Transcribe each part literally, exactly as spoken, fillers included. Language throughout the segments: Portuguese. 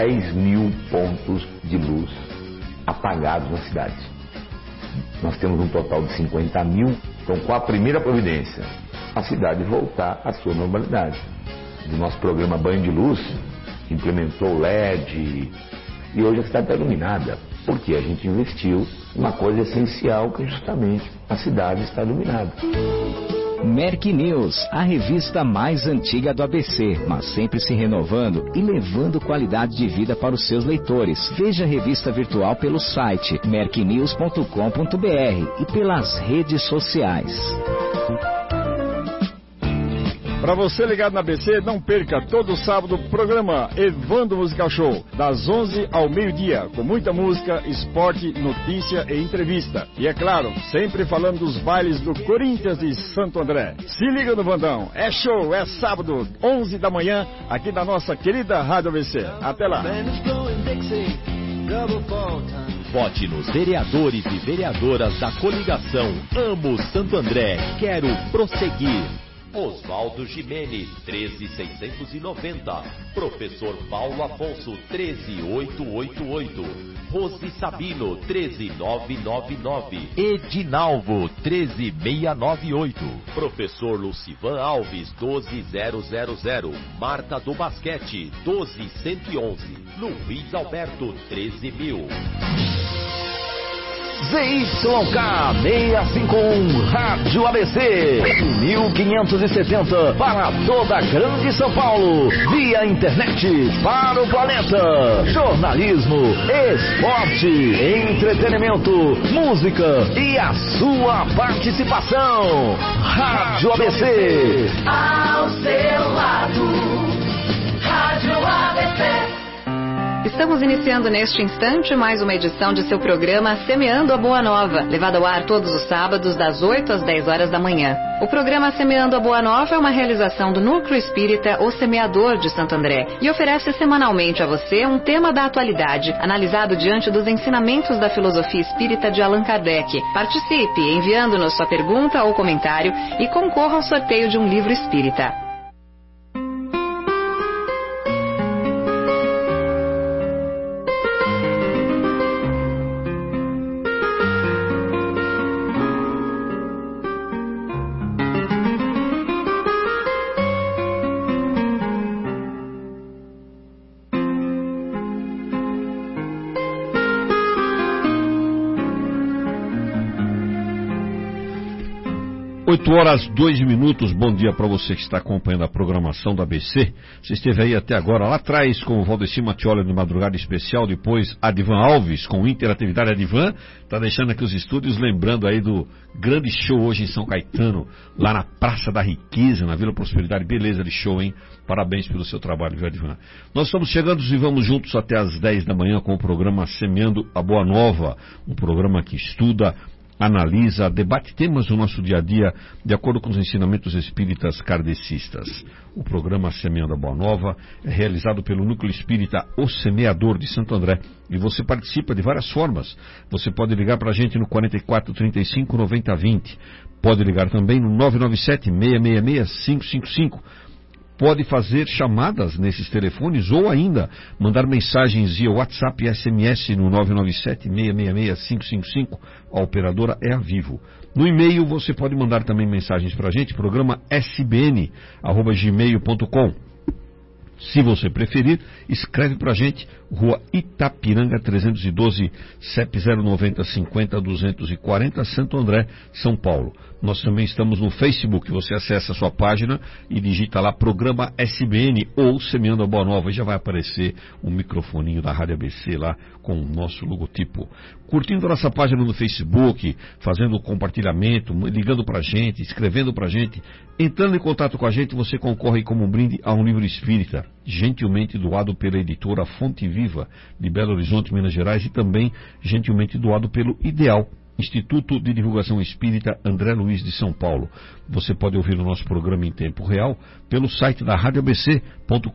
dez mil pontos de luz apagados na cidade. Nós temos um total de cinquenta mil. Então, com a primeira providência, a cidade voltar à sua normalidade. O nosso programa Banho de Luz implementou o L E D e hoje a cidade está iluminada. Porque a gente investiu em uma coisa essencial, que é justamente a cidade está iluminada. Merck News, a revista mais antiga do A B C, mas sempre se renovando e levando qualidade de vida para os seus leitores. Veja a revista virtual pelo site merck news ponto com ponto b r e pelas redes sociais. Para você ligado na A B C, não perca todo sábado o programa Evandro Musical Show, das onze ao meio-dia, com muita música, esporte, notícia e entrevista. E é claro, sempre falando dos bailes do Corinthians de Santo André. Se liga no Vandão, é show, é sábado, onze da manhã, aqui na nossa querida Rádio A B C. Até lá. Vote nos vereadores e vereadoras da coligação Amo Santo André, quero prosseguir. Oswaldo Gimenez, treze mil seiscentos e noventa. Professor Paulo Afonso, treze mil oitocentos e oitenta e oito. Rose Sabino, treze mil novecentos e noventa e nove. Edinalvo, treze mil seiscentos e noventa e oito. Professor Lucivan Alves, doze mil zero. Marta do Basquete, doze mil cento e onze. Luiz Alberto, treze mil. Z Y K seiscentos e cinquenta e um Rádio A B C, mil quinhentos e setenta para toda a Grande São Paulo, via internet para o planeta. Jornalismo, esporte, entretenimento, música e a sua participação. Rádio A B C, ao seu lado. Rádio A B C. Estamos iniciando neste instante mais uma edição de seu programa Semeando a Boa Nova, levado ao ar todos os sábados das oito às dez horas da manhã. O programa Semeando a Boa Nova é uma realização do Núcleo Espírita O Semeador de Santo André e oferece semanalmente a você um tema da atualidade, analisado diante dos ensinamentos da filosofia espírita de Allan Kardec. Participe enviando-nos sua pergunta ou comentário e concorra ao sorteio de um livro espírita. oito horas, dois minutos, bom dia para você que está acompanhando a programação da A B C. Você esteve aí até agora, lá atrás, com o Valdeci Mattioli no Madrugada Especial, depois Adivan Alves com Interatividade. Adivan está deixando aqui os estúdios, lembrando aí do grande show hoje em São Caetano, lá na Praça da Riqueza, na Vila Prosperidade. Beleza de show, hein? Parabéns pelo seu trabalho, viu, Adivan? Nós estamos chegando e vamos juntos até às dez da manhã com o programa Semeando a Boa Nova, um programa que estuda, analisa, debate temas do nosso dia a dia de acordo com os ensinamentos espíritas kardecistas. O programa Semeando a Boa Nova é realizado pelo Núcleo Espírita O Semeador de Santo André e você participa de várias formas. Você pode ligar para a gente no quarenta e quatro, trinta e cinco, noventa, vinte. Pode ligar também no nove nove sete, seis seis seis, cinco cinco cinco. Pode fazer chamadas nesses telefones ou ainda mandar mensagens via WhatsApp e S M S no nove nove sete, seis seis seis, cinco cinco cinco. A operadora é a Vivo. No e-mail você pode mandar também mensagens para a gente, programa s b n arroba gmail ponto com. Se você preferir, escreve para a gente, Rua Itapiranga trezentos e doze, C E P zero nove zero cinco zero, duzentos e quarenta, Santo André, São Paulo. Nós também estamos no Facebook, você acessa a sua página e digita lá Programa S B N ou Semeando a Boa Nova e já vai aparecer o microfoninho da Rádio A B C lá com o nosso logotipo. Curtindo a nossa página no Facebook, fazendo o compartilhamento, ligando para a gente, escrevendo para a gente, entrando em contato com a gente, você concorre como um brinde a um livro espírita, gentilmente doado pela editora Fonte Viva, de Belo Horizonte, Minas Gerais, e também gentilmente doado pelo Ideal, Instituto de Divulgação Espírita André Luiz de São Paulo. Você pode ouvir o nosso programa em tempo real pelo site da rádio a b c ponto com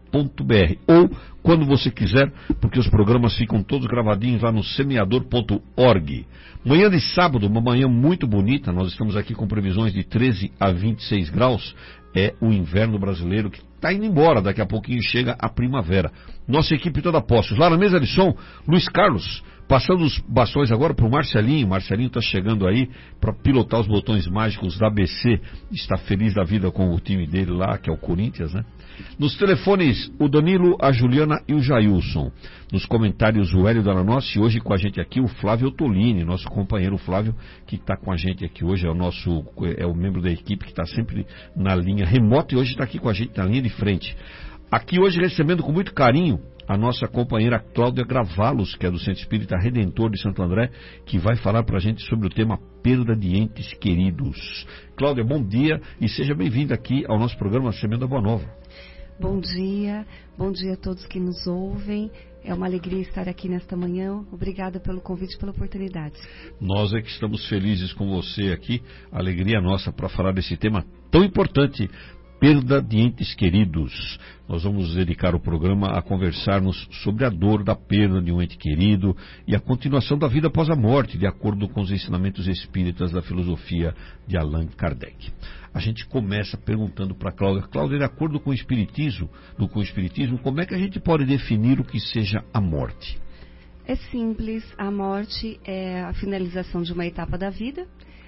ponto b r ou quando você quiser, porque os programas ficam todos gravadinhos lá no semeador ponto org. Manhã de sábado, uma manhã muito bonita, nós estamos aqui com previsões de treze a vinte e seis graus, é o inverno brasileiro que está indo embora, daqui a pouquinho chega a primavera. Nossa equipe toda postos. Lá na mesa de som, Luiz Carlos, passando os bastões agora para o Marcelinho. Marcelinho está chegando aí para pilotar os botões mágicos da A B C. Está feliz da vida com o time dele lá, que é o Corinthians, né? Nos telefones, o Danilo, a Juliana e o Jailson. Nos comentários, o Hélio Dalanossi. E hoje com a gente aqui o Flávio Tolini, nosso companheiro Flávio, que está com a gente aqui hoje. É o nosso, é o membro da equipe que está sempre na linha remota e hoje está aqui com a gente na linha de frente. Aqui hoje recebendo com muito carinho a nossa companheira Cláudia Gravalos, que é do Centro Espírita Redentor de Santo André, que vai falar para a gente sobre o tema perda de entes queridos. Cláudia, bom dia e seja bem-vinda aqui ao nosso programa Semeando a Boa Nova. Bom dia, bom dia a todos que nos ouvem. É uma alegria estar aqui nesta manhã. Obrigada pelo convite e pela oportunidade. Nós é que estamos felizes com você aqui. Alegria nossa para falar desse tema tão importante, perda de entes queridos. Nós vamos dedicar o programa a conversarmos sobre a dor da perda de um ente querido e a continuação da vida após a morte, de acordo com os ensinamentos espíritas da filosofia de Allan Kardec. A gente começa perguntando para a Cláudia. Cláudia, de acordo com o espiritismo, do, com o espiritismo, como é que a gente pode definir o que seja a morte? É simples. A morte é a finalização de uma etapa da vida.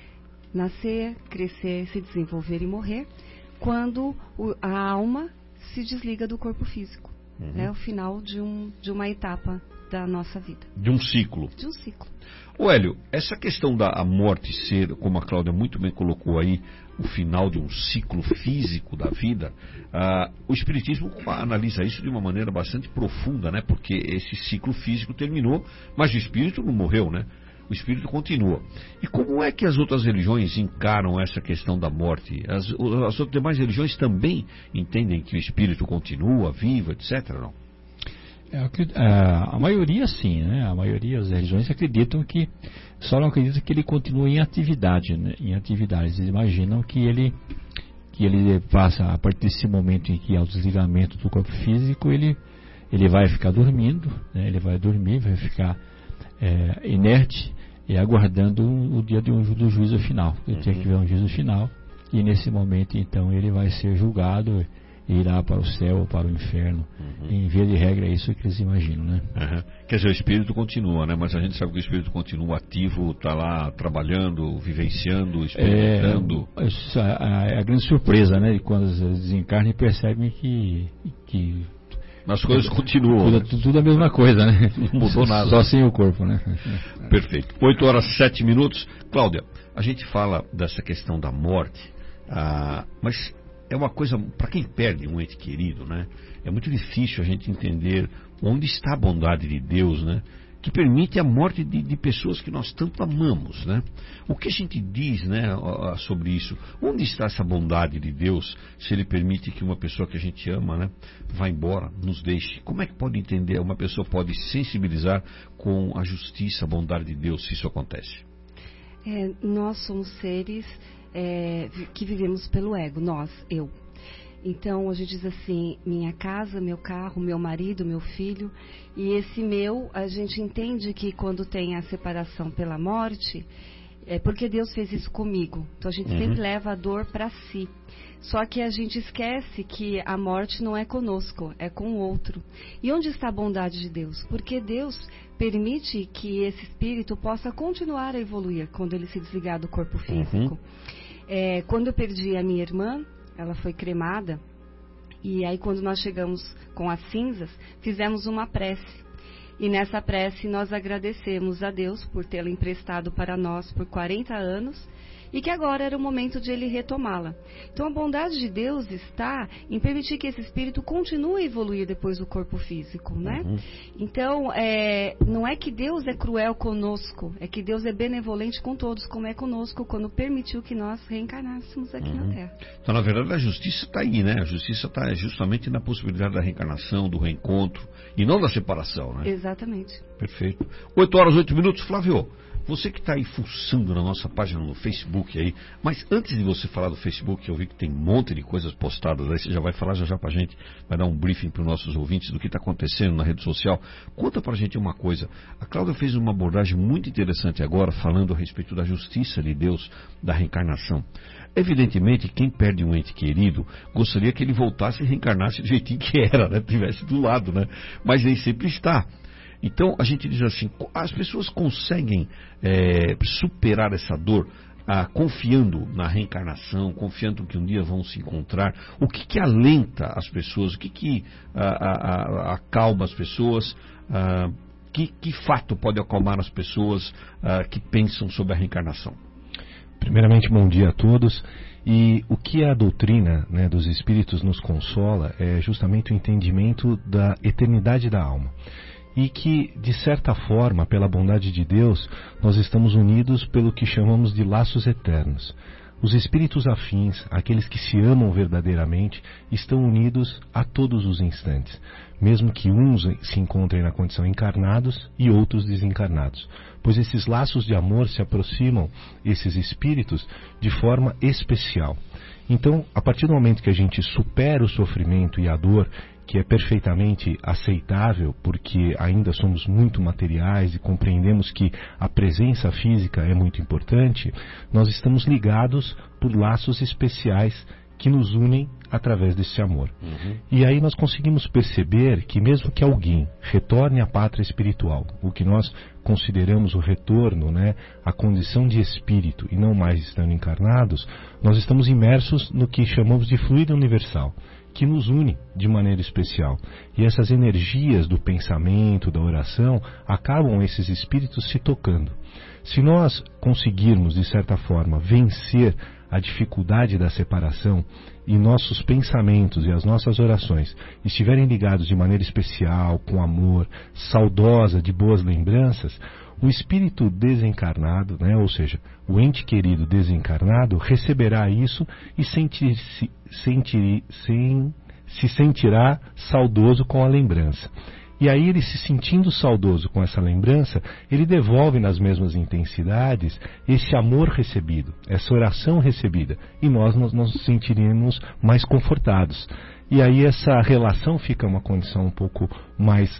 Nascer, crescer, se desenvolver e morrer. Quando o, a alma se desliga do corpo físico. Uhum. É o final de, um, de uma etapa da nossa vida. De um ciclo. De um ciclo. Ô Hélio, essa questão da a morte ser, como a Cláudia muito bem colocou aí, o final de um ciclo físico da vida, ah, o Espiritismo analisa isso de uma maneira bastante profunda, né? Porque esse ciclo físico terminou, mas o espírito não morreu, né? O espírito continua. E como é que as outras religiões encaram essa questão da morte? As, as outras demais religiões também entendem que o espírito continua, vivo, etcétera, não? É, a, a maioria sim, né? A maioria das religiões acreditam que, só não acreditam que ele continua em atividade, né? Em atividades. Eles imaginam que ele, que ele passa, a partir desse momento em que há o desligamento do corpo físico, ele, ele vai ficar dormindo, né? Ele vai dormir, vai ficar é, inerte, e aguardando o dia do, do juízo final. Ele uhum. tem que ver um juízo final, e nesse momento então ele vai ser julgado e irá para o céu ou para o inferno. Uhum. Em via de regra é isso que eles imaginam, né? Uhum. Quer dizer, o espírito continua, né? Mas a gente sabe que o espírito continua ativo, está lá trabalhando, vivenciando, experimentando. É, isso é a, a grande surpresa, né? De quando eles desencarnam e percebem que... que as coisas continuam. Tudo, né? tudo a mesma coisa, né? Não mudou nada. Só sem o corpo, né? Perfeito. oito horas e sete minutos. Cláudia, a gente fala dessa questão da morte, ah, mas é uma coisa, para quem perde um ente querido, né? É muito difícil a gente entender onde está a bondade de Deus, né? Que permite a morte de, de pessoas que nós tanto amamos, né? O que a gente diz, né, sobre isso? Onde está essa bondade de Deus, se Ele permite que uma pessoa que a gente ama, né, vá embora, nos deixe? Como é que pode entender, uma pessoa pode sensibilizar com a justiça, a bondade de Deus, se isso acontece? É, nós somos seres é, que vivemos pelo ego, nós, eu. Então a gente diz assim, minha casa, meu carro, meu marido, meu filho. E esse meu, a gente entende que quando tem a separação pela morte, é porque Deus fez isso comigo. Então a gente uhum. sempre leva a dor para si. Só que a gente esquece que a morte não é conosco, é com o outro. E onde está a bondade de Deus? Porque Deus permite que esse espírito possa continuar a evoluir quando ele se desligar do corpo físico. Uhum. É, quando eu perdi a minha irmã, ela foi cremada, e aí quando nós chegamos com as cinzas, fizemos uma prece. E nessa prece nós agradecemos a Deus por tê-la emprestado para nós por quarenta anos, e que agora era o momento de Ele retomá-la. Então a bondade de Deus está em permitir que esse espírito continue a evoluir depois do corpo físico, né? Uhum. Então, é, não é que Deus é cruel conosco, é que Deus é benevolente com todos, como é conosco quando permitiu que nós reencarnássemos aqui uhum. na Terra. Então, na verdade, a justiça está aí, né? A justiça está justamente na possibilidade da reencarnação, do reencontro, e não da separação, né? Exatamente. Perfeito. oito horas, oito minutos. Flávio, você que está aí fuçando na nossa página no Facebook, Facebook aí. Mas antes de você falar do Facebook, eu vi que tem um monte de coisas postadas aí, você já vai falar já já pra gente, vai dar um briefing para os nossos ouvintes do que está acontecendo na rede social. Conta pra gente uma coisa. A Cláudia fez uma abordagem muito interessante agora, falando a respeito da justiça de Deus, da reencarnação. Evidentemente, quem perde um ente querido gostaria que ele voltasse e reencarnasse do jeitinho que era, né? Tivesse do lado, né? Mas nem sempre está. Então, a gente diz assim, as pessoas conseguem é, superar essa dor ah, confiando na reencarnação, confiando que um dia vão se encontrar. O que que alenta as pessoas? O que que ah, ah, acalma as pessoas? Ah, que, que fato pode acalmar as pessoas ah, que pensam sobre a reencarnação? Primeiramente, bom dia a todos. E o que a doutrina, né, dos espíritos nos consola é justamente o entendimento da eternidade da alma. E que, de certa forma, pela bondade de Deus, nós estamos unidos pelo que chamamos de laços eternos. Os espíritos afins, aqueles que se amam verdadeiramente, estão unidos a todos os instantes, mesmo que uns se encontrem na condição encarnados e outros desencarnados, pois esses laços de amor se aproximam, esses espíritos, de forma especial. Então, a partir do momento que a gente supera o sofrimento e a dor, que é perfeitamente aceitável, porque ainda somos muito materiais e compreendemos que a presença física é muito importante, nós estamos ligados por laços especiais que nos unem através desse amor. Uhum. E aí nós conseguimos perceber que mesmo que alguém retorne à pátria espiritual, o que nós consideramos o retorno, né, à condição de espírito e não mais estando encarnados, nós estamos imersos no que chamamos de fluido universal, que nos une de maneira especial. E essas energias do pensamento, da oração, acabam esses espíritos se tocando. Se nós conseguirmos, de certa forma, vencer a dificuldade da separação e nossos pensamentos e as nossas orações estiverem ligados de maneira especial, com amor, saudosa, de boas lembranças, o espírito desencarnado, né, ou seja, o ente querido desencarnado, receberá isso e sentir, se, sentir, sem, se sentirá saudoso com a lembrança. E aí ele, se sentindo saudoso com essa lembrança, ele devolve nas mesmas intensidades esse amor recebido, essa oração recebida, e nós nos, nos sentiremos mais confortados. E aí essa relação fica uma condição um pouco mais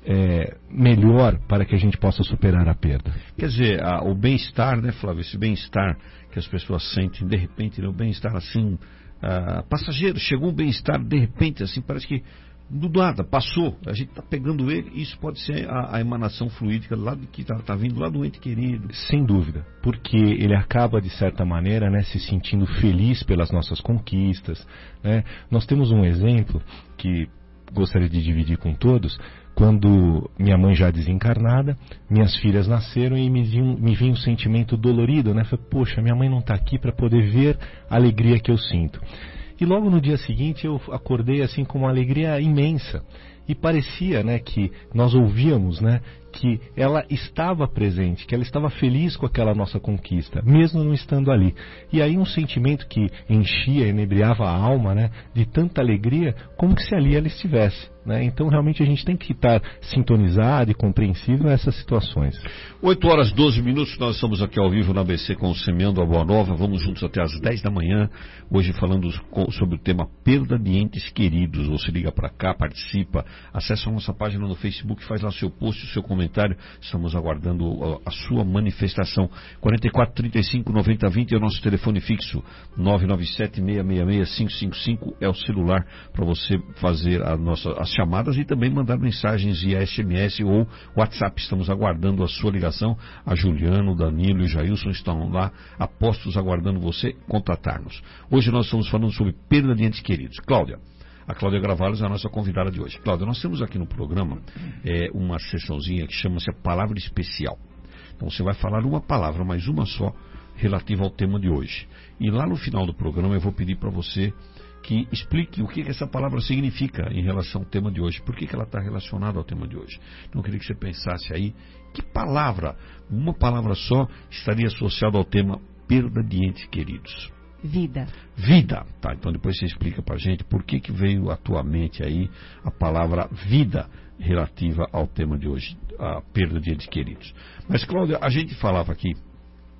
É, melhor para que a gente possa superar a perda. Quer dizer, a, o bem-estar, né, Flávio? Esse bem-estar que as pessoas sentem, de repente, né, o bem-estar assim, a, passageiro, chegou um bem-estar, de repente, assim, parece que do nada, passou, a gente está pegando ele, isso pode ser a, a emanação fluídica lá de que está tá vindo lá do ente querido. Sem dúvida, porque ele acaba, de certa maneira, né, se sentindo feliz pelas nossas conquistas, né? Nós temos um exemplo que gostaria de dividir com todos. Quando minha mãe já desencarnada, minhas filhas nasceram e me vinha, me vinha um sentimento dolorido, né? Falei, poxa, minha mãe não está aqui para poder ver a alegria que eu sinto. E logo no dia seguinte eu acordei assim com uma alegria imensa. E parecia, né, que nós ouvíamos, né, que ela estava presente, que ela estava feliz com aquela nossa conquista, mesmo não estando ali. E aí um sentimento que enchia, inebriava a alma, né, de tanta alegria, como se ali ela estivesse. Né? Então realmente a gente tem que estar sintonizado e compreensivo nessas situações. oito horas e doze minutos, nós estamos aqui ao vivo na A B C com o Semeando a Boa Nova. Vamos juntos até às dez da manhã, hoje falando sobre o tema perda de entes queridos. Você liga para cá, participa, acessa a nossa página no Facebook, faz lá seu post, o seu comentário. Estamos aguardando a sua manifestação. quarenta e quatro, trinta e cinco, noventa, vinte é o nosso telefone fixo. nove nove sete, seis seis seis, cinco cinco cinco é o celular para você fazer a nossa, as chamadas e também mandar mensagens via S M S ou WhatsApp. Estamos aguardando a sua ligação. A Juliano, o Danilo e o Jailson estão lá, apostos, aguardando você contatar-nos. Hoje nós estamos falando sobre perda de entes queridos. Cláudia, a Cláudia Gravalos é a nossa convidada de hoje. Cláudia, nós temos aqui no programa é, uma sessãozinha que chama-se a Palavra Especial. Então você vai falar uma palavra, mas uma só, relativa ao tema de hoje. E lá no final do programa eu vou pedir para você que explique o que essa palavra significa em relação ao tema de hoje. Por que, que ela está relacionada ao tema de hoje? Então eu queria que você pensasse aí, que palavra, uma palavra só, estaria associada ao tema perda de entes queridos? Vida. Vida. Tá, então depois você explica pra gente por que, que veio à tua mente aí a palavra vida relativa ao tema de hoje, a perda de entes queridos. Mas, Cláudia, a gente falava aqui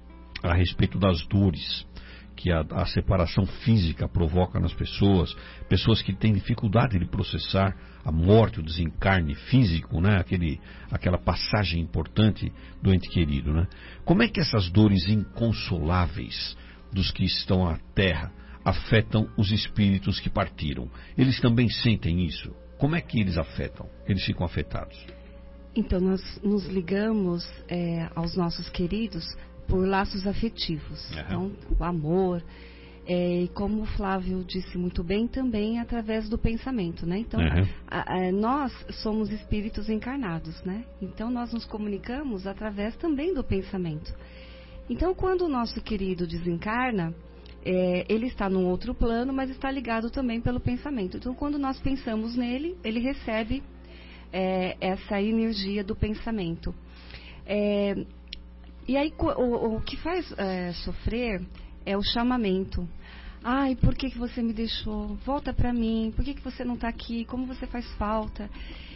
a respeito das dores que a, a separação física provoca nas pessoas, pessoas que têm dificuldade de processar a morte, o desencarne físico, né? Aquele, aquela passagem importante do ente querido, né? Como é que essas dores inconsoláveis dos que estão à Terra afetam os espíritos que partiram? Eles também sentem isso? Como é que eles afetam? Eles ficam afetados? Então, nós nos ligamos é, aos nossos queridos por laços afetivos. Uhum. Então, o amor, é, e como o Flávio disse muito bem, também através do pensamento, né? Então, uhum. a, a, nós somos espíritos encarnados, né? Então, nós nos comunicamos através também do pensamento. Então, quando o nosso querido desencarna, é, ele está num outro plano, mas está ligado também pelo pensamento. Então, quando nós pensamos nele, ele recebe é, essa energia do pensamento. É, E aí, o, o que faz é, sofrer é o chamamento. Ai, por que, que você me deixou? Volta pra mim. Por que, que você não está aqui? Como você faz falta?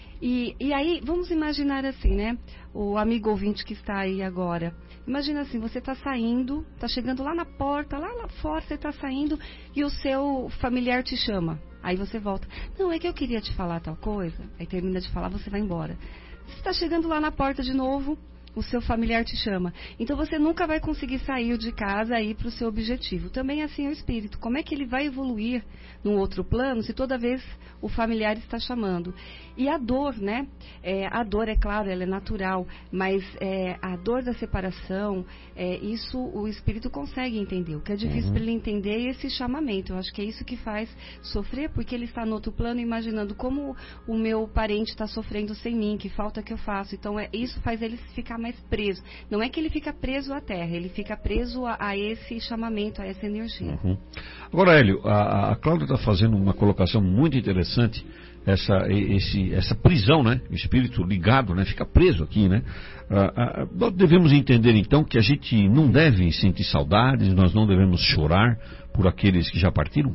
E, e aí, vamos imaginar assim, né? O amigo ouvinte que está aí agora. Imagina assim, você está saindo, está chegando lá na porta, lá, lá fora, você está saindo e o seu familiar te chama. Aí você volta. Não, é que eu queria te falar tal coisa. Aí termina de falar, você vai embora. Você está chegando lá na porta de novo, o seu familiar te chama. Então você nunca vai conseguir sair de casa e ir para o seu objetivo. Também assim é o espírito. Como é que ele vai evoluir num outro plano se toda vez o familiar está chamando? E a dor, né? É, a dor, é claro, ela é natural, mas é, a dor da separação, é, isso o espírito consegue entender. O que é difícil uhum. para ele entender é esse chamamento. Eu acho que é isso que faz sofrer, porque ele está no outro plano imaginando como o meu parente está sofrendo sem mim, que falta que eu faço. Então é, isso faz ele ficar mais preso. Não é que ele fica preso à Terra, ele fica preso a, a esse chamamento, a essa energia. Uhum. Agora, Hélio, a, a Cláudia está fazendo uma colocação muito interessante, essa, esse, essa prisão, né? O espírito ligado, né? Fica preso aqui, né? Ah, ah, nós devemos entender, então, que a gente não deve sentir saudades, nós não devemos chorar por aqueles que já partiram?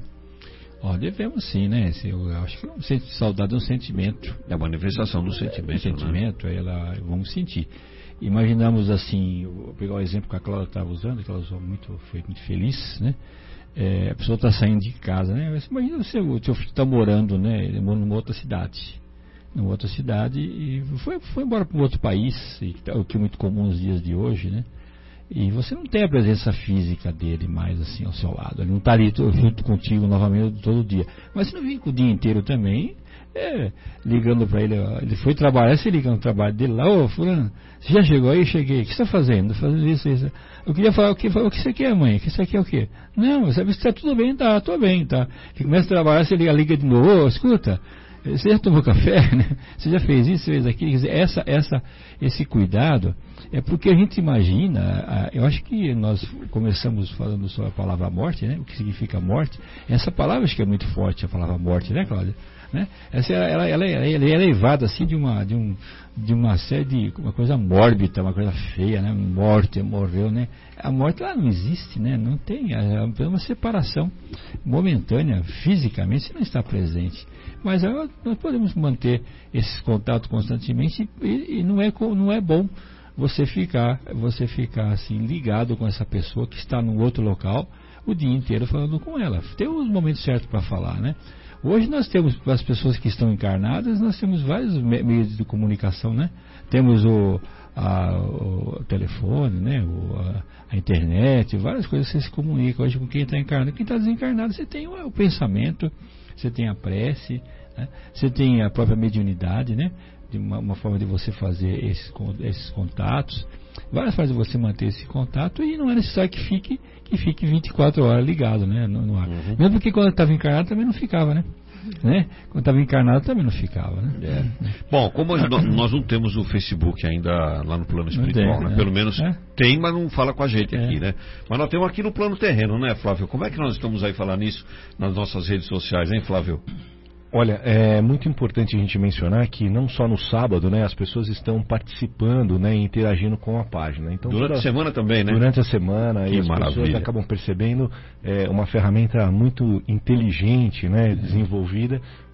Ó, devemos sim, né? Eu acho que é saudade é um sentimento. É a manifestação do sentimento. É, um sentimento, né? ela, vamos sentir. Imaginamos assim, vou pegar o exemplo que a Cláudia estava usando, que ela usou muito, foi muito feliz, né? É, a pessoa está saindo de casa, né? Mas imagina você, o seu filho está morando, né? Ele mora numa outra cidade, numa outra cidade e foi, foi embora para um outro país, e, o que é muito comum nos dias de hoje, né? E você não tem a presença física dele mais assim ao seu lado, ele não está ali junto contigo novamente todo dia, mas você não fica o dia inteiro também é, ligando para ele, ó, ele foi trabalhar, você liga no trabalho dele lá, ô fulano, você já chegou aí? Cheguei, o que você está fazendo? Fazendo isso, isso. Eu queria falar, o que, o que você quer, mãe? O que você quer o quê? Não, sabe se está tudo bem, tá, tô bem, tá. Que começa a trabalhar, você liga, liga de novo, ô, escuta, você já tomou café, né? Você já fez isso, fez aquilo, quer dizer, essa, essa, esse cuidado é porque a gente imagina, eu acho que nós começamos falando sobre a palavra morte, né? O que significa morte, essa palavra acho que é muito forte, a palavra morte, né, Cláudia? Né? Essa ela, ela, ela, ela é levada assim de uma, de, um, de uma série de uma coisa mórbida, uma coisa feia, né? Morte, morreu, né? A morte ela não existe, né? Não tem, é uma separação momentânea, fisicamente você não está presente, mas nós podemos manter esses contatos constantemente e, e não, é, não é bom você ficar, você ficar assim ligado com essa pessoa que está num outro local o dia inteiro falando com ela. Tem os momentos certos para falar, né? Hoje nós temos, para as pessoas que estão encarnadas, nós temos vários me meios de comunicação, né? Temos o, a, o telefone, né? O, a, a internet, várias coisas que você se comunica hoje com quem está encarnado. Quem está desencarnado, você tem o, o pensamento, você tem a prece, né? Você tem a própria mediunidade, né? De uma, uma forma de você fazer esses, esses contatos, várias formas de você manter esse contato, e não é necessário que fique que fique vinte e quatro horas ligado, né, no, no ar. Uhum. Mesmo porque quando estava encarnado também não ficava, né? né? Quando estava encarnado também não ficava, né? É. Bom, como nós não temos o Facebook ainda lá no plano espiritual, tem, né? Pelo menos é. tem, mas não fala com a gente é. aqui, né? Mas nós temos aqui no plano terreno, né, Flávio? Como é que nós estamos aí falando nisso nas nossas redes sociais, hein, Flávio? Olha, é muito importante a gente mencionar que não só no sábado, né, as pessoas estão participando, né, e interagindo com a página. Então, durante toda, a semana também, né? Durante a semana, que e as maravilha. pessoas acabam percebendo é, uma ferramenta muito inteligente, né, desenvolvida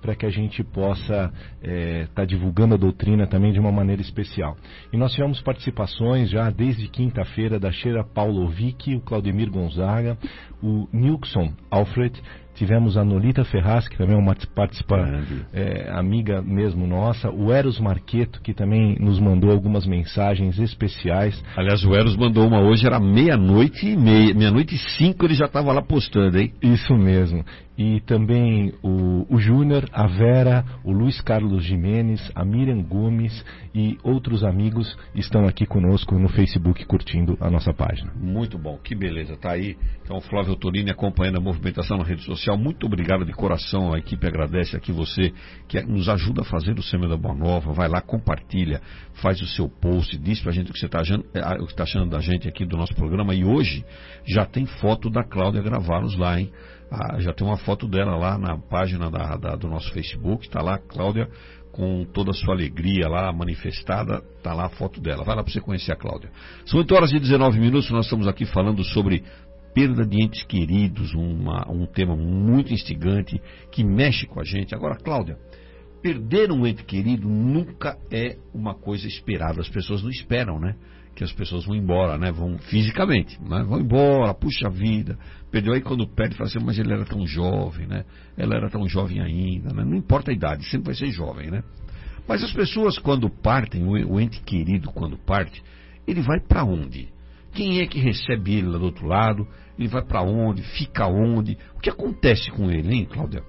para que a gente possa estar tá divulgando a doutrina também de uma maneira especial. E nós tivemos participações já desde quinta-feira da Sheila Paulovic, o Claudemir Gonzaga, o Nilson Alfred, tivemos a Nolita Ferraz, que também é uma participante, é, amiga mesmo nossa, o Eros Marqueto, que também nos mandou algumas mensagens especiais. Aliás, o Eros mandou uma hoje, era meia-noite e meia, meia-noite e cinco ele já estava lá postando, hein? Isso mesmo. E também o, o Júnior, a Vera, o Luiz Carlos Jimenez, a Miriam Gomes e outros amigos estão aqui conosco no Facebook curtindo a nossa página. Muito bom, que beleza, tá aí. Então o Flávio Torini acompanhando a movimentação na rede social. Muito obrigado de coração, a equipe agradece aqui você que nos ajuda a fazer o Semana da Boa Nova. Vai lá, compartilha, faz o seu post, diz pra gente o que você está achando, o que tá achando da gente aqui do nosso programa. E hoje já tem foto da Cláudia Gravalos lá, hein? Ah, já tem uma foto dela lá na página da, da, do nosso Facebook, está lá, Cláudia, com toda a sua alegria lá manifestada, está lá a foto dela. Vai lá para você conhecer a Cláudia. São oito horas e dezenove minutos, nós estamos aqui falando sobre perda de entes queridos, uma, um tema muito instigante, que mexe com a gente. Agora, Cláudia, perder um ente querido nunca é uma coisa esperada, as pessoas não esperam, né? Que as pessoas vão embora, né? Vão fisicamente, né? Vão embora, puxa vida, perdeu. Aí quando perde, fala assim, mas ele era tão jovem, né? Ela era tão jovem ainda, né? Não importa a idade, sempre vai ser jovem, né? Mas as pessoas quando partem, o ente querido quando parte, ele vai para onde? Quem é que recebe ele lá do outro lado? Ele vai para onde? Fica onde? O que acontece com ele, hein, Cláudia?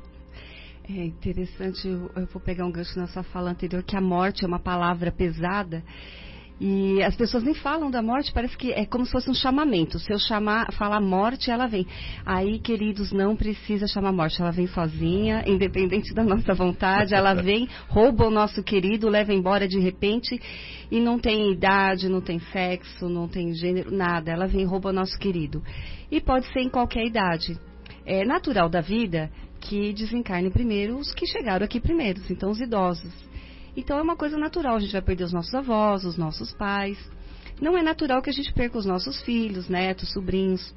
É interessante, eu, eu vou pegar um gancho na sua fala anterior, que a morte é uma palavra pesada. E as pessoas nem falam da morte, parece que é como se fosse um chamamento. Se eu chamar, falar morte, ela vem. Aí, queridos, não precisa chamar morte. Ela vem sozinha, independente da nossa vontade. Ela vem, rouba o nosso querido, leva embora de repente. E não tem idade, não tem sexo, não tem gênero, nada. Ela vem e rouba o nosso querido. E pode ser em qualquer idade. É natural da vida que desencarne primeiro os que chegaram aqui primeiros, então os idosos. Então é uma coisa natural, a gente vai perder os nossos avós, os nossos pais. Não é natural que a gente perca os nossos filhos, netos, sobrinhos.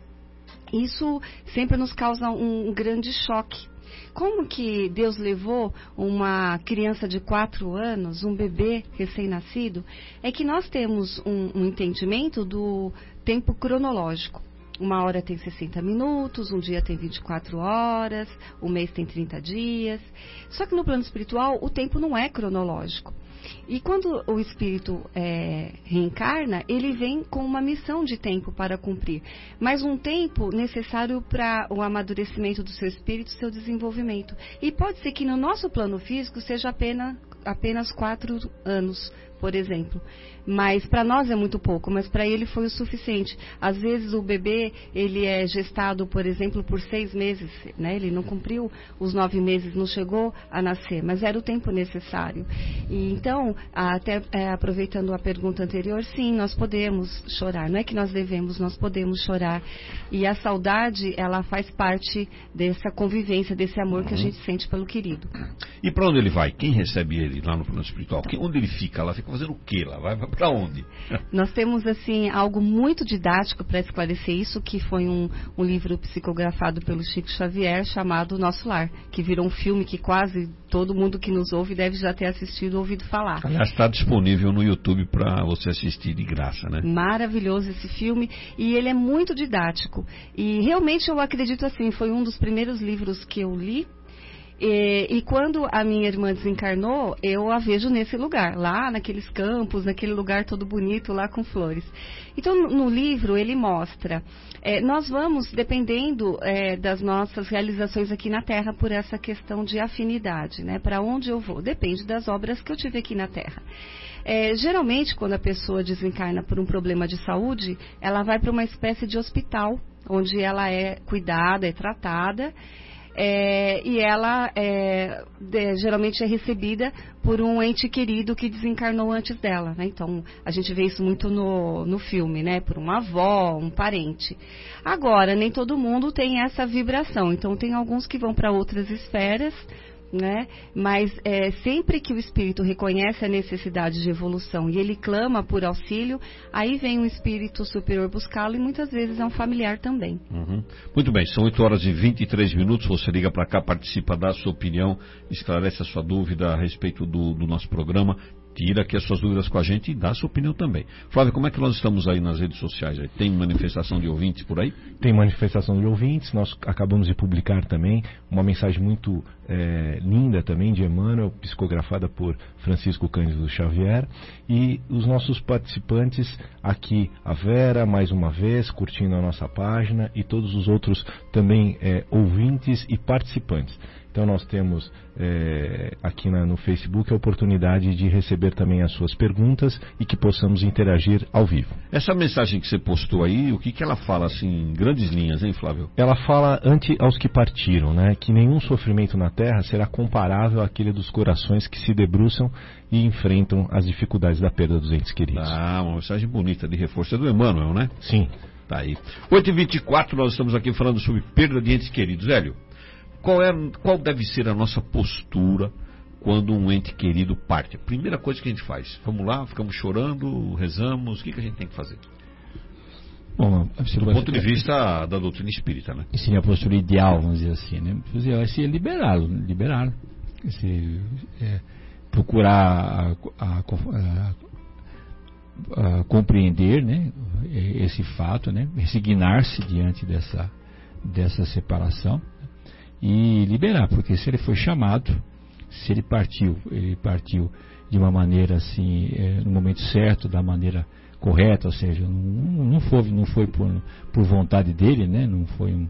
Isso sempre nos causa um, um grande choque. Como que Deus levou uma criança de quatro anos, um bebê recém-nascido, é que nós temos um, um entendimento do tempo cronológico. Uma hora tem sessenta minutos, um dia tem vinte e quatro horas, o mês tem trinta dias. Só que no plano espiritual o tempo não é cronológico. E quando o espírito é, reencarna, ele vem com uma missão de tempo para cumprir. Mas um tempo necessário para o amadurecimento do seu espírito, seu desenvolvimento. E pode ser que no nosso plano físico seja apenas, apenas quatro anos, por exemplo. Mas para nós é muito pouco, mas para ele foi o suficiente. Às vezes o bebê, ele é gestado, por exemplo, por seis meses, né? Ele não cumpriu os nove meses, não chegou a nascer, mas era o tempo necessário. E então, até é, aproveitando a pergunta anterior, sim, nós podemos chorar. Não é que nós devemos, nós podemos chorar. E a saudade, ela faz parte dessa convivência, desse amor que a gente sente pelo querido. E para onde ele vai? Quem recebe ele lá no plano espiritual? Onde ele fica? Lá fica fazendo o quê? Lá vai para onde? Nós temos assim algo muito didático para esclarecer isso, que foi um, um livro psicografado pelo Chico Xavier chamado Nosso Lar, que virou um filme que quase todo mundo que nos ouve deve já ter assistido ou ouvido falar. Aliás, está disponível no YouTube para você assistir de graça, né? Maravilhoso esse filme, e ele é muito didático. E realmente eu acredito assim, foi um dos primeiros livros que eu li. E, e quando a minha irmã desencarnou, eu a vejo nesse lugar, lá naqueles campos, naquele lugar todo bonito, lá com flores. Então, no, no livro, ele mostra, é, nós vamos dependendo é, das nossas realizações aqui na Terra por essa questão de afinidade, né? Para onde eu vou? Depende das obras que eu tive aqui na Terra. É, geralmente, quando a pessoa desencarna por um problema de saúde, ela vai para uma espécie de hospital, onde ela é cuidada, é tratada. É, e ela é, de, geralmente é recebida por um ente querido que desencarnou antes dela, né? Então a gente vê isso muito no, no filme, né? Por uma avó, um parente. Agora, nem todo mundo tem essa vibração, então tem alguns que vão para outras esferas, né? Mas é, sempre que o espírito reconhece a necessidade de evolução e ele clama por auxílio, aí vem um espírito superior buscá-lo e muitas vezes é um familiar também. Uhum. Muito bem, são oito horas e vinte e três minutos, você liga para cá, participa, dá a sua opinião, esclarece a sua dúvida a respeito do, do nosso programa, tira aqui as suas dúvidas com a gente e dá a sua opinião também. Flávio, como é que nós estamos aí nas redes sociais? Tem manifestação de ouvintes por aí? Tem manifestação de ouvintes, nós acabamos de publicar também uma mensagem muito é, linda também de Emmanuel, psicografada por Francisco Cândido Xavier, e os nossos participantes aqui, a Vera, mais uma vez, curtindo a nossa página, e todos os outros também é, ouvintes e participantes. Então nós temos é, aqui na, no Facebook a oportunidade de receber também as suas perguntas e que possamos interagir ao vivo. Essa mensagem que você postou aí, o que, que ela fala assim, em grandes linhas, hein, Flávio? Ela fala ante aos que partiram, né, que nenhum sofrimento na Terra será comparável àquele dos corações que se debruçam e enfrentam as dificuldades da perda dos entes queridos. Ah, uma mensagem bonita de reforço. É do Emmanuel, né? Sim. Tá aí. oito e vinte e quatro, nós estamos aqui falando sobre perda de entes queridos. Hélio, Qual, é, qual deve ser a nossa postura quando um ente querido parte? A primeira coisa que a gente faz, vamos lá, ficamos chorando, rezamos, o que, que a gente tem que fazer? Bom, do ponto de vista da doutrina espírita, né? Seria a postura ideal, vamos dizer assim, né? Vai ser liberá-lo, liberar, se, é, procurar a, a, a, a compreender, né, esse fato, né, resignar-se diante dessa, dessa separação. E liberar, porque se ele foi chamado, se ele partiu, ele partiu de uma maneira assim, é, no momento certo, da maneira correta, ou seja, não, não foi, não foi por, por vontade dele, né? Não foi um,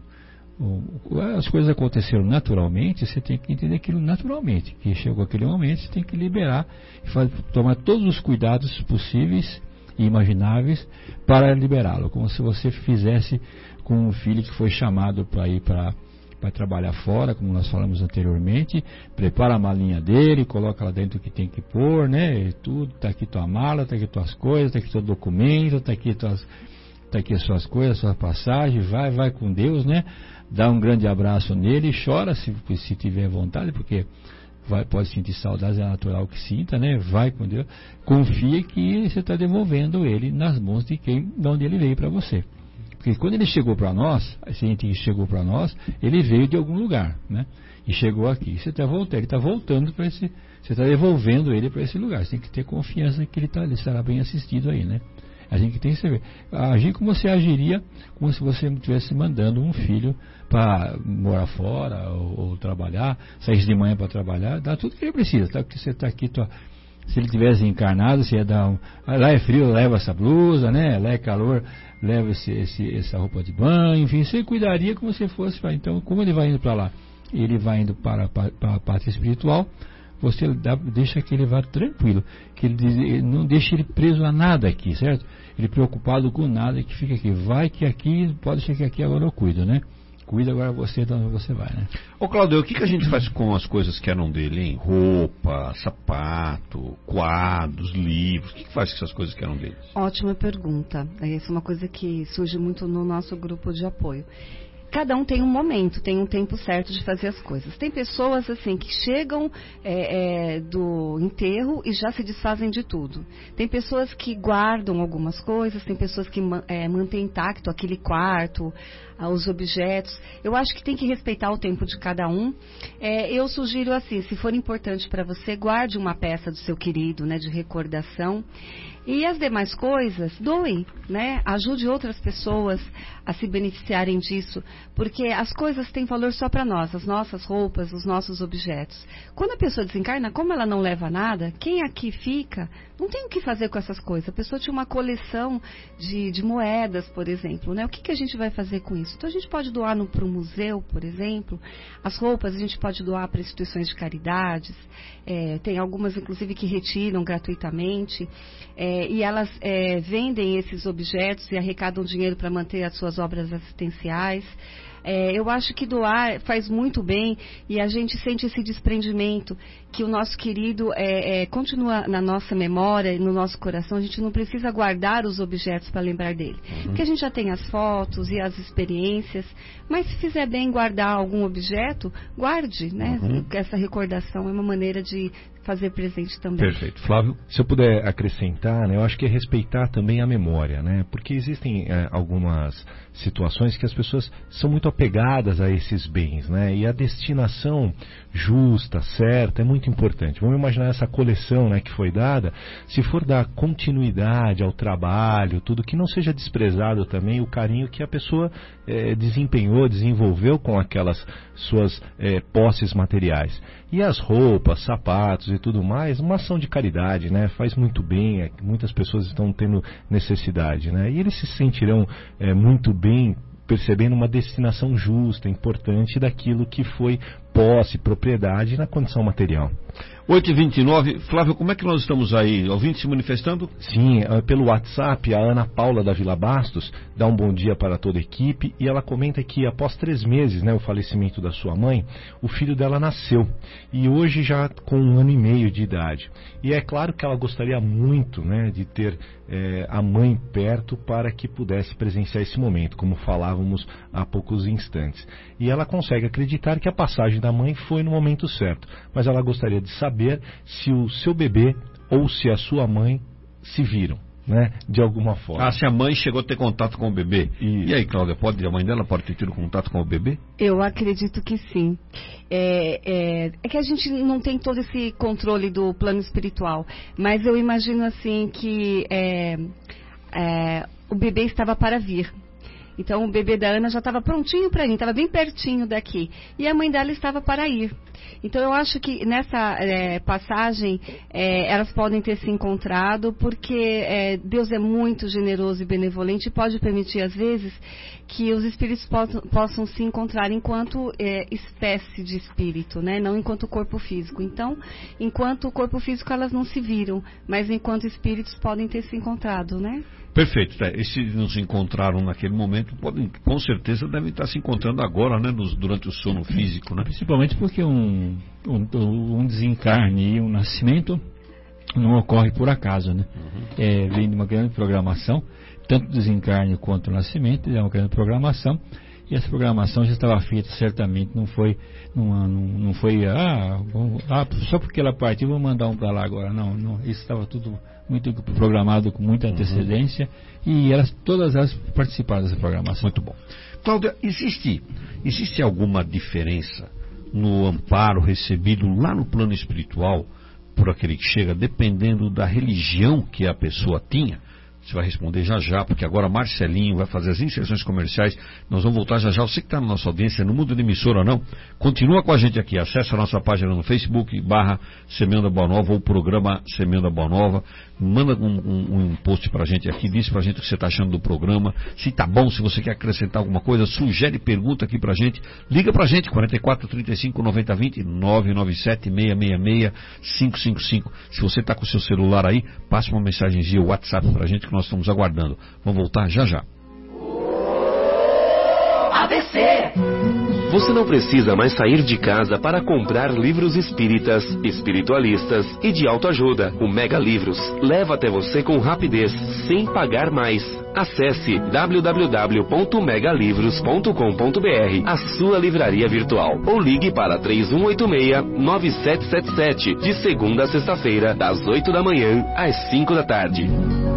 um, as coisas aconteceram naturalmente, você tem que entender aquilo naturalmente, que chegou aquele momento, você tem que liberar e fazer, tomar todos os cuidados possíveis e imagináveis para liberá-lo, como se você fizesse com um filho que foi chamado para ir para vai trabalhar fora, como nós falamos anteriormente, prepara a malinha dele, coloca lá dentro o que tem que pôr, né, e tudo, tá aqui tua mala, tá aqui tuas coisas, tá aqui teu documento, tá aqui tuas, tá aqui as suas coisas, sua passagem, vai, vai com Deus, né, dá um grande abraço nele, chora se, se tiver vontade, porque vai, pode sentir saudades, é natural que sinta, né, vai com Deus, confia que você está devolvendo ele nas mãos de quem, de onde ele veio para você. Porque quando ele chegou para nós, esse ente que chegou para nós, ele veio de algum lugar, né? E chegou aqui. Você está voltando, ele está voltando para esse, você está devolvendo ele para esse lugar. Você tem que ter confiança que ele, tá, ele estará bem assistido aí, né? A gente tem que saber, agir como você agiria, como se você estivesse mandando um filho para morar fora ou, ou trabalhar, sair de manhã para trabalhar, dá tudo que ele precisa, tá? Porque você está aqui, tua, se ele tivesse encarnado, você ia dar um, lá é frio, leva essa blusa, né? Lá é calor, leva esse, esse, essa roupa de banho, enfim, você cuidaria como se fosse para. Então, como ele vai indo para lá, ele vai indo para, para, para a parte espiritual, você dá, deixa que ele vá tranquilo, que ele não deixa ele preso a nada aqui, certo? Ele preocupado com nada que fica aqui, vai que aqui, pode ser que aqui agora eu cuido, né? Cuida agora você de onde você vai, né? Ô Claudio, o que, que a gente faz com as coisas que eram dele, hein? Roupa, sapato, quadros, livros, o que, que faz com essas coisas que eram dele? Ótima pergunta. Essa é uma coisa que surge muito no nosso grupo de apoio. Cada um tem um momento, tem um tempo certo de fazer as coisas. Tem pessoas assim que chegam é, é, do enterro e já se desfazem de tudo. Tem pessoas que guardam algumas coisas, tem pessoas que é, mantêm intacto aquele quarto, os objetos. Eu acho que tem que respeitar o tempo de cada um. É, eu sugiro assim, se for importante para você, guarde uma peça do seu querido, né, de recordação. E as demais coisas, doe, né? Ajude outras pessoas a se beneficiarem disso, porque as coisas têm valor só para nós, as nossas roupas, os nossos objetos. Quando a pessoa desencarna, como ela não leva nada, quem aqui fica, não tem o que fazer com essas coisas. A pessoa tinha uma coleção de, de moedas, por exemplo, né? O que, que a gente vai fazer com isso? Então a gente pode doar para o museu, por exemplo. As roupas a gente pode doar para instituições de caridades. É, tem algumas, inclusive, que retiram gratuitamente. É, e elas é, vendem esses objetos e arrecadam dinheiro para manter as suas obras assistenciais. É, eu acho que doar faz muito bem e a gente sente esse desprendimento que o nosso querido é, é, continua na nossa memória e no nosso coração. A gente não precisa guardar os objetos para lembrar dele. Uhum. Porque a gente já tem as fotos e as experiências, mas se fizer bem guardar algum objeto, guarde, né? Uhum. Essa recordação é uma maneira de fazer presente também. Perfeito. Flávio, se eu puder acrescentar, né, eu acho que é respeitar também a memória, né? Porque existem é, algumas situações que as pessoas são muito apegadas a esses bens, né? E a destinação justa, certa, é muito importante. Vamos imaginar essa coleção, né, que foi dada, se for dar continuidade ao trabalho, tudo, que não seja desprezado também o carinho que a pessoa é, desempenhou, desenvolveu com aquelas suas é, posses materiais. E as roupas, sapatos e tudo mais, uma ação de caridade, né? Faz muito bem, é, muitas pessoas estão tendo necessidade, né? E eles se sentirão é, muito bem percebendo uma destinação justa, importante daquilo que foi posse, propriedade na condição material. oito e vinte e nove, Flávio, como é que nós estamos aí? Ouvintes se manifestando? Sim, pelo WhatsApp, a Ana Paula da Vila Bastos dá um bom dia para toda a equipe e ela comenta que após três meses, né, o falecimento da sua mãe, o filho dela nasceu e hoje já com um ano e meio de idade. E é claro que ela gostaria muito, né, de ter é, a mãe perto para que pudesse presenciar esse momento, como falávamos há poucos instantes. E ela consegue acreditar que a passagem da mãe foi no momento certo, mas ela gostaria de saber se o seu bebê ou se a sua mãe se viram, né, de alguma forma. Ah, se a mãe chegou a ter contato com o bebê. E, e aí, Cláudia, pode, a mãe dela pode ter tido contato com o bebê? Eu acredito que sim. É, é, é que a gente não tem todo esse controle do plano espiritual, mas eu imagino assim que é, é, o bebê estava para vir. Então o bebê da Ana já estava prontinho para ir, estava bem pertinho daqui. E a mãe dela estava para ir. Então eu acho que nessa é, passagem é, elas podem ter se encontrado, porque é, Deus é muito generoso e benevolente e pode permitir às vezes que os espíritos possam, possam se encontrar enquanto é, espécie de espírito, né? Não enquanto corpo físico. Então, enquanto corpo físico elas não se viram, mas enquanto espíritos podem ter se encontrado, né? Perfeito, tá. E se não se encontraram naquele momento, podem, com certeza devem estar se encontrando agora, né, nos, durante o sono físico, né? Principalmente porque um, um, um desencarne e um nascimento não ocorre por acaso, né? Uhum. É, vem de uma grande programação, tanto o desencarne quanto o nascimento, é uma grande programação. E essa programação já estava feita certamente, não foi, não, não, não foi ah, vamos, ah, só porque ela partiu, vou mandar um para lá agora. Não, não, isso estava tudo muito programado com muita antecedência, uhum. E elas, todas elas participaram dessa programação. Muito bom. Cláudia, existe, existe alguma diferença no amparo recebido lá no plano espiritual por aquele que chega, dependendo da religião que a pessoa tinha? Você vai responder já já, porque agora Marcelinho vai fazer as inserções comerciais. Nós vamos voltar já já. Você que está na nossa audiência, não muda de emissora ou não, continua com a gente aqui. Acesse a nossa página no Facebook, barra Semeando a Boa Nova, ou programa Semeando a Boa Nova. Manda um, um, um post pra gente aqui, diz pra gente o que você está achando do programa, se tá bom, se você quer acrescentar alguma coisa, sugere pergunta aqui pra gente. Liga pra gente, quarenta e quatro, trinta e cinco, noventa, vinte, nove nove sete, seis seis seis, cinco cinco cinco. Se você está com o seu celular aí, passe uma mensagenzinha, WhatsApp pra gente, que nós estamos aguardando. Vamos voltar já já. A B C. Você não precisa mais sair de casa para comprar livros espíritas, espiritualistas e de autoajuda. O Mega Livros leva até você com rapidez, sem pagar mais. Acesse w w w ponto mega livros ponto com ponto b r, a sua livraria virtual, ou ligue para três um oito seis, nove sete sete sete, de segunda a sexta-feira, das oito da manhã às cinco da tarde.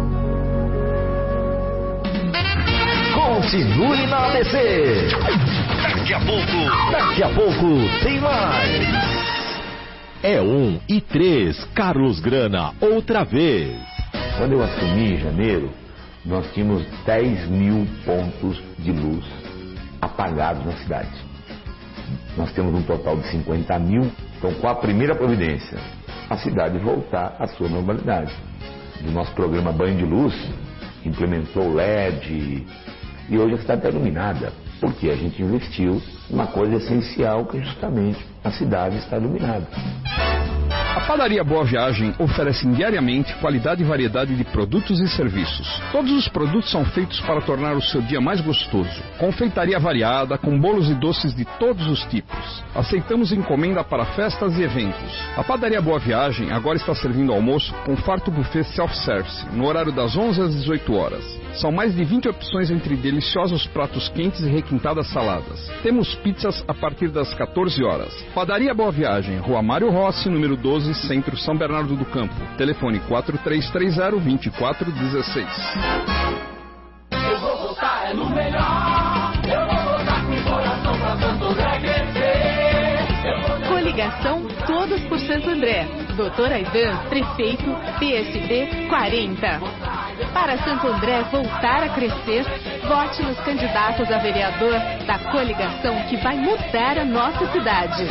Continue na A B C. Daqui a pouco, daqui a pouco tem mais. É um e três, Carlos Grana, outra vez. Quando eu assumi em janeiro, nós tínhamos dez mil pontos de luz apagados na cidade. Nós temos um total de cinquenta mil. Então, com a primeira providência, a cidade voltar à sua normalidade. Do nosso programa Banho de Luz, implementou L E D, e hoje a cidade está iluminada, porque a gente investiu numa coisa essencial, que é justamente a cidade está iluminada. A Padaria Boa Viagem oferece diariamente qualidade e variedade de produtos e serviços. Todos os produtos são feitos para tornar o seu dia mais gostoso. Confeitaria variada, com bolos e doces de todos os tipos. Aceitamos encomenda para festas e eventos. A Padaria Boa Viagem agora está servindo almoço com farto buffet self-service, no horário das onze às dezoito horas. São mais de vinte opções entre deliciosos pratos quentes e requintadas saladas. Temos pizzas a partir das quatorze horas. Padaria Boa Viagem, Rua Mário Rossi, número doze, Centro São Bernardo do Campo. Telefone quatro três três zero, dois quatro um seis. Eu vou votar é no melhor. Eu vou votar com o coração pra Santo André crescer. Coligação Todos por Santo André. doutor Aidan, prefeito, P S B quarenta. Para Santo André voltar a crescer, vote nos candidatos a vereador da coligação que vai mudar a nossa cidade.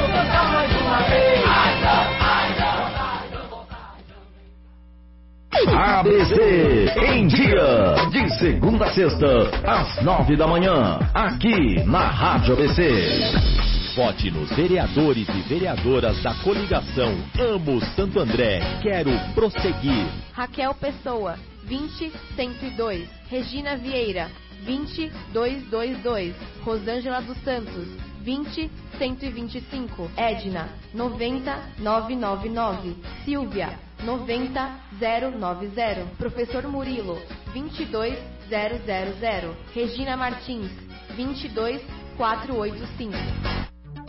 A B C em dia, de segunda a sexta, às nove da manhã, aqui na Rádio A B C. Vote nos vereadores e vereadoras da coligação Amo Santo André, Quero Prosseguir. Raquel Pessoa, vinte, cento e dois. Regina Vieira, vinte, duzentos e vinte e dois. Rosângela dos Santos, vinte, cento e vinte e cinco. Edna, noventa, novecentos e noventa e nove. Silvia, noventa, zero noventa. Professor Murilo, vinte e dois, zero zero zero. Regina Martins, vinte e dois, quatrocentos e oitenta e cinco.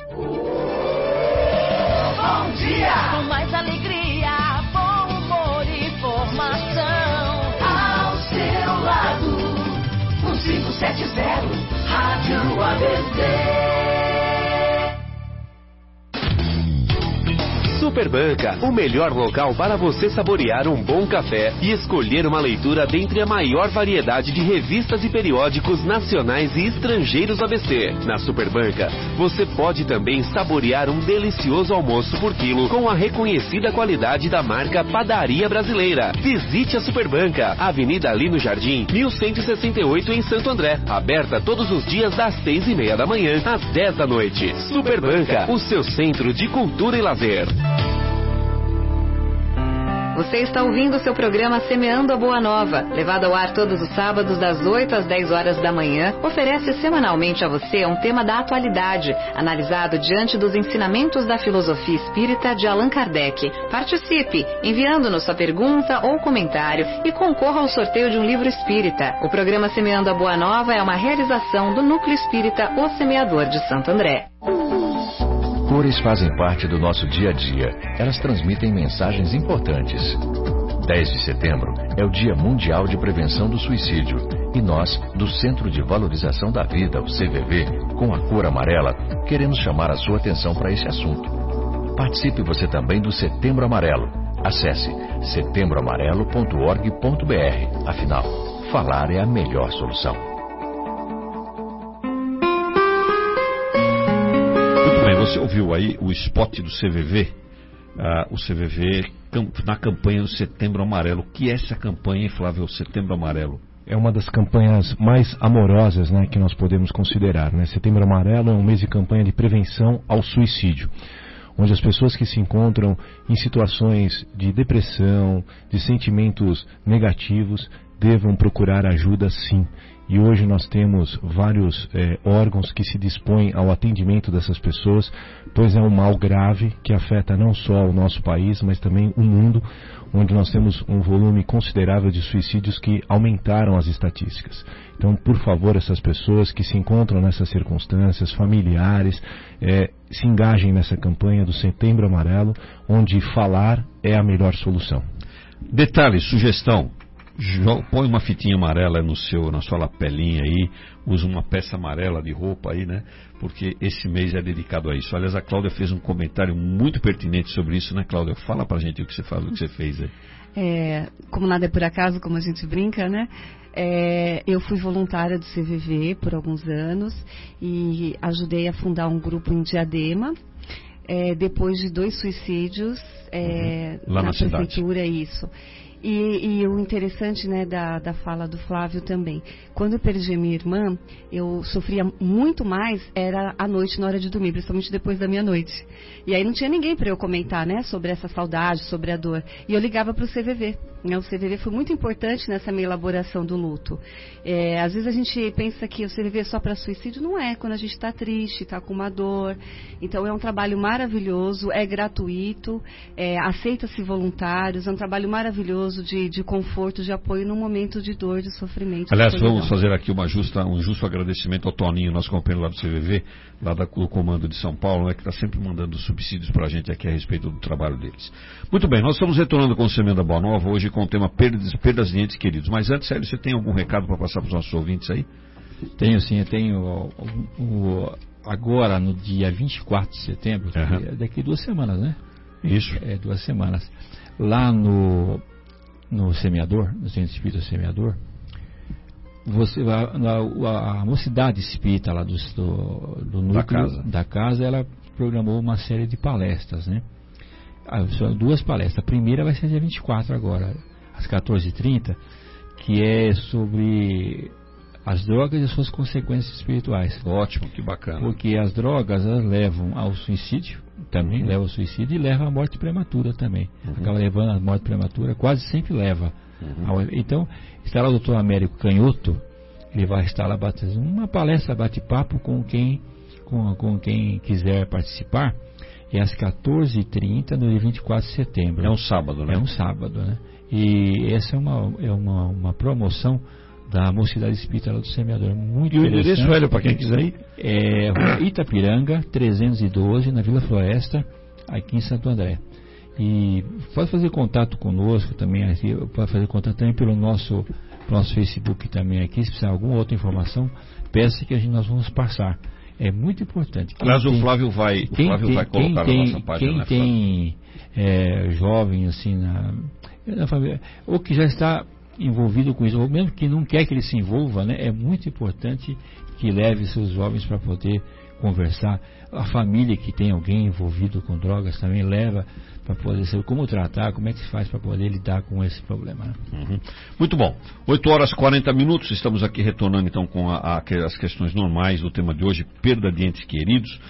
Bom dia! Com mais alegria, bom humor e informação. Ao seu lado, um cinco sete zero, Rádio A B C. Superbanca, o melhor local para você saborear um bom café e escolher uma leitura dentre a maior variedade de revistas e periódicos nacionais e estrangeiros A B C. Na Superbanca, você pode também saborear um delicioso almoço por quilo com a reconhecida qualidade da marca Padaria Brasileira. Visite a Superbanca, Avenida Lino Jardim, mil cento e sessenta e oito em Santo André. Aberta todos os dias das seis e meia da manhã às dez da noite. Superbanca, o seu centro de cultura e lazer. Você está ouvindo o seu programa Semeando a Boa Nova, levado ao ar todos os sábados das oito às dez horas da manhã, oferece semanalmente a você um tema da atualidade, analisado diante dos ensinamentos da filosofia espírita de Allan Kardec. Participe, enviando-nos sua pergunta ou comentário e concorra ao sorteio de um livro espírita. O programa Semeando a Boa Nova é uma realização do Núcleo Espírita O Semeador de Santo André. Cores fazem parte do nosso dia a dia. Elas transmitem mensagens importantes. dez de setembro é o Dia Mundial de Prevenção do Suicídio. E nós, do Centro de Valorização da Vida, o C V V, com a cor amarela, queremos chamar a sua atenção para esse assunto. Participe você também do Setembro Amarelo. Acesse setembro amarelo ponto org ponto br. Afinal, falar é a melhor solução. Você ouviu aí o spot do C V V, uh, o C V V na campanha do Setembro Amarelo. O que é essa campanha, Flávio, Setembro Amarelo? É uma das campanhas mais amorosas, né, que nós podemos considerar, né? Setembro Amarelo é um mês de campanha de prevenção ao suicídio, onde as pessoas que se encontram em situações de depressão, de sentimentos negativos, devam procurar ajuda sim. E hoje nós temos vários eh, órgãos que se dispõem ao atendimento dessas pessoas, pois é um mal grave que afeta não só o nosso país, mas também o mundo, onde nós temos um volume considerável de suicídios que aumentaram as estatísticas. Então, por favor, essas pessoas que se encontram nessas circunstâncias, familiares, eh, se engajem nessa campanha do Setembro Amarelo, onde falar é a melhor solução. Detalhe, sugestão. Põe uma fitinha amarela no seu, na sua lapelinha aí, usa uma peça amarela de roupa aí, né? Porque esse mês é dedicado a isso. Aliás, a Cláudia fez um comentário muito pertinente sobre isso, né, Cláudia? Fala pra gente o que você fala, o que você fez aí. É, como nada é por acaso, como a gente brinca, né? É, eu fui voluntária do C V V por alguns anos e ajudei a fundar um grupo em Diadema. É, depois de dois suicídios é, uhum. Lá na, na cidade. prefeitura, isso. E, e o interessante, né, da, da fala do Flávio também, quando eu perdi minha irmã, eu sofria muito mais, era à noite, na hora de dormir, principalmente depois da meia-noite. E aí não tinha ninguém para eu comentar, né, sobre essa saudade, sobre a dor. E eu ligava para o C V V. Né, o C V V foi muito importante nessa minha elaboração do luto. É, às vezes a gente pensa que o C V V é só para suicídio, não é, quando a gente está triste, está com uma dor. Então é um trabalho maravilhoso, é gratuito, é, aceita-se voluntários, é um trabalho maravilhoso de, de conforto, de apoio num momento de dor, de sofrimento. Aliás, de vamos fazer aqui uma justa, um justo agradecimento ao Toninho, nosso companheiro lá do C V V, lá da, do Comando de São Paulo, né, que está sempre mandando subsídios para a gente aqui a respeito do trabalho deles. Muito bem, nós estamos retornando com o Semana Boa Nova, hoje com o tema perdas, perdas de entes queridos. Mas antes, Célio, você tem algum recado para passar para os nossos ouvintes aí? Tenho sim, eu tenho o, o, agora no dia vinte e quatro de setembro, uhum. daqui duas semanas, né? Isso. É, duas semanas. Lá no, no Semeador, no Centro Espírita Semeador, você, a, a, a mocidade espírita lá do, do, do núcleo da casa. da casa, ela programou uma série de palestras, né? São duas palestras. A primeira vai ser dia vinte e quatro agora, às quatorze e trinta, que é sobre as drogas e suas consequências espirituais. Ótimo, que bacana. Porque as drogas, elas levam ao suicídio, também uhum. levam ao suicídio, e levam à morte prematura também. Uhum. Acaba levando à morte prematura, quase sempre leva. Uhum. Ao, então, está lá o doutor Américo Canhoto, ele vai estar lá batendo uma palestra, bate-papo com quem, com, com quem quiser participar. É às quatorze e trinta, no dia vinte e quatro de setembro. É um sábado, né? É um sábado, né? E essa é uma, é uma, uma promoção da Mocidade Espírita do Semeador. Muito e o endereço, velho, para quem quiser ir? É Rua Itapiranga, trezentos e doze, na Vila Floresta, aqui em Santo André. E pode fazer contato conosco também, aqui, pode fazer contato também pelo nosso, nosso Facebook também aqui, se precisar de alguma outra informação, peça que a gente, nós vamos passar. É muito importante. Aliás, o Flávio vai, o Flávio tem, vai colocar tem, na nossa página. Quem né, tem é, jovem assim na, na família, ou que já está envolvido com isso, ou mesmo que não quer que ele se envolva, né, é muito importante que leve seus jovens para poder conversar. A família que tem alguém envolvido com drogas também leva para poder saber como tratar, como é que se faz para poder lidar com esse problema. Né? Uhum. Muito bom. oito horas e quarenta minutos, estamos aqui retornando então com a, a, as questões normais do tema de hoje, perda de entes queridos.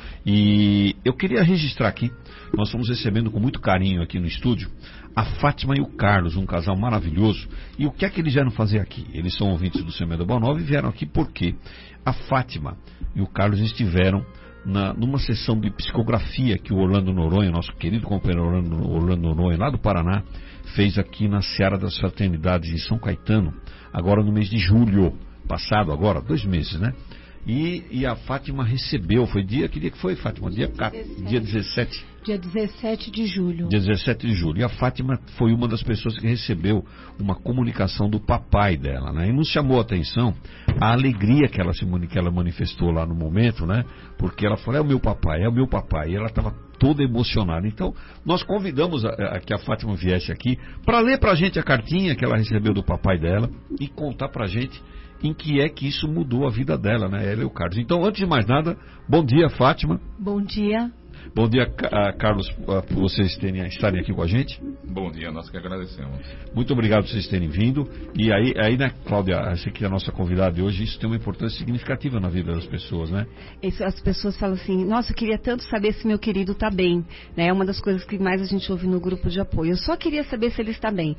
E eu queria registrar aqui, nós estamos recebendo com muito carinho aqui no estúdio a Fátima e o Carlos, um casal maravilhoso. E o que é que eles vieram fazer aqui? Eles são ouvintes do Semana Boa Nova e vieram aqui porque a Fátima e o Carlos estiveram Na, numa sessão de psicografia que o Orlando Noronha, nosso querido companheiro Orlando, Orlando Noronha, lá do Paraná, fez aqui na Seara das Fraternidades em São Caetano, agora no mês de julho passado, agora, dois meses, né? E, e a Fátima recebeu, foi dia, que dia que foi, Fátima? Dia, dia dezessete. Dia dezessete de julho. Dia dezessete de julho. E a Fátima foi uma das pessoas que recebeu uma comunicação do papai dela, né? E nos chamou a atenção a alegria que ela, se, que ela manifestou lá no momento, né? Porque ela falou, é o meu papai, é o meu papai. E ela estava toda emocionada. Então, nós convidamos a, a, que a Fátima viesse aqui para ler pra gente a cartinha que ela recebeu do papai dela e contar pra gente em que é que isso mudou a vida dela, né? Ela e o Carlos. Então, antes de mais nada, bom dia, Fátima. Bom dia. Bom dia, Carlos, por vocês terem, estarem aqui com a gente. Bom dia, nós que agradecemos. Muito obrigado por vocês terem vindo. E aí, aí né, Cláudia, acho que a nossa convidada de hoje, isso tem uma importância significativa na vida das pessoas, né? Isso, as pessoas falam assim, nossa, eu queria tanto saber se meu querido está bem. Né? É uma das coisas que mais a gente ouve no grupo de apoio. Eu só queria saber se ele está bem.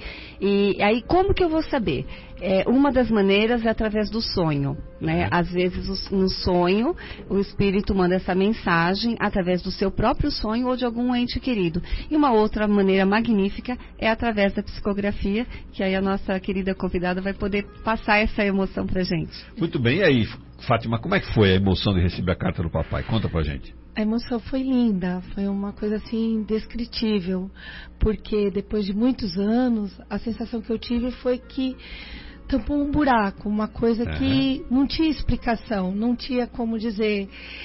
E aí, como que eu vou saber? É, uma das maneiras é através do sonho. Né? Às vezes, no sonho, o espírito manda essa mensagem através do seu próprio sonho ou de algum ente querido. E uma outra maneira magnífica é através da psicografia, que aí a nossa querida convidada vai poder passar essa emoção pra gente. Muito bem, e aí, Fátima, como é que foi a emoção de receber a carta do papai? Conta pra gente. A emoção foi linda, foi uma coisa assim indescritível, porque depois de muitos anos, a sensação que eu tive foi que tampou um buraco, uma coisa uhum. que não tinha explicação, não tinha como dizer,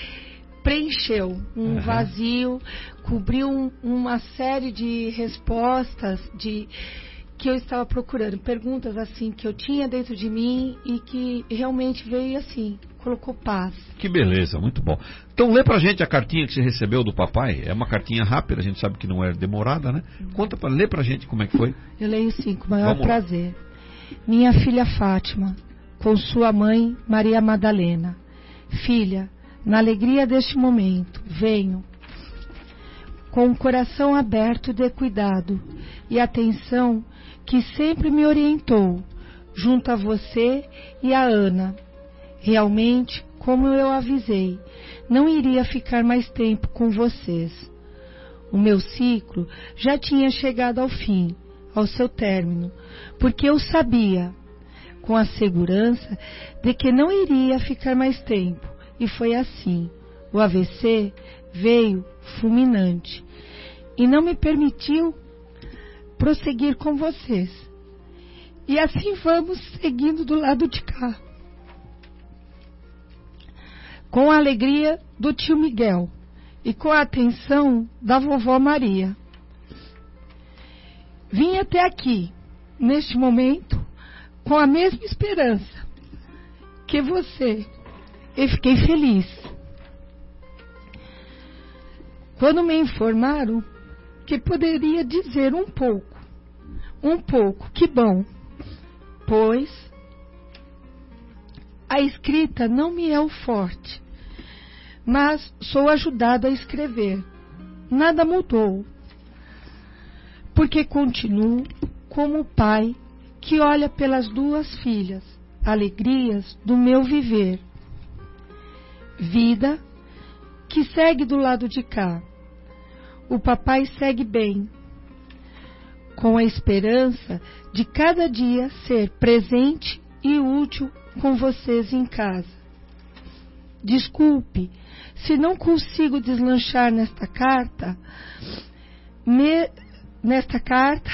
preencheu um uhum. vazio, cobriu um, uma série de respostas de, que eu estava procurando, perguntas assim que eu tinha dentro de mim e que realmente veio assim, colocou paz. Que beleza, muito bom. Então lê pra gente a cartinha que você recebeu do papai. É uma cartinha rápida, a gente sabe que não é demorada, né? Conta pra, lê pra gente como é que foi. Eu leio sim, com o maior Vamos prazer. Lá. Minha filha Fátima, com sua mãe Maria Madalena. Filha, na alegria deste momento, venho com o coração aberto de cuidado e atenção que sempre me orientou, junto a você e a Ana. Realmente, como eu avisei, não iria ficar mais tempo com vocês. O meu ciclo já tinha chegado ao fim, ao seu término, porque eu sabia, com a segurança, de que não iria ficar mais tempo, e foi assim. O A V C veio fulminante e não me permitiu prosseguir com vocês. E assim vamos seguindo do lado de cá. Com a alegria do tio Miguel e com a atenção da vovó Maria. Vim até aqui, neste momento, com a mesma esperança que você, e fiquei feliz. Quando me informaram que poderia dizer um pouco, um pouco, que bom, pois a escrita não me é o forte, mas sou ajudado a escrever. Nada mudou, porque continuo como o pai que olha pelas duas filhas, alegrias do meu viver. Vida que segue do lado de cá. O papai segue bem, com a esperança de cada dia ser presente e útil com vocês em casa. Desculpe se não consigo deslanchar nesta carta, me, nesta carta,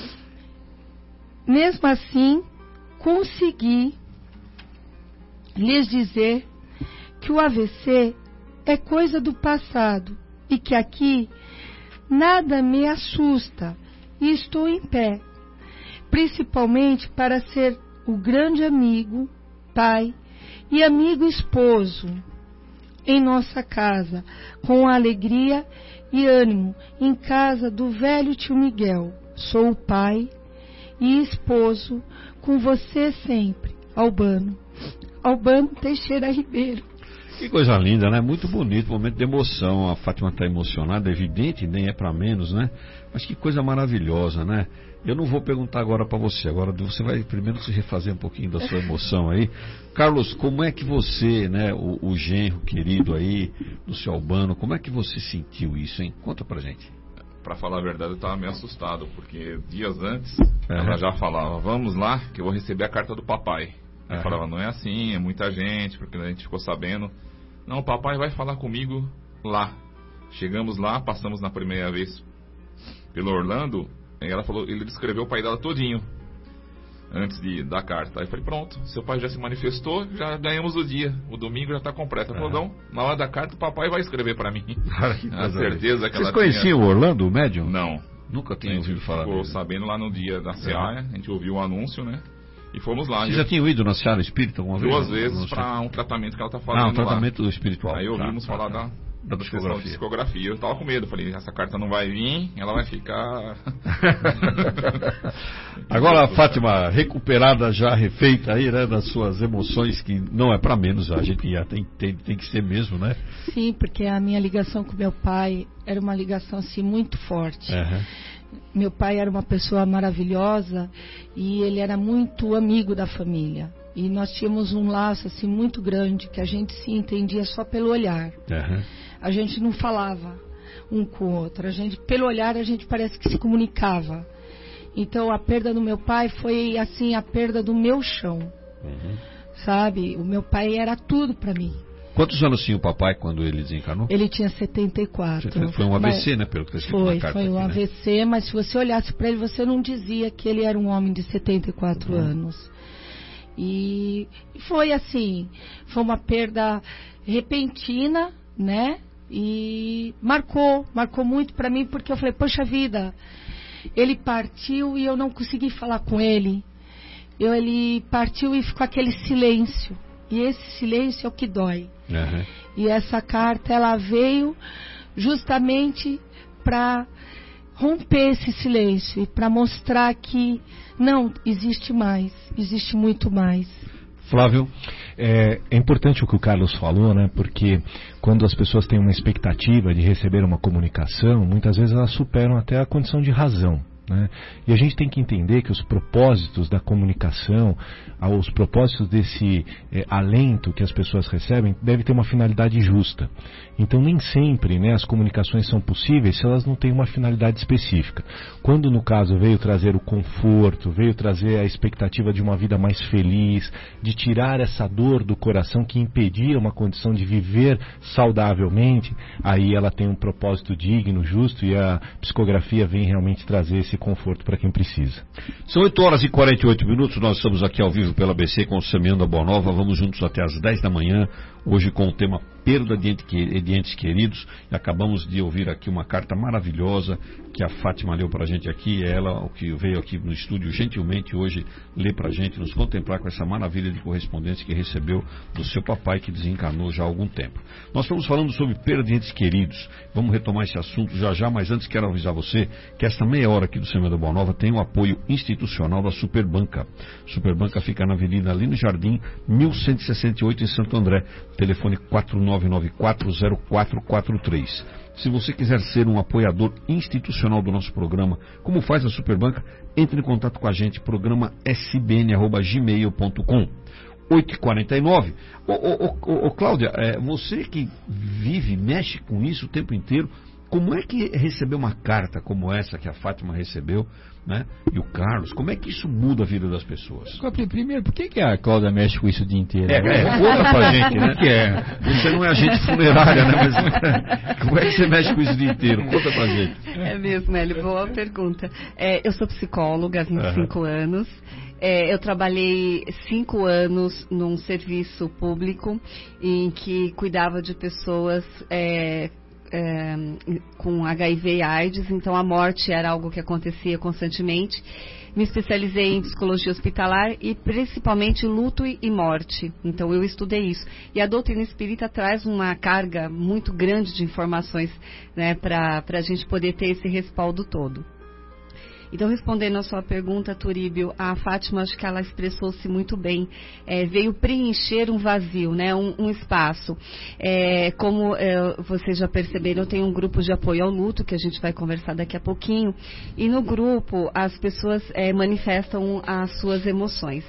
mesmo assim consegui lhes dizer que o A V C é coisa do passado e que aqui nada me assusta e estou em pé, principalmente para ser o grande amigo, pai e amigo esposo em nossa casa, com alegria e ânimo em casa do velho tio Miguel. Sou o pai e esposo com você sempre, Albano. Albano Teixeira Ribeiro. Que coisa linda, né? Muito bonito, momento de emoção. A Fátima está emocionada, é evidente, nem é para menos, né? Mas que coisa maravilhosa, né? Eu não vou perguntar agora para você, agora você vai primeiro se refazer um pouquinho da sua emoção aí. Carlos, como é que você, né, o, o genro querido aí, do seu Albano, como é que você sentiu isso, hein? Conta pra gente. Pra falar a verdade, eu tava meio assustado, porque dias antes, uhum. ela já falava, vamos lá, que eu vou receber a carta do papai. Eu uhum. falava, não é assim, é muita gente, porque a gente ficou sabendo. Não, o papai vai falar comigo lá. Chegamos lá, passamos na primeira vez pelo Orlando, e ela falou, ele descreveu o pai dela todinho, antes de, da carta. Aí eu falei, pronto, seu pai já se manifestou, já ganhamos o dia, o domingo já está completo. Ela falou, não, na hora da carta o papai vai escrever para mim. A certeza que Vocês ela conheciam tinha... o Orlando, o médium? Não. Nunca tinha ouvido falar dele. A gente ficou sabendo lá no dia da C A, a gente ouviu o anúncio, né? E fomos lá. Vocês já tinham ido na Seara Espírita alguma vez? Duas vezes para um tratamento que ela está fazendo. Ah, um tratamento lá. Espiritual. Aí ouvimos tá, falar tá, da, da, da psicografia. psicografia. Eu tava com medo, falei, essa carta não vai vir, ela vai ficar... Agora, Fátima, recuperada já, refeita aí, né, das suas emoções, que não é para menos, a gente já tem, tem, tem que ser mesmo, né? Sim, porque a minha ligação com meu pai era uma ligação assim muito forte. Uhum. Meu pai era uma pessoa maravilhosa e ele era muito amigo da família. E nós tínhamos um laço assim muito grande, que a gente se entendia só pelo olhar. Uhum. A gente não falava um com o outro. A gente, pelo olhar a gente parece que se comunicava. Então a perda do meu pai foi assim a perda do meu chão. Uhum. Sabe? O meu pai era tudo para mim. Quantos anos tinha o papai quando ele desencarnou? Ele tinha setenta e quatro. Foi um A V C, mas, né? Pelo que está escrito foi, na carta foi um aqui, A V C, né? Mas se você olhasse para ele, você não dizia que ele era um homem de setenta e quatro uhum. anos. E foi assim, foi uma perda repentina, né? E marcou, marcou muito para mim, porque eu falei, poxa vida, ele partiu e eu não consegui falar com ele. Eu, ele partiu e ficou aquele silêncio. E esse silêncio é o que dói. Uhum. E essa carta, ela veio justamente para romper esse silêncio e para mostrar que não, existe mais, existe muito mais. Flávio? É, é importante o que o Carlos falou, né? Porque quando as pessoas têm uma expectativa de receber uma comunicação, muitas vezes elas superam até a condição de razão. Né? E a gente tem que entender que os propósitos da comunicação, os propósitos desse é, alento que as pessoas recebem, deve ter uma finalidade justa. Então nem sempre, né, as comunicações são possíveis se elas não têm uma finalidade específica. Quando no caso veio trazer o conforto, veio trazer a expectativa de uma vida mais feliz, de tirar essa dor do coração que impedia uma condição de viver saudavelmente, aí ela tem um propósito digno, justo, e a psicografia vem realmente trazer esse conforto para quem precisa. São oito horas e quarenta e oito minutos, nós estamos aqui ao vivo pela A B C com o Semeando a Boa Nova, vamos juntos até às dez da manhã, hoje com o tema perda de entes queridos, e acabamos de ouvir aqui uma carta maravilhosa que a Fátima leu para a gente aqui, ela, o que veio aqui no estúdio gentilmente hoje ler para a gente, nos contemplar com essa maravilha de correspondência que recebeu do seu papai que desencarnou já há algum tempo. Nós estamos falando sobre perda de entes queridos, vamos retomar esse assunto já já, mas antes quero avisar você que esta meia hora aqui do Semeando a Boa Nova tem o apoio institucional da Superbanca. Superbanca fica na Avenida Lino Jardim, mil cento e sessenta e oito em Santo André, telefone quatro nove nove quatro zero quatro quatro três. Se você quiser ser um apoiador institucional do nosso programa, como faz a Superbanca, entre em contato com a gente, programa s b n arroba gmail ponto com. oito e quarenta e nove. Ô, ô, ô, ô, Cláudia, é, você que vive, mexe com isso o tempo inteiro, como é que receber uma carta como essa que a Fátima recebeu, né? E o Carlos, como é que isso muda a vida das pessoas? Primeiro, por que, que a Cláudia mexe com isso o dia inteiro? É, é conta pra gente, né? Que é, você não é agente funerária, né? Mas como é que você mexe com isso o dia inteiro? Conta pra gente. É mesmo, Hélio, boa pergunta. É, eu sou psicóloga há vinte e cinco uhum. anos. É, eu trabalhei cinco anos num serviço público em que cuidava de pessoas é, é, com H I V e AIDS, então a morte era algo que acontecia constantemente. Me especializei em psicologia hospitalar e principalmente luto e morte, então eu estudei isso. E a doutrina espírita traz uma carga muito grande de informações, né, para a gente poder ter esse respaldo todo. Então, respondendo a sua pergunta, Turíbio, a Fátima, acho que ela expressou-se muito bem. É, veio preencher um vazio, né, um, um espaço. É, como é, vocês já perceberam, eu tenho um grupo de apoio ao luto, que a gente vai conversar daqui a pouquinho. E no grupo, as pessoas é, manifestam as suas emoções.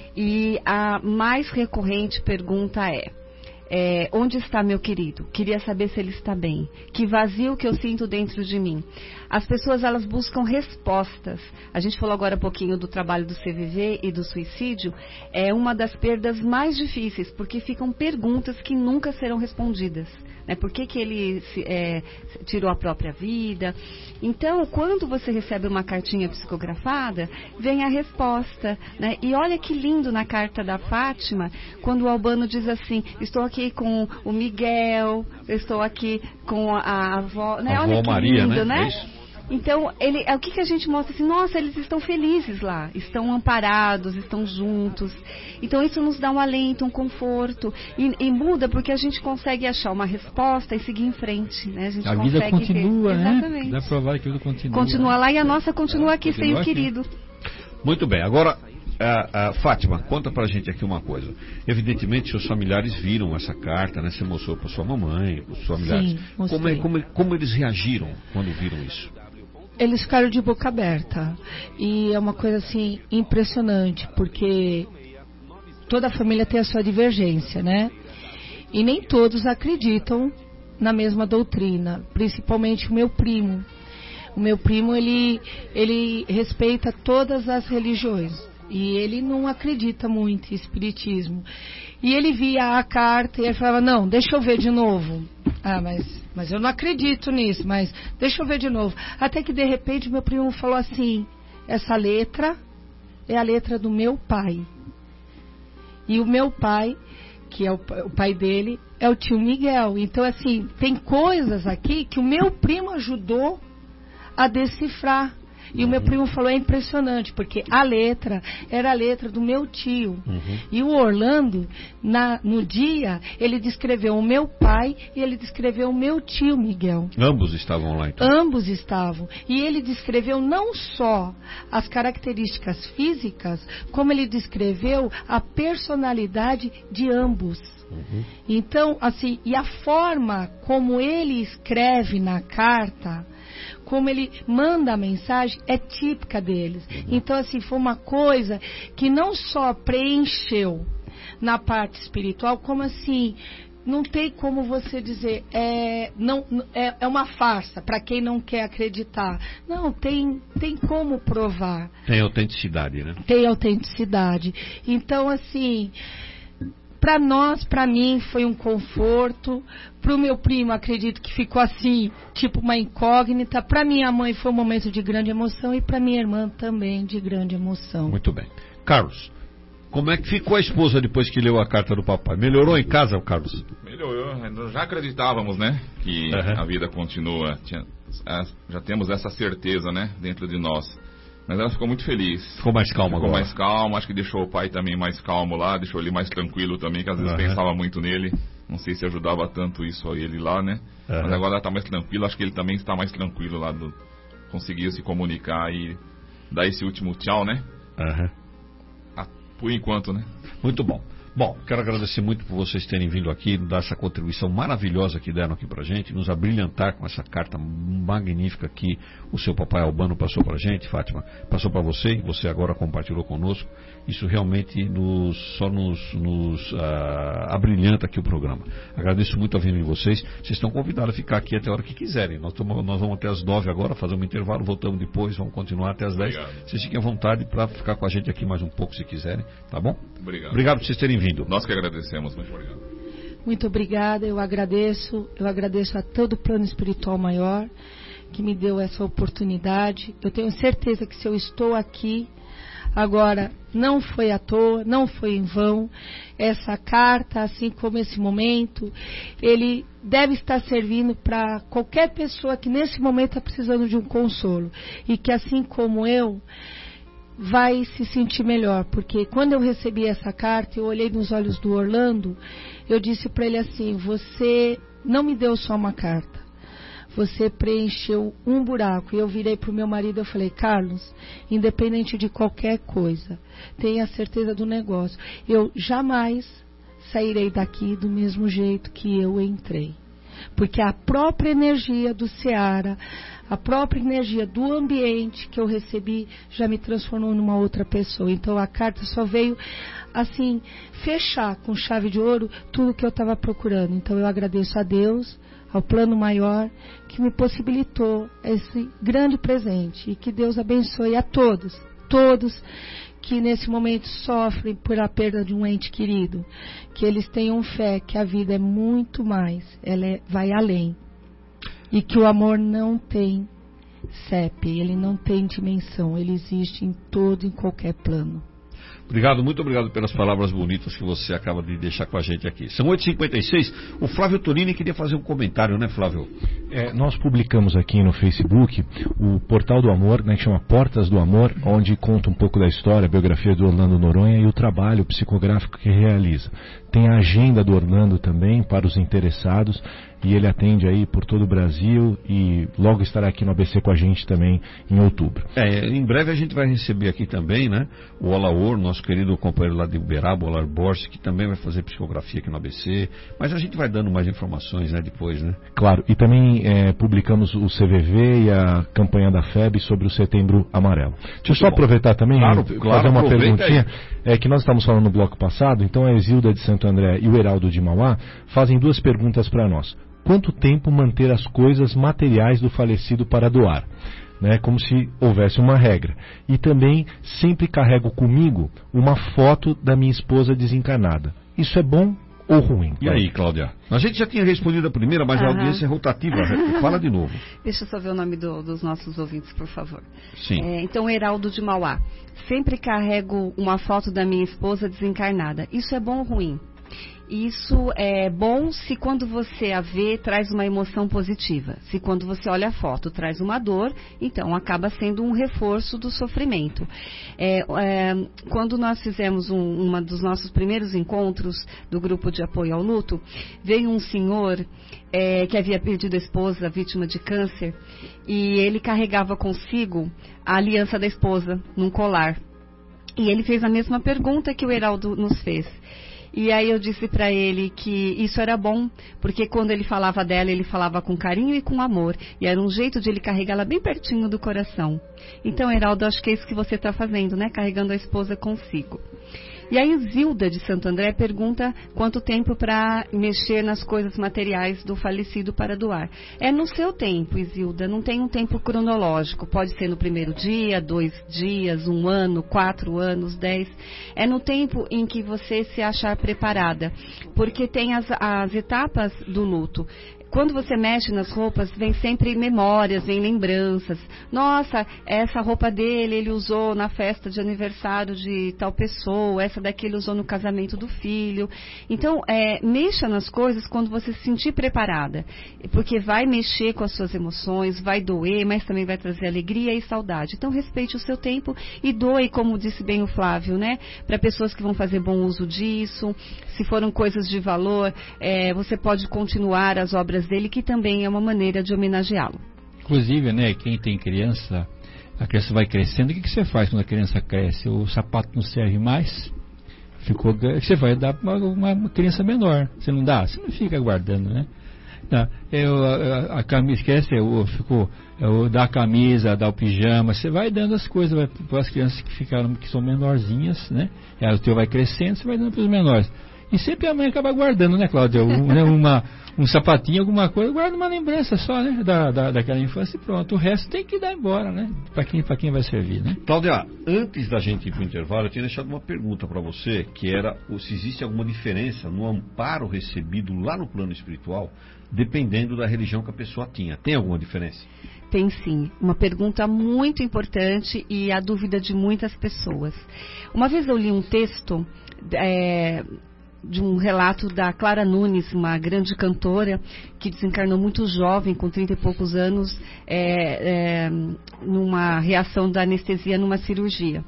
E a mais recorrente pergunta é... É, onde está meu querido? Queria saber se ele está bem. Que vazio que eu sinto dentro de mim. As pessoas, elas buscam respostas. A gente falou agora um pouquinho do trabalho do C V V e do suicídio. É uma das perdas mais difíceis, porque ficam perguntas que nunca serão respondidas. Né? Por que que ele se, é, tirou a própria vida? Então, quando você recebe uma cartinha psicografada, vem a resposta. Né? E olha que lindo na carta da Fátima, quando o Albano diz assim, estou aqui com o Miguel, eu estou aqui com a avó, né? A Olha avó que Maria, lindo, né? né? É isso? Então, ele, é o que, que a gente mostra assim, nossa, eles estão felizes lá, estão amparados, estão juntos. Então, isso nos dá um alento, um conforto. E, e muda porque a gente consegue achar uma resposta e seguir em frente. Né? A, gente a vida continua, ter... né? Exatamente. Dá pra provar que a vida continua. Continua lá e a nossa continua aqui sem o querido. Muito bem, agora... A, a Fátima, conta pra gente aqui uma coisa. Evidentemente, seus familiares viram essa carta, né? Você mostrou pra sua mamãe, pros seus familiares. Sim, como, é, como, como eles reagiram quando viram isso? Eles ficaram de boca aberta. E é uma coisa assim impressionante, porque toda a família tem a sua divergência, né? E nem todos acreditam na mesma doutrina, principalmente o meu primo. O meu primo, ele, ele respeita todas as religiões. E ele não acredita muito em espiritismo. E ele via a carta e ele falava, não, deixa eu ver de novo. Ah, mas, mas eu não acredito nisso, mas deixa eu ver de novo. Até que de repente meu primo falou assim, essa letra é a letra do meu pai. E o meu pai, que é o, o pai dele, é o tio Miguel. Então, assim, tem coisas aqui que o meu primo ajudou a decifrar. E uhum. o meu primo falou, é impressionante, porque a letra era a letra do meu tio. Uhum. E o Orlando, na, no dia, ele descreveu o meu pai e ele descreveu o meu tio Miguel. Ambos estavam lá, então? Ambos estavam. E ele descreveu não só as características físicas, como ele descreveu a personalidade de ambos. Uhum. Então, assim, e a forma como ele escreve na carta, como ele manda a mensagem, é típica deles. Uhum. Então, assim, foi uma coisa que não só preencheu na parte espiritual, como assim, não tem como você dizer, é, não, é, é uma farsa para quem não quer acreditar. Não, tem, tem como provar. Tem autenticidade, né? Tem autenticidade. Então, assim, para nós, para mim, foi um conforto. Para o meu primo, acredito que ficou assim, tipo uma incógnita. Para minha mãe foi um momento de grande emoção e para minha irmã também de grande emoção. Muito bem. Carlos, como é que ficou a esposa depois que leu a carta do papai? Melhorou em casa, Carlos? Melhorou. Nós já acreditávamos, né? Que uhum. a vida continua. Tinha, já temos essa certeza, né? Dentro de nós. Mas ela ficou muito feliz. Ficou mais calma ficou agora. Ficou mais calma. Acho que deixou o pai também mais calmo lá. Deixou ele mais tranquilo também, que às vezes uhum. pensava muito nele. Não sei se ajudava tanto isso a ele lá, né? Uhum. Mas agora ela está mais tranquila. Acho que ele também está mais tranquilo lá. Do, conseguiu se comunicar e dar esse último tchau, né? Uhum. Ah, por enquanto, né? Muito bom. Bom, quero agradecer muito por vocês terem vindo aqui, dar essa contribuição maravilhosa que deram aqui pra gente, nos abrilhantar com essa carta magnífica que o seu papai Albano passou pra gente, Fátima, passou pra você e você agora compartilhou conosco. Isso realmente nos, só nos, nos uh, abrilhanta aqui o programa. Agradeço muito a vinda de vocês. Vocês estão convidados a ficar aqui até a hora que quiserem. Nós, tamo, nós vamos até as nove agora, fazer um intervalo, voltamos depois, vamos continuar até as dez. Obrigado. Vocês fiquem à vontade para ficar com a gente aqui mais um pouco se quiserem, tá bom? Obrigado. Obrigado por vocês terem vindo. Nós que agradecemos, muito obrigado. Muito obrigada, eu agradeço, eu agradeço a todo o plano espiritual maior que me deu essa oportunidade. Eu tenho certeza que se eu estou aqui agora, não foi à toa, não foi em vão. Essa carta, assim como esse momento, ele deve estar servindo para qualquer pessoa que nesse momento está precisando de um consolo. E que assim como eu, vai se sentir melhor, porque quando eu recebi essa carta, eu olhei nos olhos do Orlando, eu disse para ele assim, você não me deu só uma carta, você preencheu um buraco. E eu virei para o meu marido e eu falei, Carlos, independente de qualquer coisa, tenha certeza do negócio, eu jamais sairei daqui do mesmo jeito que eu entrei, porque a própria energia do Ceará, a própria energia do ambiente que eu recebi já me transformou numa outra pessoa. Então a carta só veio assim, fechar com chave de ouro tudo que eu estava procurando. Então eu agradeço a Deus, ao plano maior, que me possibilitou esse grande presente. E que Deus abençoe a todos, todos que nesse momento sofrem por a perda de um ente querido. Que eles tenham fé que a vida é muito mais, ela é, vai além. E que o amor não tem C E P, ele não tem dimensão, ele existe em todo, em qualquer plano. Obrigado, muito obrigado pelas palavras bonitas que você acaba de deixar com a gente aqui. São oito e cinquenta e seis, o Flávio Torini queria fazer um comentário, né, Flávio? É, nós publicamos aqui no Facebook o Portal do Amor, né, que chama Portas do Amor, onde conta um pouco da história, a biografia do Orlando Noronha e o trabalho psicográfico que realiza. Tem a agenda do Orlando também para os interessados, e ele atende aí por todo o Brasil e logo estará aqui no A B C com a gente também em outubro. É, em breve a gente vai receber aqui também, né, o Olaor, nosso querido companheiro lá de Uberaba, o Olar Borges, que também vai fazer psicografia aqui no A B C, mas a gente vai dando mais informações, né, depois, né? Claro, e também é, publicamos o C V V e a campanha da F E B sobre o Setembro Amarelo. Deixa Muito eu só bom. aproveitar também, claro, fazer claro, uma perguntinha, é que nós estamos falando no bloco passado, então a Exilda de Santo André e o Heraldo de Mauá fazem duas perguntas para nós. Quanto tempo manter as coisas materiais do falecido para doar? Né, como se houvesse uma regra. E também sempre carrego comigo uma foto da minha esposa desencarnada. Isso é bom ou ruim? E aí, Cláudia? A gente já tinha respondido a primeira, mas uhum. a audiência é rotativa. Fala de novo. Deixa eu só ver o nome do, dos nossos ouvintes, por favor. Sim. É, então, Heraldo de Mauá. Sempre carrego uma foto da minha esposa desencarnada. Isso é bom ou ruim? Isso é bom se quando você a vê traz uma emoção positiva. Se quando você olha a foto traz uma dor, então acaba sendo um reforço do sofrimento. É, é, quando nós fizemos um uma dos nossos primeiros encontros do grupo de apoio ao luto, veio um senhor é, que havia perdido a esposa, vítima de câncer, e ele carregava consigo a aliança da esposa num colar. E ele fez a mesma pergunta que o Heraldo nos fez. E aí eu disse para ele que isso era bom, porque quando ele falava dela, ele falava com carinho e com amor. E era um jeito de ele carregá-la bem pertinho do coração. Então, Heraldo, acho que é isso que você está fazendo, né? Carregando a esposa consigo. E aí Zilda de Santo André pergunta quanto tempo para mexer nas coisas materiais do falecido para doar. É no seu tempo, Zilda, não tem um tempo cronológico. Pode ser no primeiro dia, dois dias, um ano, quatro anos, dez. É no tempo em que você se achar preparada, porque tem as, as etapas do luto. Quando você mexe nas roupas, vem sempre memórias, vem lembranças. Nossa, essa roupa dele ele usou na festa de aniversário de tal pessoa, essa daqui ele usou no casamento do filho. Então, é, mexa nas coisas quando você se sentir preparada, porque vai mexer com as suas emoções, vai doer, mas também vai trazer alegria e saudade. Então, respeite o seu tempo e doe, como disse bem o Flávio, né? Para pessoas que vão fazer bom uso disso. Se foram coisas de valor, é, você pode continuar as obras dele, que também é uma maneira de homenageá-lo. Inclusive, né, quem tem criança, a criança vai crescendo, o que, que você faz quando a criança cresce? O sapato não serve mais, ficou, você vai dar para uma, uma criança menor, você não dá? Você não fica guardando, né? Não, eu, a, a camisa, esquece, eu, ficou, eu dá a camisa, dá o pijama, você vai dando as coisas para as crianças que ficaram, que são menorzinhas, né? Aí o teu vai crescendo, você vai dando para os menores. E sempre a mãe acaba guardando, né, Cláudia? Uma, uma, um sapatinho, alguma coisa, guarda uma lembrança só, né? Da, da, daquela infância e pronto. O resto tem que dar embora, né? Para quem, para quem vai servir, né? Cláudia, antes da gente ir para o intervalo, eu tinha deixado uma pergunta para você, que era se existe alguma diferença no amparo recebido lá no plano espiritual, dependendo da religião que a pessoa tinha. Tem alguma diferença? Tem sim. Uma pergunta muito importante e a dúvida de muitas pessoas. Uma vez eu li um texto... É, de um relato da Clara Nunes, uma grande cantora que desencarnou muito jovem, com trinta e poucos anos, é, é, numa reação da anestesia numa cirurgia.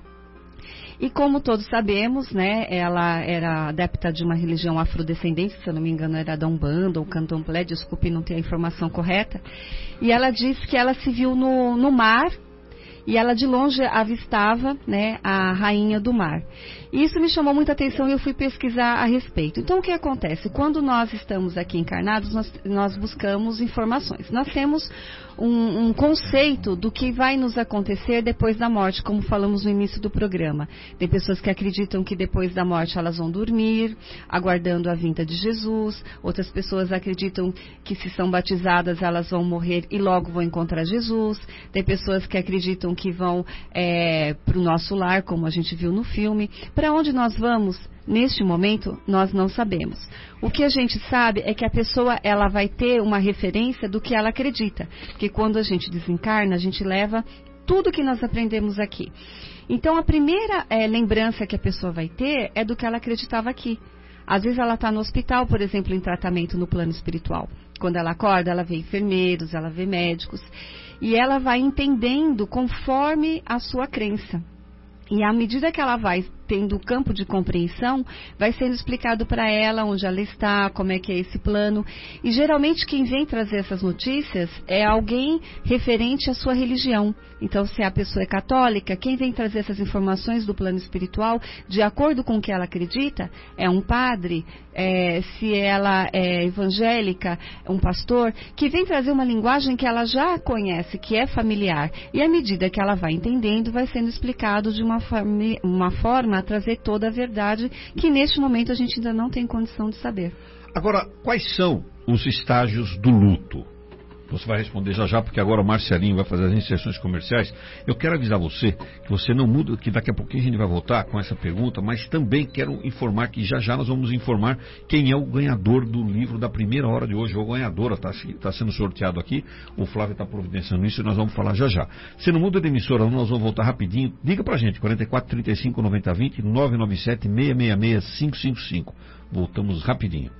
E como todos sabemos, né, ela era adepta de uma religião afrodescendente, se eu não me engano era da Umbanda ou Candomblé, desculpe não ter a informação correta, e ela disse que ela se viu no, no mar, e ela de longe avistava, né, a rainha do mar. E isso me chamou muita atenção e eu fui pesquisar a respeito. Então, o que acontece? Quando nós estamos aqui encarnados, nós, nós buscamos informações. Nós temos um, um conceito do que vai nos acontecer depois da morte, como falamos no início do programa. Tem pessoas que acreditam que depois da morte elas vão dormir, aguardando a vinda de Jesus. Outras pessoas acreditam que se são batizadas elas vão morrer e logo vão encontrar Jesus. Tem pessoas que acreditam que vão é, para o nosso lar, como a gente viu no filme. Para onde nós vamos, neste momento, nós não sabemos. O que a gente sabe é que a pessoa ela vai ter uma referência do que ela acredita. Porque quando a gente desencarna, a gente leva tudo que nós aprendemos aqui. Então, a primeira é, lembrança que a pessoa vai ter é do que ela acreditava aqui. Às vezes ela está no hospital, por exemplo, em tratamento no plano espiritual. Quando ela acorda, ela vê enfermeiros, ela vê médicos. E ela vai entendendo conforme a sua crença. E à medida que ela vai tendo o campo de compreensão, vai sendo explicado para ela onde ela está, como é que é esse plano. E geralmente quem vem trazer essas notícias é alguém referente à sua religião. Então, se a pessoa é católica, quem vem trazer essas informações do plano espiritual, de acordo com o que ela acredita, é um padre. É, se ela é evangélica, um pastor, que vem trazer uma linguagem que ela já conhece, que é familiar. E à medida que ela vai entendendo, vai sendo explicado de uma, uma forma a trazer toda a verdade, que neste momento a gente ainda não tem condição de saber. Agora, quais são os estágios do luto? Você vai responder já já, porque agora o Marcelinho vai fazer as inserções comerciais. Eu quero avisar você que você não muda, que daqui a pouquinho a gente vai voltar com essa pergunta, mas também quero informar que já já nós vamos informar quem é o ganhador do livro da primeira hora de hoje, ou ganhadora, está tá sendo sorteado aqui. O Flávio está providenciando isso e nós vamos falar já já. Se não muda de emissora, nós vamos voltar rapidinho. Liga pra gente, quarenta e quatro, trinta e cinco, noventa, vinte, nove nove sete, seis seis seis, cinco cinco cinco. Voltamos rapidinho.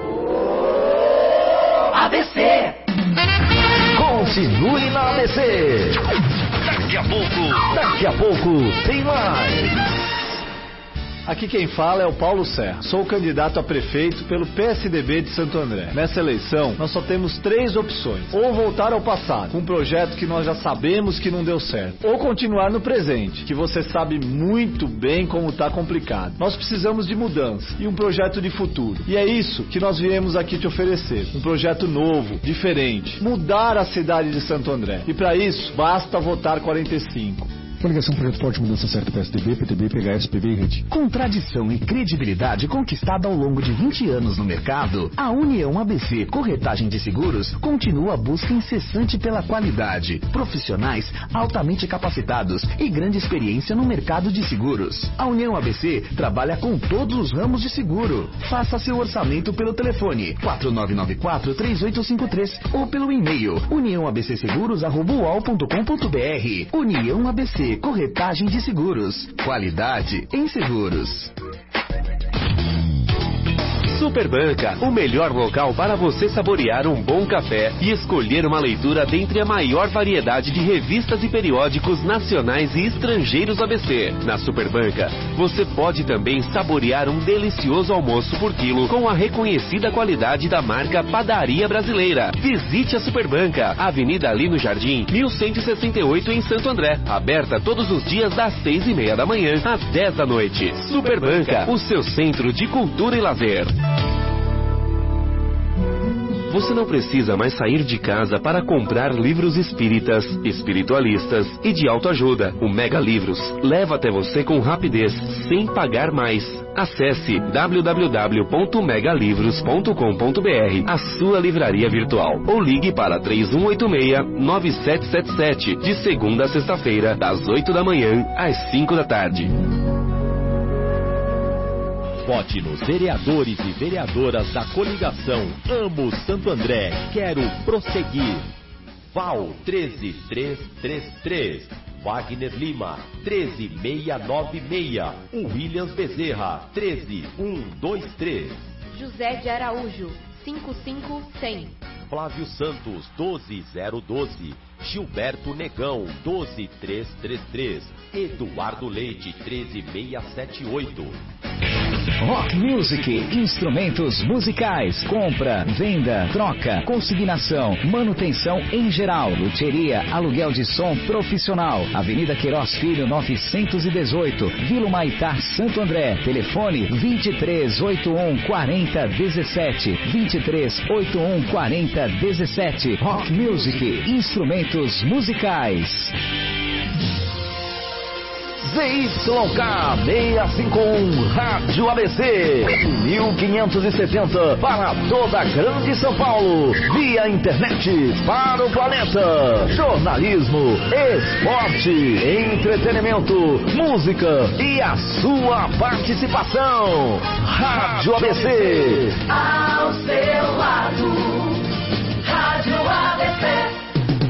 A B C. Continue na A B C. Daqui a pouco, daqui a pouco tem mais. Aqui quem fala é o Paulo Serra. Sou candidato a prefeito pelo P S D B de Santo André. Nessa eleição, nós só temos três opções. Ou voltar ao passado, com um projeto que nós já sabemos que não deu certo. Ou continuar no presente, que você sabe muito bem como está complicado. Nós precisamos de mudança e um projeto de futuro. E é isso que nós viemos aqui te oferecer. Um projeto novo, diferente. Mudar a cidade de Santo André. E para isso, basta votar quarenta e cinco. Coligação Projeto Forte, Mudança Certa, P S D B, P T B, P H S, P B e Rede. Com tradição e credibilidade conquistada ao longo de vinte anos no mercado, a União A B C Corretagem de Seguros continua a busca incessante pela qualidade, profissionais altamente capacitados e grande experiência no mercado de seguros. A União A B C trabalha com todos os ramos de seguro. Faça seu orçamento pelo telefone quatro nove nove quatro, três oito cinco três ou pelo e-mail união a b c seguros arroba u o l ponto com ponto b r. União A B C Corretagem de Seguros. Qualidade em seguros. Superbanca, o melhor local para você saborear um bom café e escolher uma leitura dentre a maior variedade de revistas e periódicos nacionais e estrangeiros A B C. Na Superbanca, você pode também saborear um delicioso almoço por quilo com a reconhecida qualidade da marca Padaria Brasileira. Visite a Superbanca, Avenida Alino Jardim, mil cento e sessenta e oito em Santo André. Aberta todos os dias das seis e meia da manhã às dez da noite. Superbanca, o seu centro de cultura e lazer. Você não precisa mais sair de casa para comprar livros espíritas, espiritualistas e de autoajuda. O Mega Livros leva até você com rapidez, sem pagar mais. Acesse w w w ponto mega livros ponto com ponto b r, a sua livraria virtual, ou ligue para três um oito seis, nove sete sete sete, de segunda a sexta-feira, das oito da manhã às cinco da tarde. Vote nos vereadores e vereadoras da coligação Amo Santo André, Quero Prosseguir. Val treze três três três, Wagner Lima treze seis nove seis, Williams Bezerra treze um dois três, José de Araújo cinco cinco cem, Flávio Santos doze zero doze, Gilberto Negão doze três três três, Eduardo Leite treze seis sete oito. Rock Music, instrumentos musicais, compra, venda, troca, consignação, manutenção em geral, luthieria, aluguel de som profissional. Avenida Queiroz Filho novecentos e dezoito, Vila Humaitá, Santo André. Telefone vinte e três oitenta e um quarenta dezessete, vinte e três oitenta e um quarenta dezessete. Rock Music, instrumentos musicais. Z Y K seiscentos e cinquenta e um Rádio A B C, mil quinhentos e setenta para toda a Grande São Paulo, via internet para o planeta. Jornalismo, esporte, entretenimento, música e a sua participação. Rádio A B C. Ao seu lado, Rádio A B C.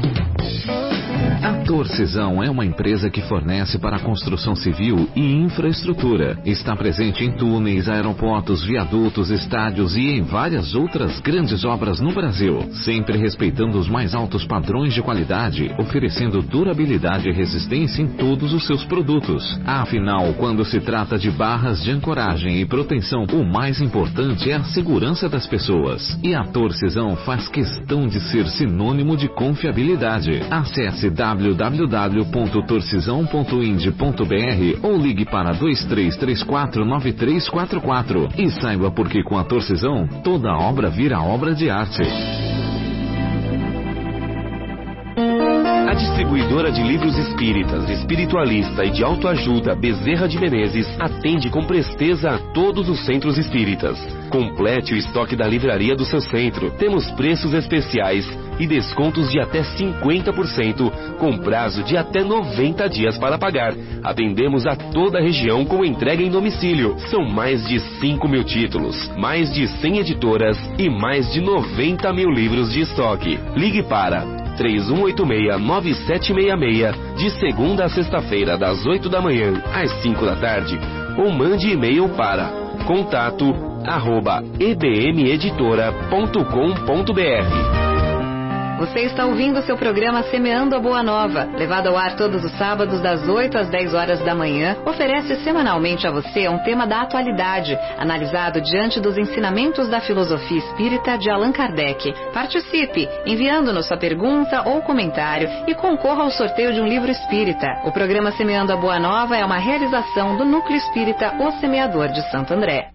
A Torcisão é uma empresa que fornece para a construção civil e infraestrutura. Está presente em túneis, aeroportos, viadutos, estádios e em várias outras grandes obras no Brasil, sempre respeitando os mais altos padrões de qualidade, oferecendo durabilidade e resistência em todos os seus produtos. Afinal, quando se trata de barras de ancoragem e proteção, o mais importante é a segurança das pessoas. E a Torcisão faz questão de ser sinônimo de confiabilidade. Acesse w w w ponto torcisão ponto ind ponto b r ou ligue para dois três três quatro nove três quatro quatro e saiba por que com a Torcisão toda obra vira obra de arte. A distribuidora de livros espíritas, espiritualista e de autoajuda Bezerra de Menezes atende com presteza a todos os centros espíritas. Complete o estoque da livraria do seu centro. Temos preços especiais e descontos de até cinquenta por cento, com prazo de até noventa dias para pagar. Atendemos a toda a região com entrega em domicílio. São mais de cinco mil títulos, mais de cem editoras e mais de noventa mil livros de estoque. Ligue para três um oito seis, nove sete seis seis, de segunda a sexta-feira, das oito da manhã às cinco da tarde, ou mande e-mail para contato arroba e b m editora ponto com ponto b r. Você está ouvindo o seu programa Semeando a Boa Nova, levado ao ar todos os sábados das oito às dez horas da manhã, oferece semanalmente a você um tema da atualidade, analisado diante dos ensinamentos da filosofia espírita de Allan Kardec. Participe, enviando-nos sua pergunta ou comentário e concorra ao sorteio de um livro espírita. O programa Semeando a Boa Nova é uma realização do Núcleo Espírita O Semeador de Santo André.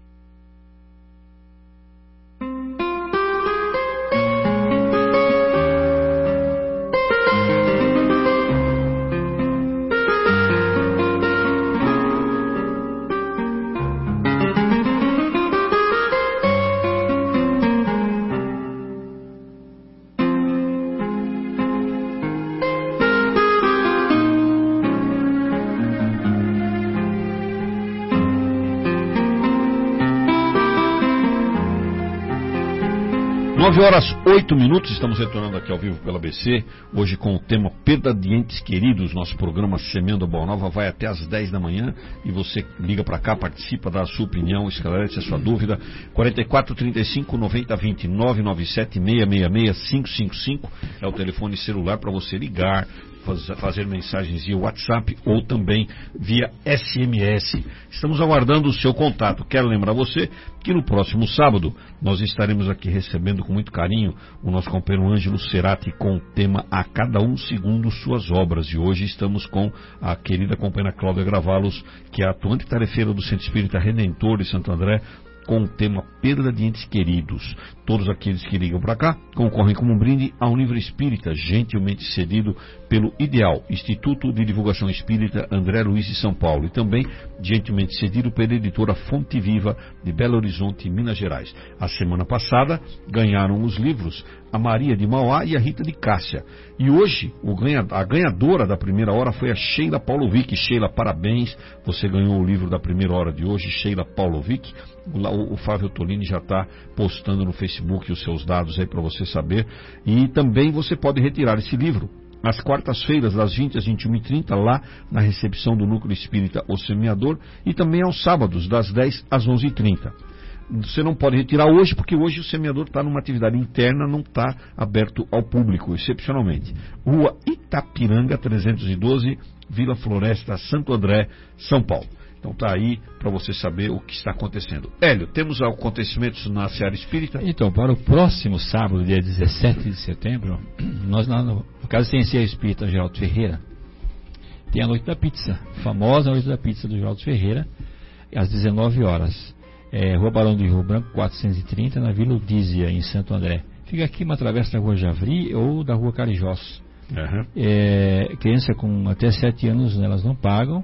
nove horas, oito minutos, estamos retornando aqui ao vivo pela B C, hoje com o tema Perda de Entes Queridos. Nosso programa Semeando a Boa Nova vai até às dez da manhã e você liga para cá, participa, dá a sua opinião, esclarece a sua dúvida. quarenta e quatro, trinta e cinco, noventa, vinte e nove, nove sete seis seis seis, cinco cinco cinco é o telefone celular para você ligar, fazer mensagens via WhatsApp ou também via S M S. Estamos aguardando o seu contato. Quero lembrar você que no próximo sábado nós estaremos aqui recebendo com muito carinho o nosso companheiro Ângelo Cerati com o tema A Cada Um Segundo Suas Obras. E hoje estamos com a querida companheira Cláudia Gravalos, que é a atuante tarefeira do Centro Espírita Redentor de Santo André, com o tema Perda de Entes Queridos. Todos aqueles que ligam para cá concorrem como um brinde a um livro espírita gentilmente cedido pelo Ideal, Instituto de Divulgação Espírita André Luiz de São Paulo, e também gentilmente cedido pela editora Fonte Viva de Belo Horizonte, Minas Gerais. A semana passada ganharam os livros a Maria de Mauá e a Rita de Cássia. E hoje o ganha, a ganhadora da primeira hora foi a Sheila Paulovic. Sheila, parabéns, você ganhou o livro da primeira hora de hoje, Sheila Paulovic. O, o Flávio Tolini já está postando no Facebook os seus dados aí para você saber. E também você pode retirar esse livro às quartas-feiras, das vinte às vinte e uma e trinta, lá na recepção do Núcleo Espírita O Semeador, e também aos sábados, das dez às onze e trinta. Você não pode retirar hoje, porque hoje o semeador está numa atividade interna, não está aberto ao público, excepcionalmente. Rua Itapiranga, trezentos e doze, Vila Floresta, Santo André, São Paulo. Então está aí para você saber o que está acontecendo. Hélio, temos acontecimentos na Seara Espírita? Então, para o próximo sábado, dia dezessete de setembro, nós lá no, no caso tem Seara Espírita Geraldo Ferreira, tem a Noite da Pizza, a famosa Noite da Pizza do Geraldo Ferreira, às dezenove horas. É, Rua Barão do Rio Branco, quatrocentos e trinta, na Vila Udízia, em Santo André. Fica aqui uma travessa da Rua Javri ou da Rua Carijós. Uhum. É, criança com até sete anos, elas não pagam.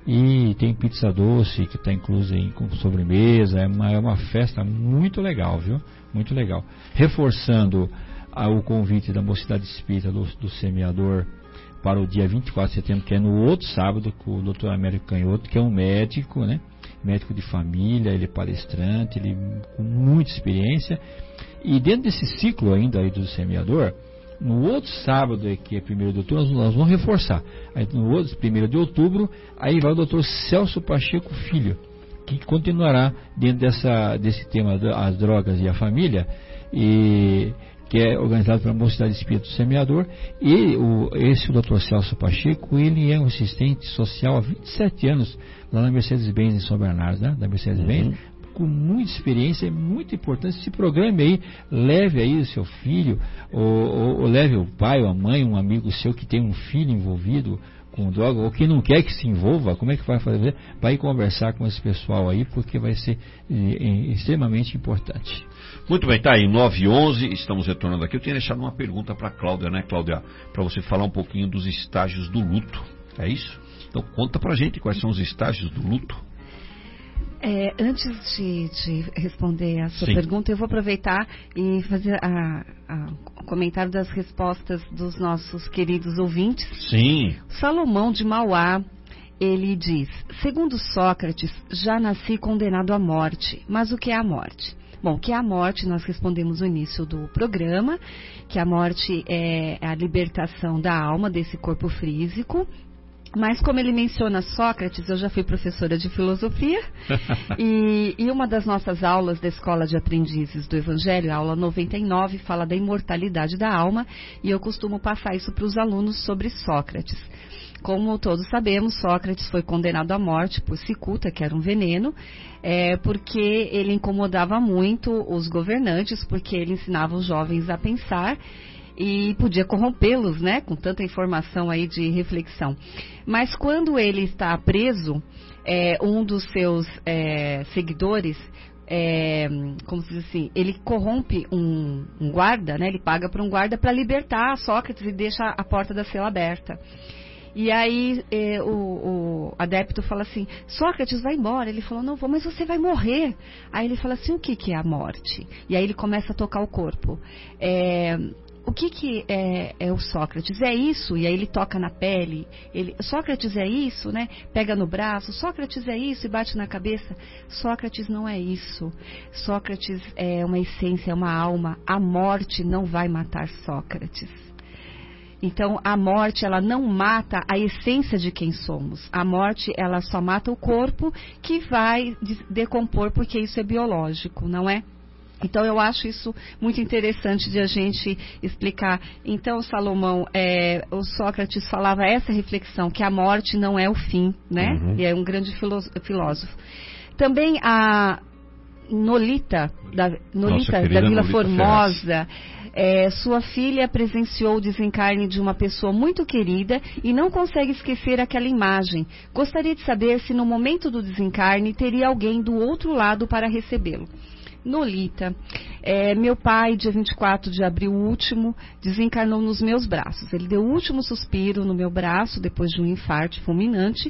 E tem pizza doce que está inclusa em com sobremesa. É uma, é uma festa muito legal, viu? Muito legal. Reforçando a, o convite da Mocidade Espírita do, do Semeador para o dia vinte e quatro de setembro, que é no outro sábado, com o doutor Américo Canhoto, que é um médico, né? Médico de família, ele é palestrante, ele com muita experiência. E dentro desse ciclo ainda aí do Semeador, no outro sábado, que é primeiro de outubro, nós, nós vamos reforçar. Aí, no outro, primeiro de outubro, aí vai o doutor Celso Pacheco Filho, que continuará dentro dessa, desse tema das drogas e a família, e que é organizado pela Mocidade Espírita do Semeador. E o, esse o doutor Celso Pacheco, ele é um assistente social há vinte e sete anos lá na Mercedes-Benz em São Bernardo, né? Da Mercedes-Benz, uhum. Com muita experiência. É muito importante esse programa aí. Leve aí o seu filho, ou, ou, ou leve o pai ou a mãe, um amigo seu que tem um filho envolvido com droga, ou que não quer que se envolva. Como é que vai fazer? Vai conversar com esse pessoal aí, porque vai ser é, é, extremamente importante. Muito bem, tá aí, nove e onze, estamos retornando aqui. Eu tinha deixado uma pergunta para a Cláudia, né, Cláudia? Para você falar um pouquinho dos estágios do luto, é isso? Então conta pra gente quais são os estágios do luto. É, antes de, de responder a sua Sim. pergunta, eu vou aproveitar e fazer a, a, o comentário das respostas dos nossos queridos ouvintes. Sim. Salomão de Mauá, ele diz: segundo Sócrates, já nasci condenado à morte. Mas o que é a morte? Bom, o que é a morte, nós respondemos no início do programa, que a morte é a libertação da alma desse corpo físico. Mas como ele menciona Sócrates, eu já fui professora de filosofia e, e uma das nossas aulas da Escola de Aprendizes do Evangelho, a aula noventa e nove, fala da imortalidade da alma e eu costumo passar isso para os alunos sobre Sócrates. Como todos sabemos, Sócrates foi condenado à morte por cicuta, que era um veneno, é, porque ele incomodava muito os governantes, porque ele ensinava os jovens a pensar e podia corrompê-los, né, com tanta informação aí de reflexão. Mas quando ele está preso, é, um dos seus é, seguidores, é, como se diz assim, ele corrompe um, um guarda, né, ele paga para um guarda para libertar Sócrates e deixa a porta da cela aberta. E aí eh, o, o adepto fala assim, Sócrates, vai embora. Ele falou, não vou, mas você vai morrer. Aí ele fala assim, o que, que é a morte? E aí ele começa a tocar o corpo. É, o que, que é, é o Sócrates? É isso? E aí ele toca na pele. Ele, Sócrates é isso, né? Pega no braço. Sócrates é isso e bate na cabeça. Sócrates não é isso. Sócrates é uma essência, é uma alma. A morte não vai matar Sócrates. Então, a morte, ela não mata a essência de quem somos. A morte, ela só mata o corpo que vai decompor, porque isso é biológico, não é? Então, eu acho isso muito interessante de a gente explicar. Então, Salomão, é, o Sócrates falava essa reflexão, que a morte não é o fim, né? Uhum. E é um grande filósofo. Também a Nolita, da, Nolita, da Vila Nolita Formosa... É, sua filha presenciou o desencarne de uma pessoa muito querida e não consegue esquecer aquela imagem. Gostaria de saber se no momento do desencarne teria alguém do outro lado para recebê-lo. Nolita, é, meu pai, dia vinte e quatro de abril último, desencarnou nos meus braços. Ele deu o último suspiro no meu braço depois de um infarto fulminante.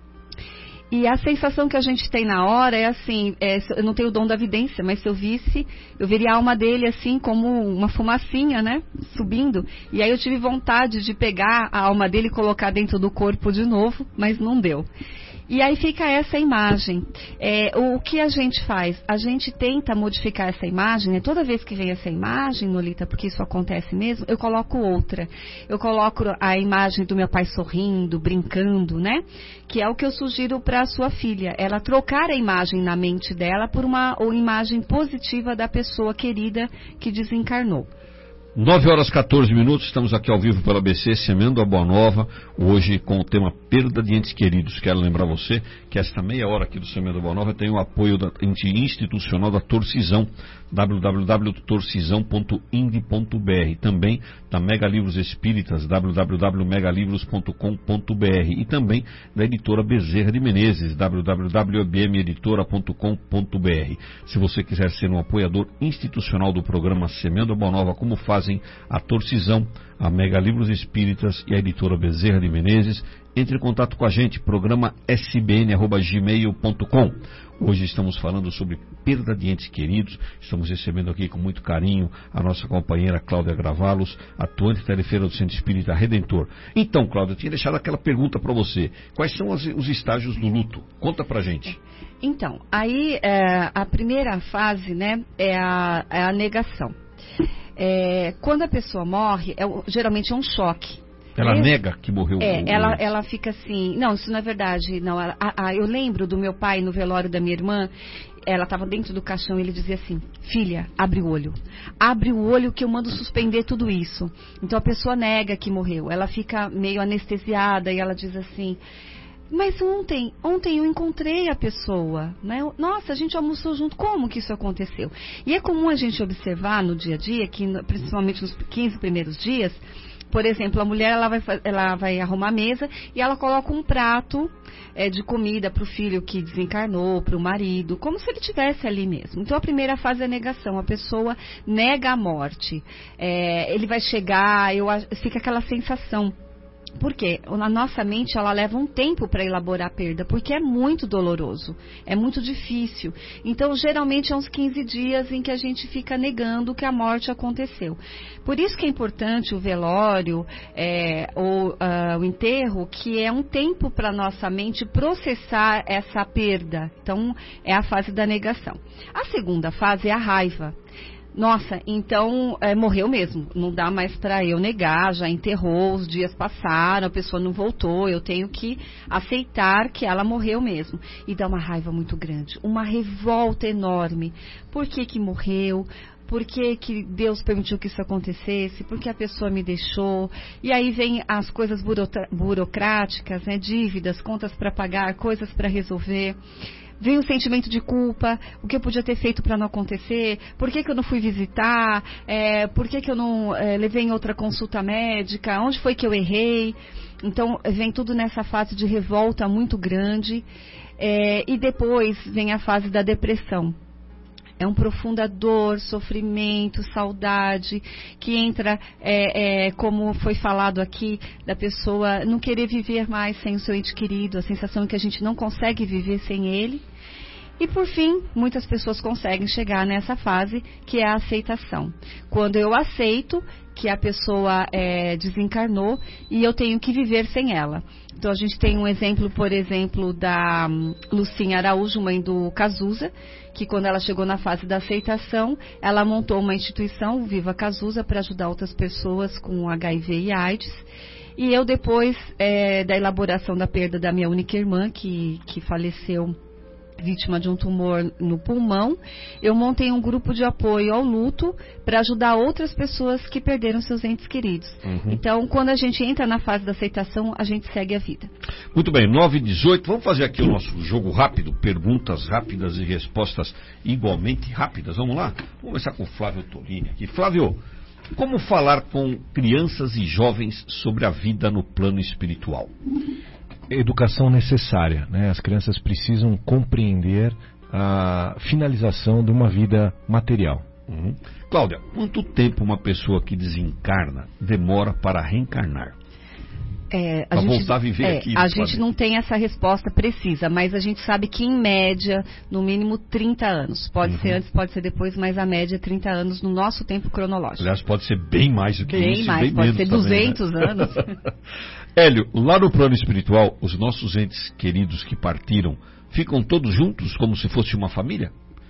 E a sensação que a gente tem na hora é assim, é, eu não tenho o dom da vidência, mas se eu visse, eu veria a alma dele assim como uma fumacinha, né, subindo. E aí eu tive vontade de pegar a alma dele e colocar dentro do corpo de novo, mas não deu. E aí fica essa imagem. É, o que a gente faz? A gente tenta modificar essa imagem, né? Toda vez que vem essa imagem, Nolita, porque isso acontece mesmo, eu coloco outra. Eu coloco a imagem do meu pai sorrindo, brincando, né? Que é o que eu sugiro para a sua filha. Ela trocar a imagem na mente dela por uma ou imagem positiva da pessoa querida que desencarnou. nove horas e quatorze minutos, estamos aqui ao vivo pela A B C, Semeando a Boa Nova, hoje com o tema perda de entes queridos. Quero lembrar você que esta meia hora aqui do Semeando a Boa Nova tem o apoio da, institucional da Torcisão, w w w ponto torcisão ponto ind ponto b r, também da Mega Livros Espíritas, w w w ponto mega livros ponto com ponto b r, e também da editora Bezerra de Menezes, w w w ponto b m editora ponto com ponto b r. Se você quiser ser um apoiador institucional do programa Semeando a Boa Nova, como fazem a Torcisão, a Mega Livros Espíritas e a editora Bezerra de Menezes, entre em contato com a gente, programa s b n arroba gmail ponto com. Hoje estamos falando sobre perda de entes queridos. Estamos recebendo aqui com muito carinho a nossa companheira Cláudia Gravalos, atuante tarefeira do Centro Espírita Redentor. Então, Cláudia, eu tinha deixado aquela pergunta para você. Quais são as, os estágios do luto? Conta pra gente. Então, aí é, a primeira fase, né, é a, é a negação. É, quando a pessoa morre, é, geralmente é um choque. Ela Esse, nega que morreu. É, o... ela, ela fica assim, não, isso não é verdade, não. Ela, a, a, eu lembro do meu pai no velório da minha irmã, ela estava dentro do caixão e ele dizia assim, filha, abre o olho, abre o olho que eu mando suspender tudo isso. Então a pessoa nega que morreu, ela fica meio anestesiada e ela diz assim, mas ontem, ontem eu encontrei a pessoa, né? Nossa, a gente almoçou junto, como que isso aconteceu? E é comum a gente observar no dia a dia, que principalmente nos quinze primeiros dias, por exemplo, a mulher ela vai, ela vai arrumar a mesa e ela coloca um prato é, de comida para o filho que desencarnou, para o marido, como se ele estivesse ali mesmo. Então a primeira fase é a negação, a pessoa nega a morte. É, ele vai chegar, eu, fica aquela sensação. Por quê? A nossa mente ela leva um tempo para elaborar a perda, porque é muito doloroso, é muito difícil. Então, geralmente, é uns quinze dias em que a gente fica negando que a morte aconteceu. Por isso que é importante o velório é, ou uh, o enterro, que é um tempo para a nossa mente processar essa perda. Então, é a fase da negação. A segunda fase é a raiva. Nossa, então é, morreu mesmo, não dá mais para eu negar, já enterrou, os dias passaram, a pessoa não voltou, eu tenho que aceitar que ela morreu mesmo. E dá uma raiva muito grande, uma revolta enorme. Por que que morreu? Por que que Deus permitiu que isso acontecesse? Por que a pessoa me deixou? E aí vem as coisas burocráticas, né? Dívidas, contas para pagar, coisas para resolver. Vem o sentimento de culpa, o que eu podia ter feito para não acontecer, por que que eu não fui visitar, é, por que que eu não é, levei em outra consulta médica, onde foi que eu errei. Então vem tudo nessa fase de revolta muito grande, é, e depois vem a fase da depressão. É uma profunda dor, sofrimento, saudade, que entra, é, é, como foi falado aqui, da pessoa não querer viver mais sem o seu ente querido, a sensação que a gente não consegue viver sem ele. E por fim, muitas pessoas conseguem chegar nessa fase que é a aceitação. Quando eu aceito que a pessoa é, desencarnou e eu tenho que viver sem ela. Então a gente tem um exemplo, por exemplo, da um, Lucinha Araújo, mãe do Cazuza, que quando ela chegou na fase da aceitação, ela montou uma instituição, Viva Cazuza, para ajudar outras pessoas com H I V e AIDS. E eu, depois é, da elaboração da perda da minha única irmã, que, que faleceu vítima de um tumor no pulmão, eu montei um grupo de apoio ao luto para ajudar outras pessoas que perderam seus entes queridos. Uhum. Então, quando a gente entra na fase da aceitação, a gente segue a vida. Muito bem, nove e dezoito, vamos fazer aqui o nosso jogo rápido, perguntas rápidas e respostas igualmente rápidas. Vamos lá? Vamos começar com o Flávio Tolini aqui. Flávio, como falar com crianças e jovens sobre a vida no plano espiritual? Educação necessária, né? As crianças precisam compreender a finalização de uma vida material. Uhum. Cláudia, quanto tempo uma pessoa que desencarna demora para reencarnar? É, para voltar a viver é, aqui? A gente não tem essa resposta precisa, mas a gente sabe que em média, no mínimo trinta anos. Pode uhum. ser antes, pode ser depois, mas a média é trinta anos no nosso tempo cronológico. Aliás, pode ser bem mais do que bem isso. Mais, bem pode menos ser duzentos também, né? anos. Hélio, lá no plano espiritual, os nossos entes queridos que partiram ficam todos juntos como se fosse uma família?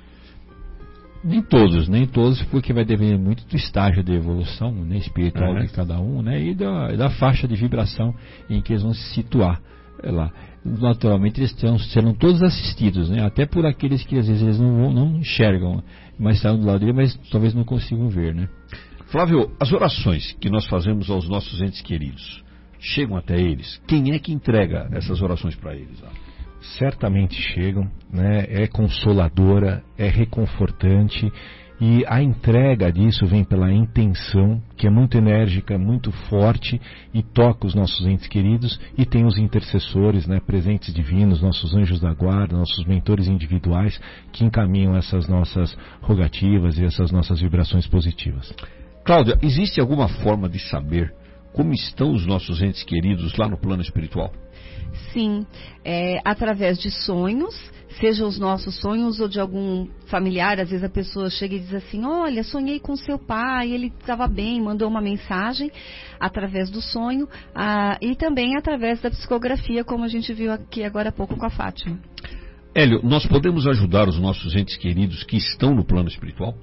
Nem todos, nem todos, porque vai depender muito do estágio de evolução, né, espiritual uhum. de cada um, né, e da, da faixa de vibração em que eles vão se situar lá. Naturalmente eles terão, serão todos assistidos, né, até por aqueles que às vezes eles não, vão, não enxergam, mas estão do lado dele, mas talvez não consigam ver, né. Flávio, as orações que nós fazemos aos nossos entes queridos chegam até eles? Quem é que entrega essas orações para eles? Ah? Certamente chegam, né? É consoladora, é reconfortante, e a entrega disso vem pela intenção, que é muito enérgica, muito forte, e toca os nossos entes queridos, e tem os intercessores, né? Presentes divinos, nossos anjos da guarda, nossos mentores individuais, que encaminham essas nossas rogativas e essas nossas vibrações positivas. Cláudia, existe alguma forma de saber como estão os nossos entes queridos lá no plano espiritual? Sim, é, através de sonhos, sejam os nossos sonhos ou de algum familiar. Às vezes a pessoa chega e diz assim, olha, sonhei com seu pai, ele estava bem, mandou uma mensagem através do sonho, ah, e também através da psicografia, como a gente viu aqui agora há pouco com a Fátima. Hélio, nós podemos ajudar os nossos entes queridos que estão no plano espiritual?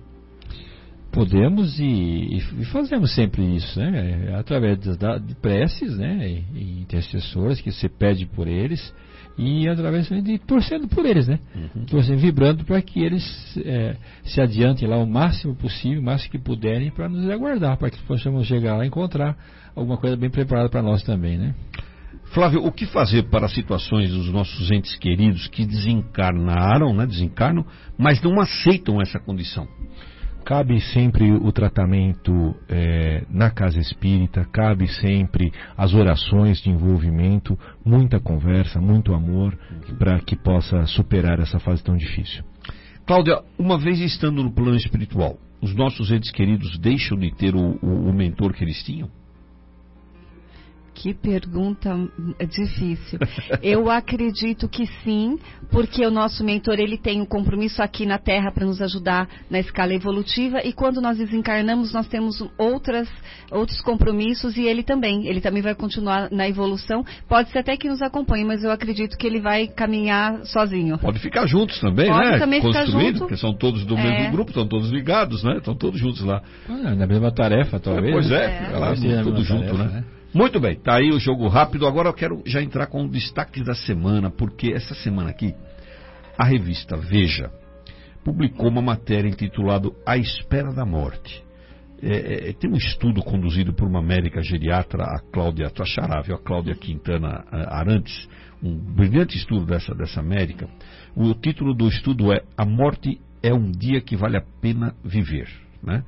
Podemos e, e fazemos sempre isso, né? Através de, de preces, né? E, e intercessores que você pede por eles, e através de torcendo por eles, né? Uhum. Torcendo, vibrando para que eles é, se adiantem lá o máximo possível, o máximo que puderem, para nos aguardar, para que possamos chegar lá e encontrar alguma coisa bem preparada para nós também, né? Flávio, o que fazer para situações dos nossos entes queridos que desencarnaram, né? Desencarnam, mas não aceitam essa condição? Cabe sempre o tratamento é, na casa espírita, cabe sempre as orações de envolvimento, muita conversa, muito amor, para que possa superar essa fase tão difícil. Cláudia, uma vez estando no plano espiritual, os nossos entes queridos deixam de ter o, o, o mentor que eles tinham? Que pergunta difícil. Eu acredito que sim, porque o nosso mentor ele tem um compromisso aqui na Terra para nos ajudar na escala evolutiva, e quando nós desencarnamos nós temos outras, outros compromissos, e ele também. Ele também vai continuar na evolução. Pode ser até que nos acompanhe, mas eu acredito que ele vai caminhar sozinho. Pode ficar juntos também, Pode né? também ficar junto. Porque são todos do É. mesmo grupo, estão todos ligados, né? Estão todos juntos lá. Ah, na mesma tarefa, talvez. É, pois é, É. lá, Pode ser na tudo mesma junto, tarefa, né? né? Muito bem, tá aí o jogo rápido. Agora eu quero já entrar com o destaque da semana, porque essa semana aqui, a revista Veja publicou uma matéria intitulada A Espera da Morte. É, é, tem um estudo conduzido por uma médica geriatra, a Cláudia Tacharável, a Cláudia Quintana Arantes, um brilhante estudo dessa, dessa médica. O título do estudo é A Morte é um Dia que Vale a Pena Viver, né?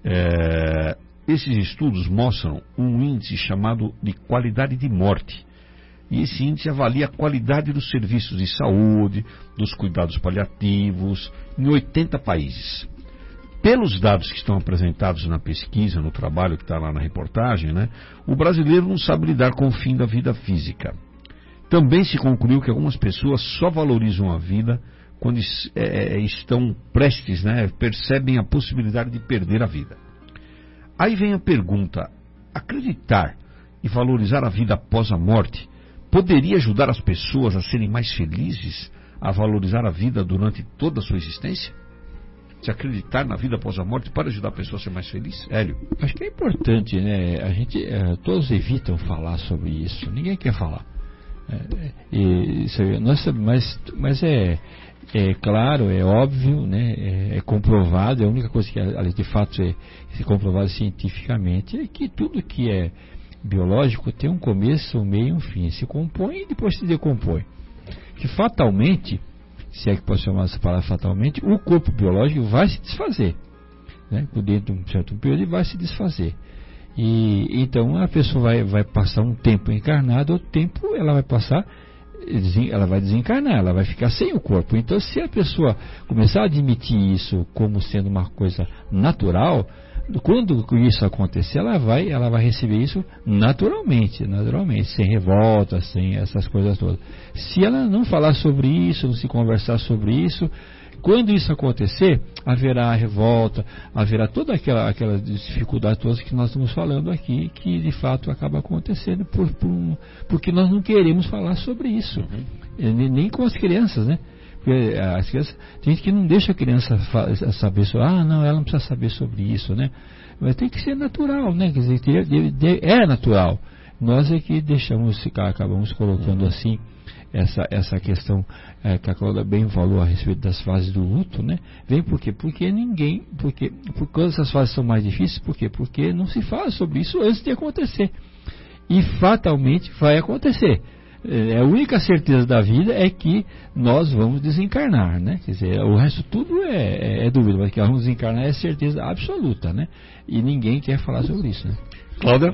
É, esses estudos mostram um índice chamado de qualidade de morte. E esse índice avalia a qualidade dos serviços de saúde, dos cuidados paliativos, em oitenta países. Pelos dados que estão apresentados na pesquisa, no trabalho que está lá na reportagem, né, o brasileiro não sabe lidar com o fim da vida física. Também se concluiu que algumas pessoas só valorizam a vida quando é, estão prestes, né, percebem a possibilidade de perder a vida. Aí vem a pergunta: acreditar e valorizar a vida após a morte poderia ajudar as pessoas a serem mais felizes, a valorizar a vida durante toda a sua existência? Se acreditar na vida após a morte pode ajudar a pessoa a ser mais feliz? Hélio? Acho que é importante, né? A gente, é, todos evitam falar sobre isso. Ninguém quer falar. É, e, isso, nós, mas, mas é, é claro, é óbvio, né? É, é comprovado. É a única coisa que, ali, de fato, é, é comprovado cientificamente é que tudo que é biológico tem um começo, um meio e um fim. Se compõe e depois se decompõe. Que fatalmente, se é que posso chamar essa palavra fatalmente, o corpo biológico vai se desfazer, né? Dentro de um certo período ele vai se desfazer. E então a pessoa vai, vai passar um tempo encarnada, outro tempo ela vai passar, ela vai desencarnar, ela vai ficar sem o corpo. Então, se a pessoa começar a admitir isso como sendo uma coisa natural, quando isso acontecer, ela vai, ela vai receber isso naturalmente, naturalmente, sem revolta, sem essas coisas todas. Se ela não falar sobre isso, não se conversar sobre isso, quando isso acontecer, haverá revolta, haverá toda aquela, aquela dificuldade todas que nós estamos falando aqui, que de fato acaba acontecendo por, por, porque nós não queremos falar sobre isso, uhum. nem, nem com as crianças, né? Porque as crianças, tem gente que não deixa a criança saber sobre, ah, não, ela não precisa saber sobre isso, né? Mas tem que ser natural, né? Quer dizer, é natural. Nós é que deixamos ficar, acabamos colocando assim essa, essa questão é, que a Cláudia bem falou a respeito das fases do luto, né? Vem por quê? Porque ninguém, porque, porque quando essas fases são mais difíceis, por quê? Porque não se fala sobre isso antes de acontecer. E fatalmente vai acontecer. A única certeza da vida é que nós vamos desencarnar, né? Quer dizer, o resto tudo é, é, é dúvida, mas que nós vamos desencarnar é certeza absoluta, né? E ninguém quer falar sobre isso, né? Cláudia?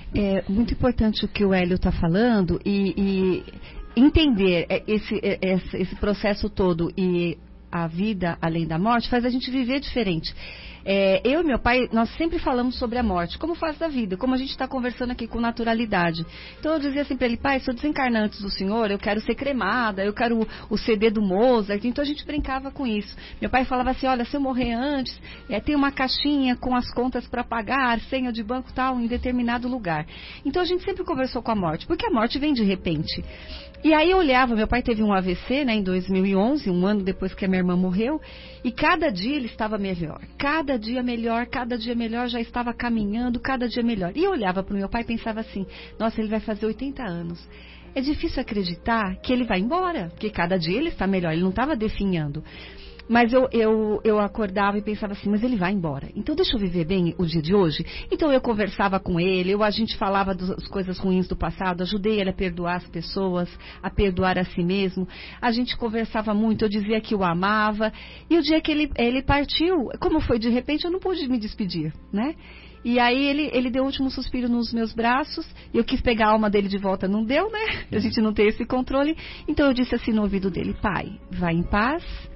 É muito importante o que o Hélio está falando e, e entender esse, esse, esse processo todo e a vida além da morte faz a gente viver diferente. É, eu e meu pai, nós sempre falamos sobre a morte, como faz da vida, como a gente está conversando aqui com naturalidade. Então eu dizia assim para ele: pai, se eu desencarnar antes do senhor, eu quero ser cremada, eu quero o, o C D do Mozart. Então a gente brincava com isso. Meu pai falava assim: olha, se eu morrer antes, é, tem uma caixinha com as contas para pagar, senha de banco tal, em determinado lugar. Então a gente sempre conversou com a morte, porque a morte vem de repente. E aí eu olhava, meu pai teve um A V C, né, em dois mil e onze, um ano depois que a minha irmã morreu, e cada dia ele estava melhor, cada dia melhor, cada dia melhor, já estava caminhando, cada dia melhor. E eu olhava para o meu pai e pensava assim: nossa, ele vai fazer oitenta anos. É difícil acreditar que ele vai embora, porque cada dia ele está melhor, ele não estava definhando. Mas eu, eu, eu acordava e pensava assim: mas ele vai embora, então deixa eu viver bem o dia de hoje. Então eu conversava com ele, eu, a gente falava das coisas ruins do passado, ajudei ele a perdoar as pessoas, a perdoar a si mesmo. A gente conversava muito, eu dizia que o amava. E o dia que ele, ele partiu, como foi de repente, eu não pude me despedir, né? E aí ele, ele deu o último suspiro nos meus braços, e eu quis pegar a alma dele de volta, não deu, né? A gente não tem esse controle. Então eu disse assim no ouvido dele: pai, vai em paz,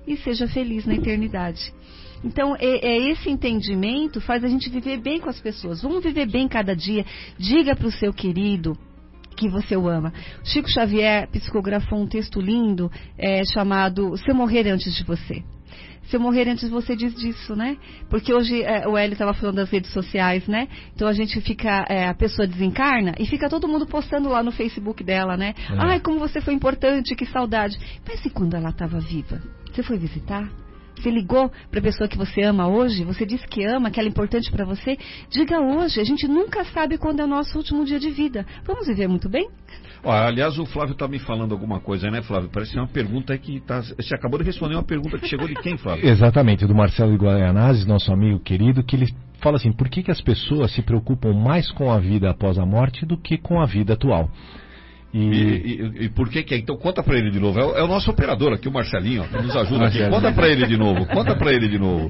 e seja feliz na eternidade. Então, é, é esse entendimento faz a gente viver bem com as pessoas. Vamos viver bem cada dia. Diga para o seu querido que você o ama. Chico Xavier psicografou um texto lindo é, chamado Se Eu Morrer Antes de Você. Se eu morrer antes de você, diz disso, né? Porque hoje é, o Hélio estava falando das redes sociais, né? Então a gente fica, é, a pessoa desencarna e fica todo mundo postando lá no Facebook dela, né? É. Ai, como você foi importante, que saudade. Mas e quando ela estava viva? Você foi visitar? Você ligou para a pessoa que você ama hoje? Você disse que ama, que ela é importante para você? Diga hoje. A gente nunca sabe quando é o nosso último dia de vida. Vamos viver muito bem? Ó, aliás, o Flávio está me falando alguma coisa, né, Flávio? Parece que é uma pergunta que tá... Você acabou de responder uma pergunta que chegou de quem, Flávio? Exatamente, do Marcelo Iguaianazes, nosso amigo querido, que ele fala assim, por que, que as pessoas se preocupam mais com a vida após a morte do que com a vida atual? E, e, e por que que é? Então conta pra ele de novo. É o, é o nosso operador aqui, o Marcelinho, ó, que nos ajuda aqui. Conta pra ele de novo, conta pra ele de novo.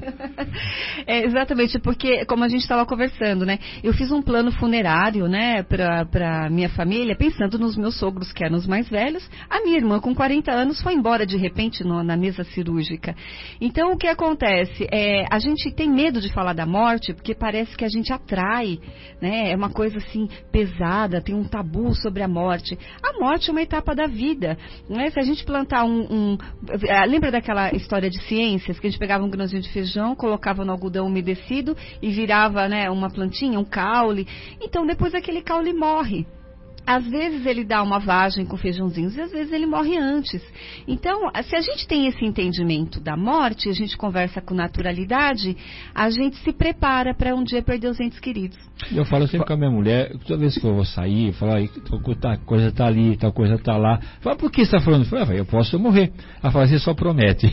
É, exatamente, porque como a gente estava conversando, né? Eu fiz um plano funerário, né, pra, pra minha família, pensando nos meus sogros, que eram os mais velhos. A minha irmã, com quarenta anos, foi embora de repente no, na mesa cirúrgica. Então, o que acontece? É, a gente tem medo de falar da morte, porque parece que a gente atrai, né? É uma coisa assim, pesada, tem um tabu sobre a morte. A morte é uma etapa da vida, né? Se a gente plantar um, um... Lembra daquela história de ciências, que a gente pegava um grãozinho de feijão, colocava no algodão umedecido e virava, né, uma plantinha, um caule. Então, depois aquele caule morre. Às vezes ele dá uma vagem com feijãozinhos e às vezes ele morre antes. Então, se a gente tem esse entendimento da morte, a gente conversa com naturalidade, a gente se prepara para um dia perder os entes queridos. Eu falo sempre com a minha mulher, toda vez que eu vou sair, eu falo, tal coisa está ali, tal coisa está lá. Fala, por que você está falando? Eu falo, eu posso morrer. Ela fala, você só promete.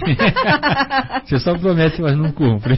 Você só promete, mas não cumpre.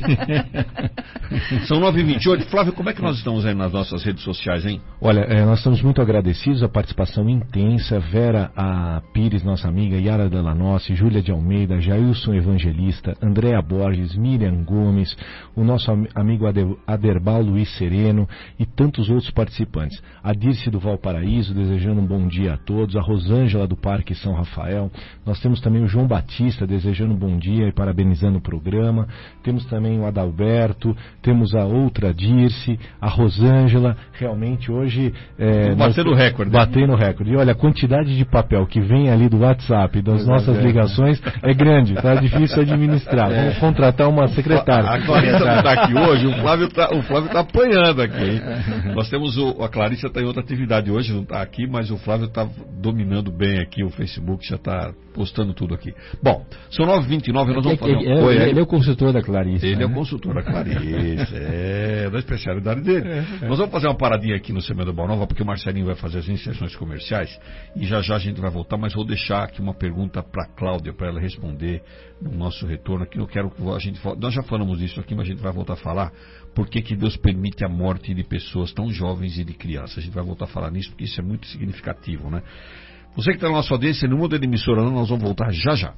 São nove e vinte e oito. Flávio, como é que nós estamos aí nas nossas redes sociais, hein? Olha, é, nós estamos muito agradecidos, a participação intensa, Vera a Pires, nossa amiga, Yara Delanossi, Júlia de Almeida, Jailson Evangelista, Andréa Borges, Miriam Gomes, o nosso am amigo Aderbal Luiz Sereno e tantos outros participantes. A Dirce do Valparaíso, desejando um bom dia a todos, a Rosângela do Parque São Rafael, nós temos também o João Batista, desejando um bom dia e parabenizando o programa, temos também o Adalberto, temos a outra Dirce, a Rosângela, realmente hoje... É, batendo nós... recorde. Batendo recorde. E olha, a quantidade de papel que vem ali do WhatsApp, das pois nossas é, ligações, é grande, tá difícil administrar. É. Vamos contratar uma secretária. A Clarissa não está aqui hoje, o Flávio está o Flávio tá apanhando aqui, hein? Nós temos o, a Clarissa está em outra atividade hoje, não está aqui, mas o Flávio está dominando bem aqui o Facebook, já está postando tudo aqui. Bom, são nove e vinte e nove, nós vamos fazer um... Ele, Oi, ele, ele é o consultor da Clarissa. Ele né? é o consultor da Clarissa, é da especialidade dele. É, é. Nós vamos fazer uma paradinha aqui no Semana Boa Nova, porque o Marcelinho vai fazer as inserções comerciais e já já a gente vai voltar, mas vou deixar aqui uma pergunta para a Cláudia, para ela responder no nosso retorno aqui. Eu quero que a gente... Nós já falamos disso aqui, mas a gente vai voltar a falar por que que Deus permite a morte de pessoas tão jovens e de crianças. A gente vai voltar a falar nisso, porque isso é muito significativo, né? Você que está na nossa audiência, não muda de emissora não, nós vamos voltar já já.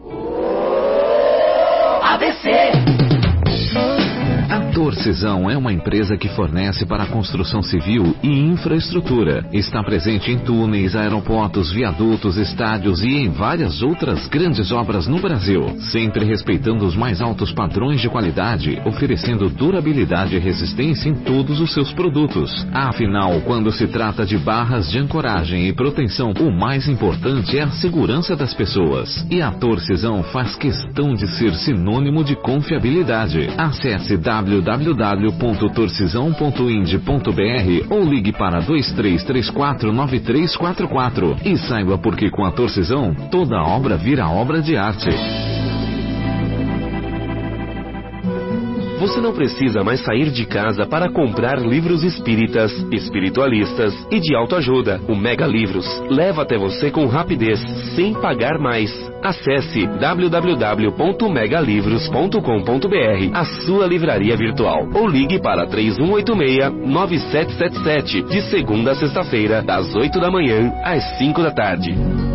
A B C. A Torcisão é uma empresa que fornece para a construção civil e infraestrutura. Está presente em túneis, aeroportos, viadutos, estádios e em várias outras grandes obras no Brasil. Sempre respeitando os mais altos padrões de qualidade, oferecendo durabilidade e resistência em todos os seus produtos. Afinal, quando se trata de barras de ancoragem e proteção, o mais importante é a segurança das pessoas. E a Torcisão faz questão de ser sinônimo de confiabilidade. Acesse w w w ponto torcisão ponto ind ponto b r ou ligue para dois três três quatro nove três quatro quatro e saiba por que com a Torcisão toda obra vira obra de arte. Você não precisa mais sair de casa para comprar livros espíritas, espiritualistas e de autoajuda. O Mega Livros leva até você com rapidez, sem pagar mais. Acesse w w w ponto mega livros ponto com ponto b r, a sua livraria virtual, ou ligue para três um oito seis nove sete sete sete, de segunda a sexta-feira, das oito da manhã às cinco da tarde.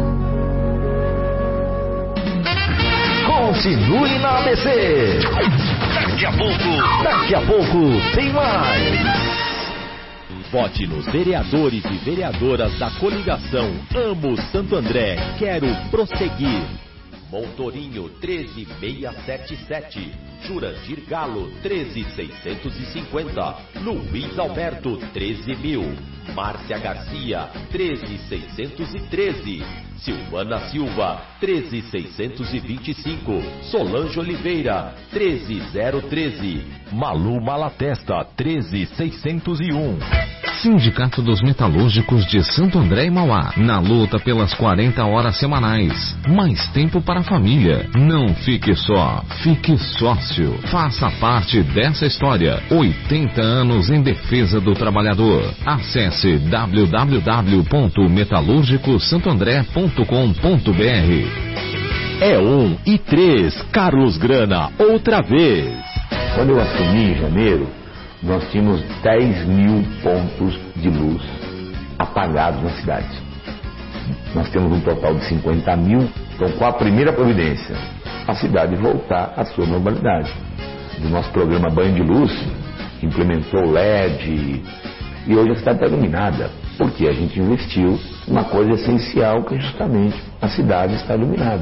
Continue na A B C. Daqui a pouco, daqui a pouco tem mais. Vote nos vereadores e vereadoras da coligação Amo Santo André, Quero Prosseguir. Montorinho treze mil seiscentos e setenta e sete, Jurandir Galo treze mil seiscentos e cinquenta, Luiz Alberto treze mil, Márcia Garcia treze mil seiscentos e treze, Silvana Silva treze mil seiscentos e vinte e cinco, Solange Oliveira treze mil treze, Malu Malatesta treze mil seiscentos e um. Sindicato dos Metalúrgicos de Santo André e Mauá, na luta pelas quarenta horas semanais. Mais tempo para a família. Não fique só, fique sócio. Faça parte dessa história. oitenta anos em defesa do trabalhador. Acesse w w w ponto metalúrgico santo andré ponto com ponto b r. É um e três, Carlos Grana, outra vez. Quando eu assumi em janeiro, nós tínhamos dez mil pontos de luz apagados na cidade. Nós temos um total de cinquenta mil. Então, qual a primeira providência? A cidade voltar à sua normalidade. O nosso programa Banho de Luz implementou L E D e hoje a cidade está iluminada. Porque a gente investiu numa coisa essencial, que é justamente a cidade está iluminada.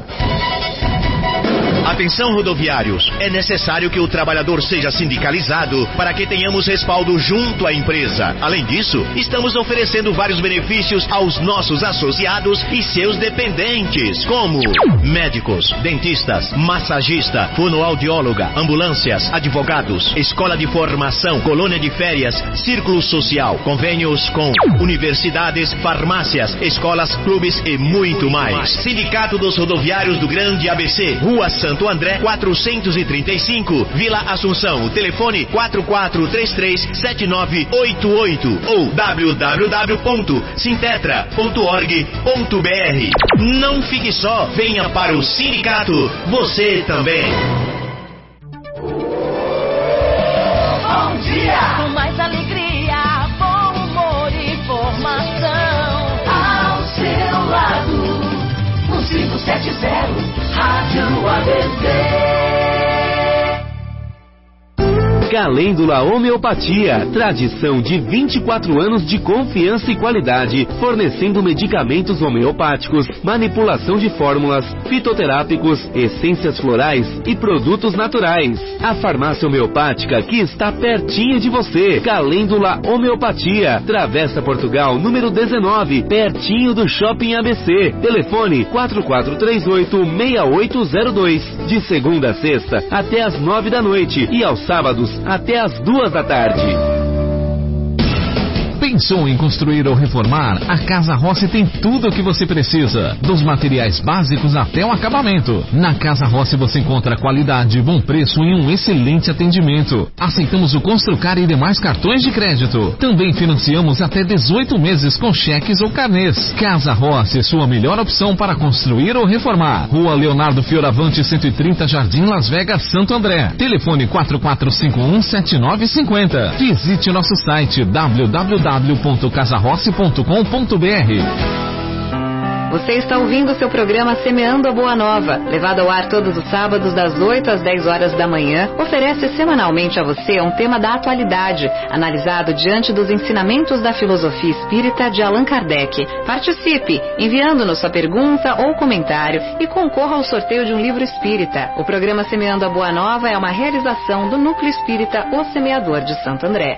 Atenção, rodoviários, é necessário que o trabalhador seja sindicalizado para que tenhamos respaldo junto à empresa. Além disso, estamos oferecendo vários benefícios aos nossos associados e seus dependentes, como médicos, dentistas, massagista, fonoaudióloga, ambulâncias, advogados, escola de formação, colônia de férias, círculo social, convênios com universidades, farmácias, escolas, clubes e muito mais. Sindicato dos Rodoviários do Grande A B C, Rua Santo André, quatrocentos e trinta e cinco, Vila Assunção. Telefone quatro quatro três três sete nove oito oito ou w w w ponto sintetra ponto org ponto b r. Não fique só, venha para o sindicato, você também. Bom dia! Com mais alegria, bom humor e informação. Ao seu lado, no cinco sete zero. Rádio A B C. Calêndula Homeopatia, tradição de vinte e quatro anos de confiança e qualidade, fornecendo medicamentos homeopáticos, manipulação de fórmulas, fitoterápicos, essências florais e produtos naturais. A farmácia homeopática que está pertinho de você. Calêndula Homeopatia, Travessa Portugal, número dezenove, pertinho do Shopping A B C. Telefone quatro quatro três oito seis oito zero dois, de segunda a sexta até às nove da noite e aos sábados até às duas da tarde. Pensou em construir ou reformar? A Casa Rossi tem tudo o que você precisa, dos materiais básicos até o acabamento. Na Casa Rossi você encontra qualidade, bom preço e um excelente atendimento. Aceitamos o Construcar e demais cartões de crédito. Também financiamos até dezoito meses com cheques ou carnês. Casa Rossi, sua melhor opção para construir ou reformar. Rua Leonardo Fioravante, cento e trinta, Jardim Las Vegas, Santo André. Telefone quatro quatro cinco um sete nove cinco zero. Visite nosso site w w w ponto casa rossi ponto com ponto b r. Você está ouvindo o seu programa Semeando a Boa Nova, levado ao ar todos os sábados das oito às dez horas da manhã. Oferece semanalmente a você um tema da atualidade, analisado diante dos ensinamentos da filosofia espírita de Allan Kardec. Participe, enviando-nos sua pergunta ou comentário e concorra ao sorteio de um livro espírita. O programa Semeando a Boa Nova é uma realização do Núcleo Espírita O Semeador de Santo André.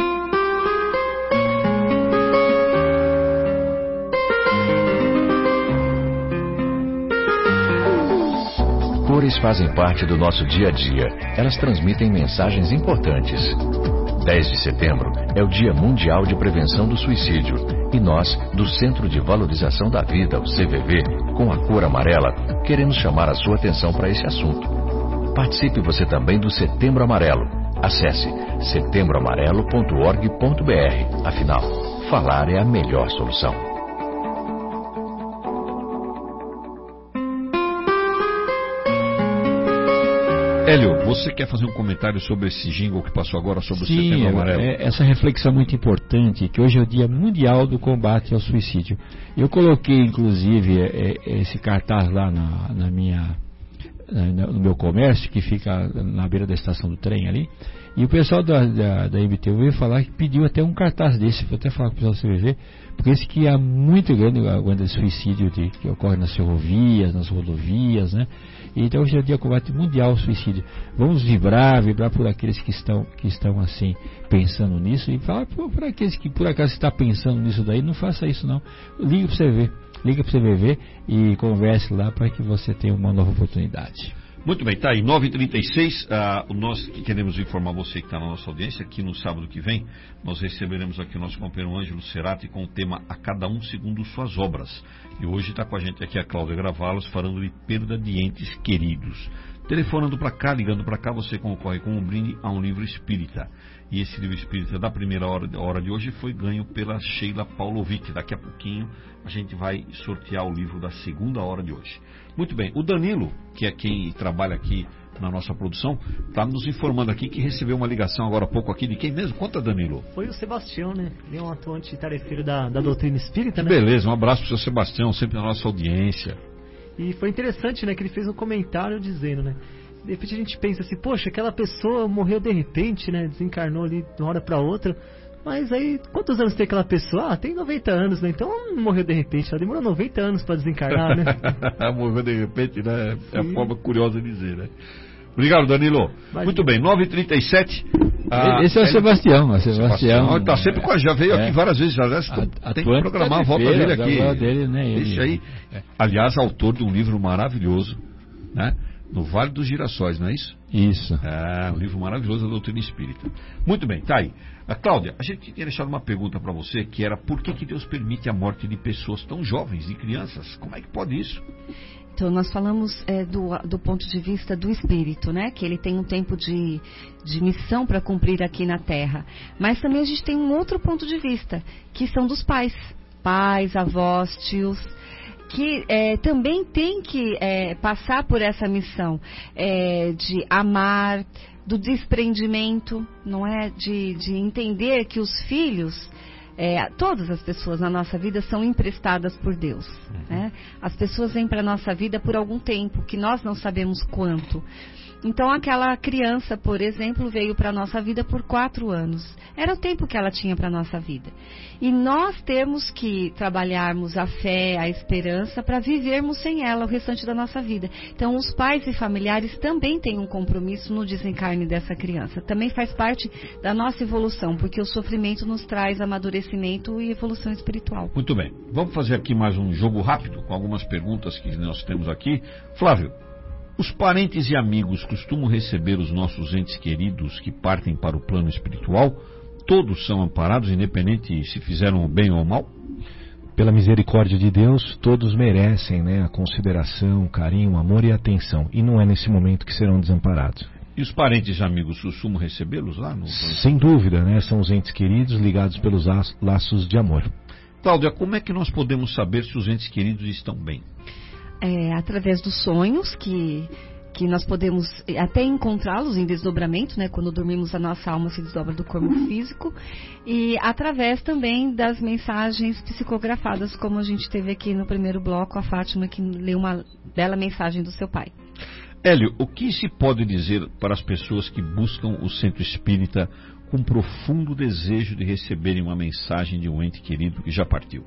Cores fazem parte do nosso dia a dia. Elas transmitem mensagens importantes. dez de setembro é o Dia Mundial de Prevenção do Suicídio. E nós, do Centro de Valorização da Vida, o C V V, com a cor amarela, queremos chamar a sua atenção para esse assunto. Participe você também do Setembro Amarelo. Acesse setembro amarelo ponto org ponto b r. Afinal, falar é a melhor solução. Hélio, você quer fazer um comentário sobre esse jingle que passou agora sobre Sim, o Setembro Amarelo? É, essa reflexão é muito importante, que hoje é o Dia Mundial do Combate ao Suicídio. Eu coloquei, inclusive, é, é, esse cartaz lá na, na minha, no meu comércio, que fica na beira da estação do trem ali, e o pessoal da, da, da M T U veio falar que pediu até um cartaz desse, vou até falar com o pessoal do C V V, porque esse que é muito grande a quantidade de suicídio de, que ocorre nas ferrovias, nas rodovias, né? Então hoje é o dia combate mundial ao suicídio. Vamos vibrar, vibrar por aqueles que estão, que estão assim, pensando nisso, e falar por aqueles que por acaso está pensando nisso daí, não faça isso não. Liga para o C V V, liga para o C V V e converse lá para que você tenha uma nova oportunidade. Muito bem, tá aí, nove e trinta e seis, uh, nós queremos informar você que está na nossa audiência, que no sábado que vem, nós receberemos aqui o nosso companheiro Ângelo Cerati com o tema A Cada Um Segundo Suas Obras. E hoje está com a gente aqui a Cláudia Gravalos, falando de perda de entes queridos. Telefonando para cá, ligando para cá, você concorre com um brinde a um livro espírita. E esse livro espírita da primeira hora, hora de hoje foi ganho pela Sheila Paulovic. Daqui a pouquinho a gente vai sortear o livro da segunda hora de hoje. Muito bem, o Danilo, que é quem trabalha aqui na nossa produção, está nos informando aqui que recebeu uma ligação agora há pouco aqui de quem mesmo? Conta, Danilo. Foi o Sebastião, né? Ele é um atuante tarefeiro da, da doutrina espírita, né? Beleza, um abraço para o seu Sebastião, sempre na nossa audiência. E foi interessante, né, que ele fez um comentário dizendo, né? De repente a gente pensa assim, poxa, aquela pessoa morreu de repente, né? Desencarnou ali de uma hora para outra. Mas aí, quantos anos tem aquela pessoa? Ah, tem noventa anos, né? Então não morreu de repente, ela demorou noventa anos para desencarnar, né? Morreu de repente, né? É a forma curiosa de dizer, né? Obrigado, Danilo. Imagina. Muito bem, nove e trinta e sete. Ah, esse é o Sebastião. O Sebastião está sempre com a gente, já veio é, aqui várias vezes. Já, a, tem que programar a volta dele aqui. Dele, né, Deixa aí. É. Aliás, autor de um livro maravilhoso, né? No Vale dos Girassóis, não é isso? Isso. É, um livro maravilhoso da doutrina espírita. Muito bem, tá aí. A Cláudia, a gente tinha deixado uma pergunta para você, que era por que, que Deus permite a morte de pessoas tão jovens, de crianças? Como é que pode isso? Então, nós falamos é, do, do ponto de vista do espírito, né? Que ele tem um tempo de, de missão para cumprir aqui na Terra. Mas também a gente tem um outro ponto de vista, que são dos pais. Pais, avós, tios, que é, também tem que é, passar por essa missão é, de amar, do desprendimento, não é? De, de entender que os filhos... É, todas as pessoas na nossa vida são emprestadas por Deus. Uhum. Né? As pessoas vêm para a nossa vida por algum tempo, que nós não sabemos quanto. Então, aquela criança, por exemplo, veio para a nossa vida por quatro anos. Era o tempo que ela tinha para a nossa vida. E nós temos que trabalharmos a fé, a esperança, para vivermos sem ela o restante da nossa vida. Então, os pais e familiares também têm um compromisso no desencarne dessa criança. Também faz parte da nossa evolução, porque o sofrimento nos traz amadurecimento e evolução espiritual. Muito bem. Vamos fazer aqui mais um jogo rápido, com algumas perguntas que nós temos aqui. Flávio, os parentes e amigos costumam receber os nossos entes queridos que partem para o plano espiritual? Todos são amparados, independente se fizeram bem ou mal? Pela misericórdia de Deus, todos merecem, né, a consideração, carinho, amor e atenção. E não é nesse momento que serão desamparados. E os parentes e amigos costumam recebê-los lá? No... Sem dúvida, né? São os entes queridos ligados pelos laços de amor. Cláudia, como é que nós podemos saber se os entes queridos estão bem? É, através dos sonhos, que, que nós podemos até encontrá-los em desdobramento, né? Quando dormimos, a nossa alma se desdobra do corpo físico. E através também das mensagens psicografadas, como a gente teve aqui no primeiro bloco, a Fátima, que leu uma bela mensagem do seu pai. Hélio, o que se pode dizer para as pessoas que buscam o centro espírita com profundo desejo de receberem uma mensagem de um ente querido que já partiu?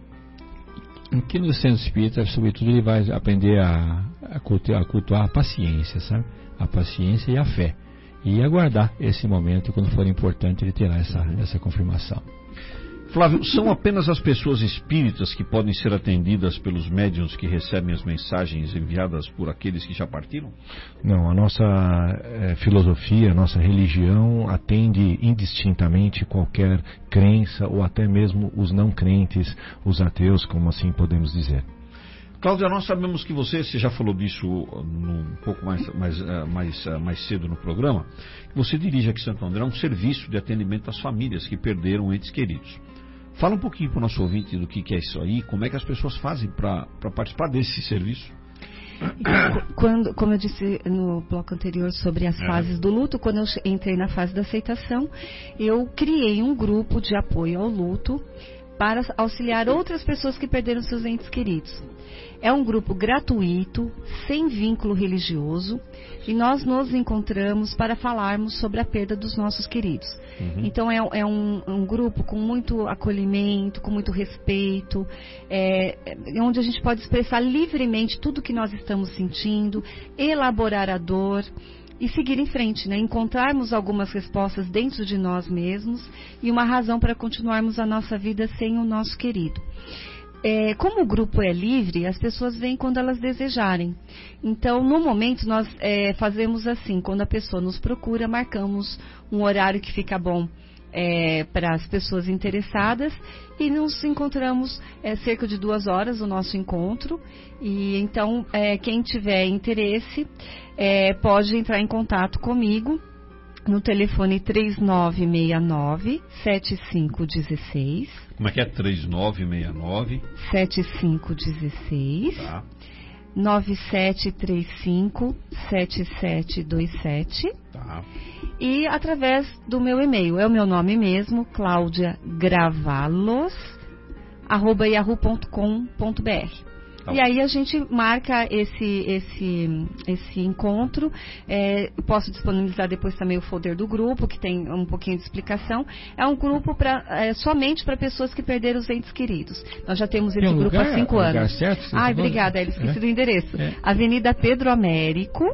Aqui no centro espírita, sobretudo, ele vai aprender a, a, cultuar, a cultuar a paciência, sabe? A paciência e a fé. E aguardar esse momento, quando for importante, ele terá essa, essa confirmação. Flávio, são apenas as pessoas espíritas que podem ser atendidas pelos médiuns que recebem as mensagens enviadas por aqueles que já partiram? Não, a nossa é, filosofia, a nossa religião atende indistintamente qualquer crença ou até mesmo os não crentes, os ateus, como assim podemos dizer. Cláudia, nós sabemos que você, você já falou disso um pouco mais, mais, mais, mais cedo no programa, que você dirige aqui em Santo André um serviço de atendimento às famílias que perderam entes queridos. Fala um pouquinho para o nosso ouvinte do que, que é isso aí, como é que as pessoas fazem para participar desse serviço. Quando, como eu disse no bloco anterior sobre as é. fases do luto, quando eu entrei na fase da aceitação, eu criei um grupo de apoio ao luto para auxiliar outras pessoas que perderam seus entes queridos. É um grupo gratuito, sem vínculo religioso, e nós nos encontramos para falarmos sobre a perda dos nossos queridos. Uhum. Então é, é um, um grupo com muito acolhimento, com muito respeito, é, é onde a gente pode expressar livremente tudo que nós estamos sentindo, elaborar a dor e seguir em frente, né? Encontrarmos algumas respostas dentro de nós mesmos e uma razão para continuarmos a nossa vida sem o nosso querido. É, como o grupo é livre, as pessoas vêm quando elas desejarem. Então, no momento, nós é, fazemos assim, quando a pessoa nos procura, marcamos um horário que fica bom é, para as pessoas interessadas e nos encontramos é, cerca de duas horas o nosso encontro. E então, é, quem tiver interesse é, pode entrar em contato comigo no telefone três nove seis nove, sete cinco um seis. Como é que é? três nove seis nove? sete cinco um seis. Tá. nove sete três cinco, sete sete dois sete. Tá. E através do meu e-mail. É o meu nome mesmo, claudia gravalos, arroba yahoo ponto com ponto br. Tá. E aí a gente marca esse, esse, esse encontro. É, posso disponibilizar depois também o folder do grupo, que tem um pouquinho de explicação. É um grupo pra, é, somente para pessoas que perderam os entes queridos. Nós já temos esse um grupo lugar, há cinco anos. Lugar certo, Ai, obrigada, Eli, esqueci é. do endereço. É. Avenida Pedro Américo,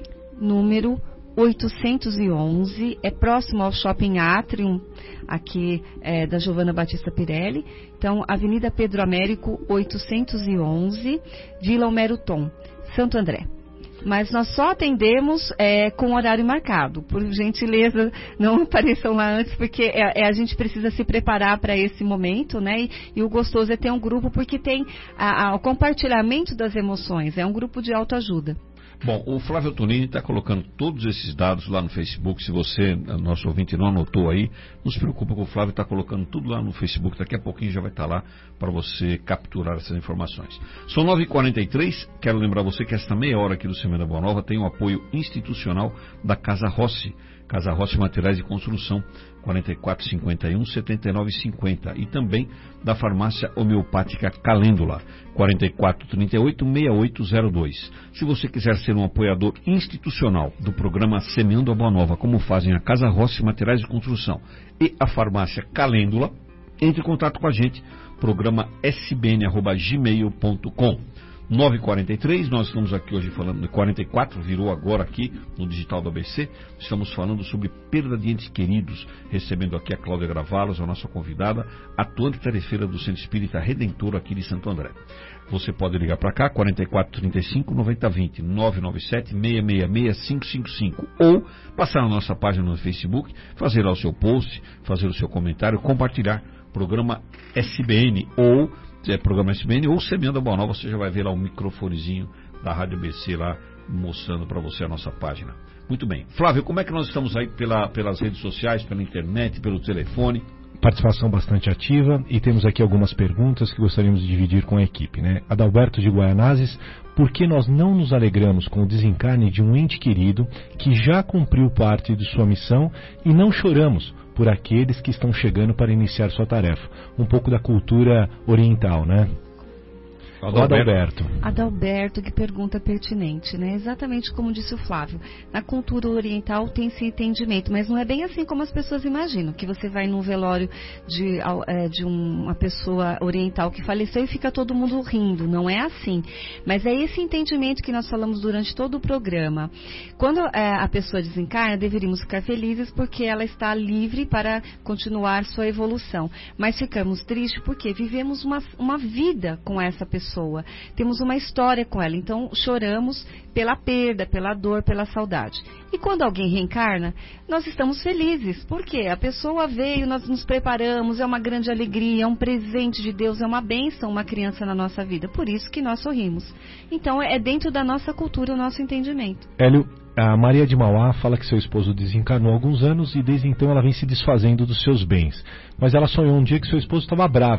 número oitocentos e onze, é próximo ao Shopping Atrium, aqui é, da Giovana Batista Pirelli. Então, Avenida Pedro Américo, oitocentos e onze, Vila Homero Tom, Santo André. Mas nós só atendemos é, com horário marcado. Por gentileza, não apareçam lá antes, porque é, é, a gente precisa se preparar para esse momento, né? E, e o gostoso é ter um grupo, porque tem a, a, o compartilhamento das emoções. É um grupo de autoajuda. Bom, o Flávio Tonini está colocando todos esses dados lá no Facebook. Se você, nosso ouvinte, não anotou aí, não se preocupa, que o Flávio está colocando tudo lá no Facebook. Daqui a pouquinho já vai estar lá para você capturar essas informações. São nove e quarenta e três. Quero lembrar você que esta meia hora aqui do Semana Boa Nova tem o apoio institucional da Casa Rossi. Casa Rossi Materiais de Construção, quarenta e quatro cinquenta e um, setenta e nove cinquenta. E também da Farmácia Homeopática Calêndula, quarenta e quatro trinta e oito, sessenta e oito zero dois. Se você quiser ser um apoiador institucional do programa Semeando a Boa Nova, como fazem a Casa Rossi Materiais de Construção e a Farmácia Calêndula, entre em contato com a gente, programa s b n arroba gmail ponto com. nove e quarenta e três, nós estamos aqui hoje falando de quarenta e quatro, virou agora aqui no Digital do A B C. Estamos falando sobre perda de entes queridos, recebendo aqui a Cláudia Gravalos, a nossa convidada, atuante tarefeira do Centro Espírita Redentor aqui de Santo André. Você pode ligar para cá, quarenta e quatro trinta e cinco, noventa vinte, nove nove sete, seis seis seis, cinco cinco cinco, ou passar na nossa página no Facebook, fazer lá o seu post, fazer o seu comentário, compartilhar programa S B N ou é, programa S B N ou Semeando a Boa Nova. Você já vai ver lá o microfonezinho da Rádio B C lá mostrando para você a nossa página. Muito bem. Flávio, como é que nós estamos aí pela, pelas redes sociais, pela internet, pelo telefone? Participação bastante ativa, e temos aqui algumas perguntas que gostaríamos de dividir com a equipe, né? Adalberto de Guaianazes: por que nós não nos alegramos com o desencarne de um ente querido que já cumpriu parte de sua missão e não choramos por aqueles que estão chegando para iniciar sua tarefa? Um pouco da cultura oriental, né? Adalberto. Adalberto, que pergunta pertinente, né? Exatamente como disse o Flávio. Na cultura oriental tem esse entendimento, mas não é bem assim como as pessoas imaginam, que você vai num velório de, é, de uma pessoa oriental que faleceu e fica todo mundo rindo. Não é assim. Mas é esse entendimento que nós falamos durante todo o programa. Quando é, a pessoa desencarna, deveríamos ficar felizes porque ela está livre para continuar sua evolução. Mas ficamos tristes porque vivemos uma, uma vida com essa pessoa. Temos uma história com ela, então choramos pela perda, pela dor, pela saudade. E quando alguém reencarna, nós estamos felizes, porque a pessoa veio, nós nos preparamos, é uma grande alegria, é um presente de Deus, é uma bênção uma criança na nossa vida, por isso que nós sorrimos. Então é dentro da nossa cultura o nosso entendimento. Hélio, a Maria de Mauá fala que seu esposo desencarnou há alguns anos e desde então ela vem se desfazendo dos seus bens, mas ela sonhou um dia que seu esposo estava bravo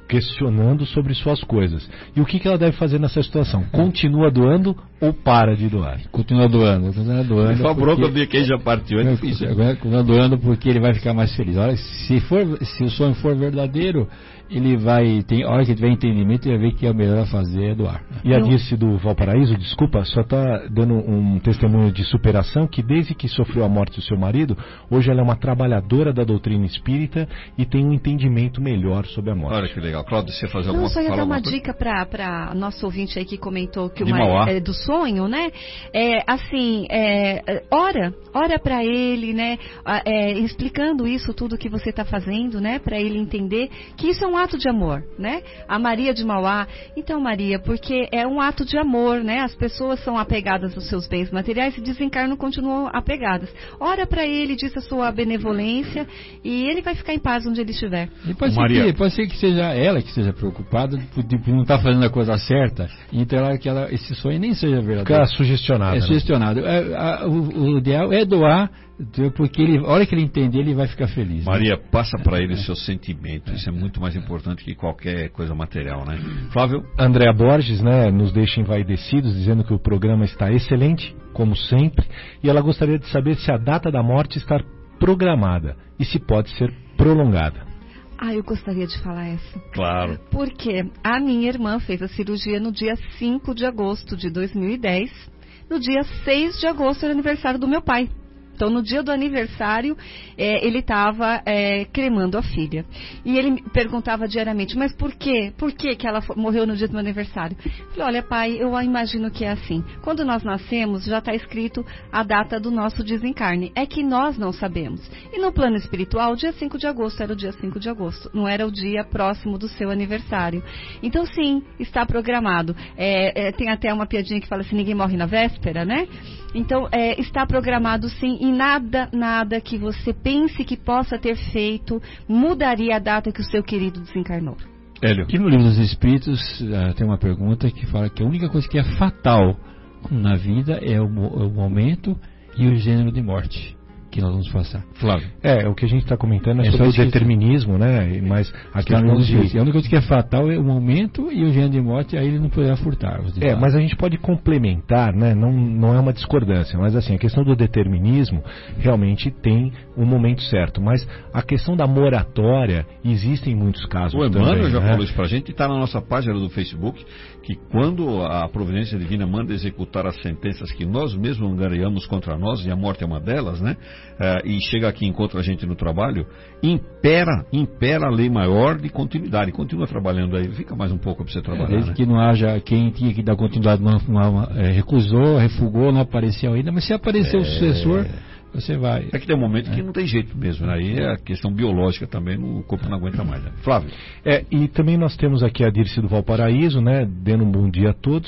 questionando sobre suas coisas. E o que, que ela deve fazer nessa situação? Continua doando ou para de doar? Continua doando. Continua doando. Por favor, porque... eu quem já partiu, é difícil. Continua doando porque ele vai ficar mais feliz. Olha, se, for, se o sonho for verdadeiro, ele vai, tem a hora que tiver entendimento, ele vai ver que é o melhor a fazer é doar. E a Dirce do Valparaíso, desculpa, só está dando um testemunho de superação, que desde que sofreu a morte do seu marido, hoje ela é uma trabalhadora da doutrina espírita e tem um entendimento melhor sobre a morte. Olha que legal. Cláudia, você fazer alguma coisa? Não, só ia dar uma dica para nosso ouvinte aí que comentou que o Mauá. É, do sonho, né? É, assim, é, ora, ora para ele, né? É, explicando isso tudo que você está fazendo, né? Para ele entender que isso é um ato de amor, né? A Maria de Mauá. Então, Maria, porque é um ato de amor, né? As pessoas são apegadas aos seus bens materiais e desencarnam, continuam apegadas. Ora para ele, diz a sua benevolência e ele vai ficar em paz onde ele estiver. E pode, ser que, pode ser que seja ela que esteja preocupada por, por não estar fazendo a coisa certa, então ela, que ela, esse sonho nem seja verdadeiro. Fica sugestionado. É né? sugestionado. É, a, o, o ideal é doar, porque ele, a hora que ele entender, ele vai ficar feliz. Maria, né? passa para ele o seu sentimento. Isso é muito mais importante que qualquer coisa material, né? Flávio? Andréa Borges, né, nos deixa envaidecidos, dizendo que o programa está excelente, como sempre, e ela gostaria de saber se a data da morte está programada e se pode ser prolongada. Ah, eu gostaria de falar essa. Claro. Porque a minha irmã fez a cirurgia no dia cinco de agosto de dois mil e dez. No dia seis de agosto era aniversário do meu pai. Então, no dia do aniversário, é, ele estava é, cremando a filha. E ele me perguntava diariamente, mas por quê? Por que que ela morreu no dia do meu aniversário? Eu falei, olha, pai, eu imagino que é assim. Quando nós nascemos, já está escrito a data do nosso desencarne. É que nós não sabemos. E no plano espiritual, o dia cinco de agosto era o dia cinco de agosto. Não era o dia próximo do seu aniversário. Então, sim, está programado. É, é, tem até uma piadinha que fala assim, ninguém morre na véspera, né? Então, é, está programado, sim, e nada, nada que você pense que possa ter feito mudaria a data que o seu querido desencarnou. Hélio. Aqui no Livro dos Espíritos uh, tem uma pergunta que fala que a única coisa que é fatal na vida é o, o momento e o gênero de morte que nós vamos passar. Flávio. É, o que a gente está comentando é, é sobre o determinismo, né? Mas a questão de... A única coisa que é fatal é o momento e o gênero de morte, aí ele não poderá furtar. É, mas a gente pode complementar, né? Não, não é uma discordância, mas assim, a questão do determinismo realmente tem um momento certo, mas a questão da moratória, existem muitos casos o Emmanuel também, já né? falou isso pra gente, e está na nossa página do Facebook, que quando a providência divina manda executar as sentenças que nós mesmos angariamos contra nós, e a morte é uma delas, né? Uh, e chega aqui e encontra a gente no trabalho, impera, impera a lei maior de continuidade. Continua trabalhando aí, fica mais um pouco para você trabalhar. Desde né? que não haja quem tinha que dar continuidade, uma, uma, uma, é, recusou, refugou, não apareceu ainda, mas se aparecer é... o sucessor, você vai. É que tem um momento é. que não tem jeito mesmo, né? Aí é a questão biológica também, o corpo não aguenta mais. Né? Flávio. É, e também nós temos aqui a Dirce do Valparaíso, né? Dando um bom dia a todos.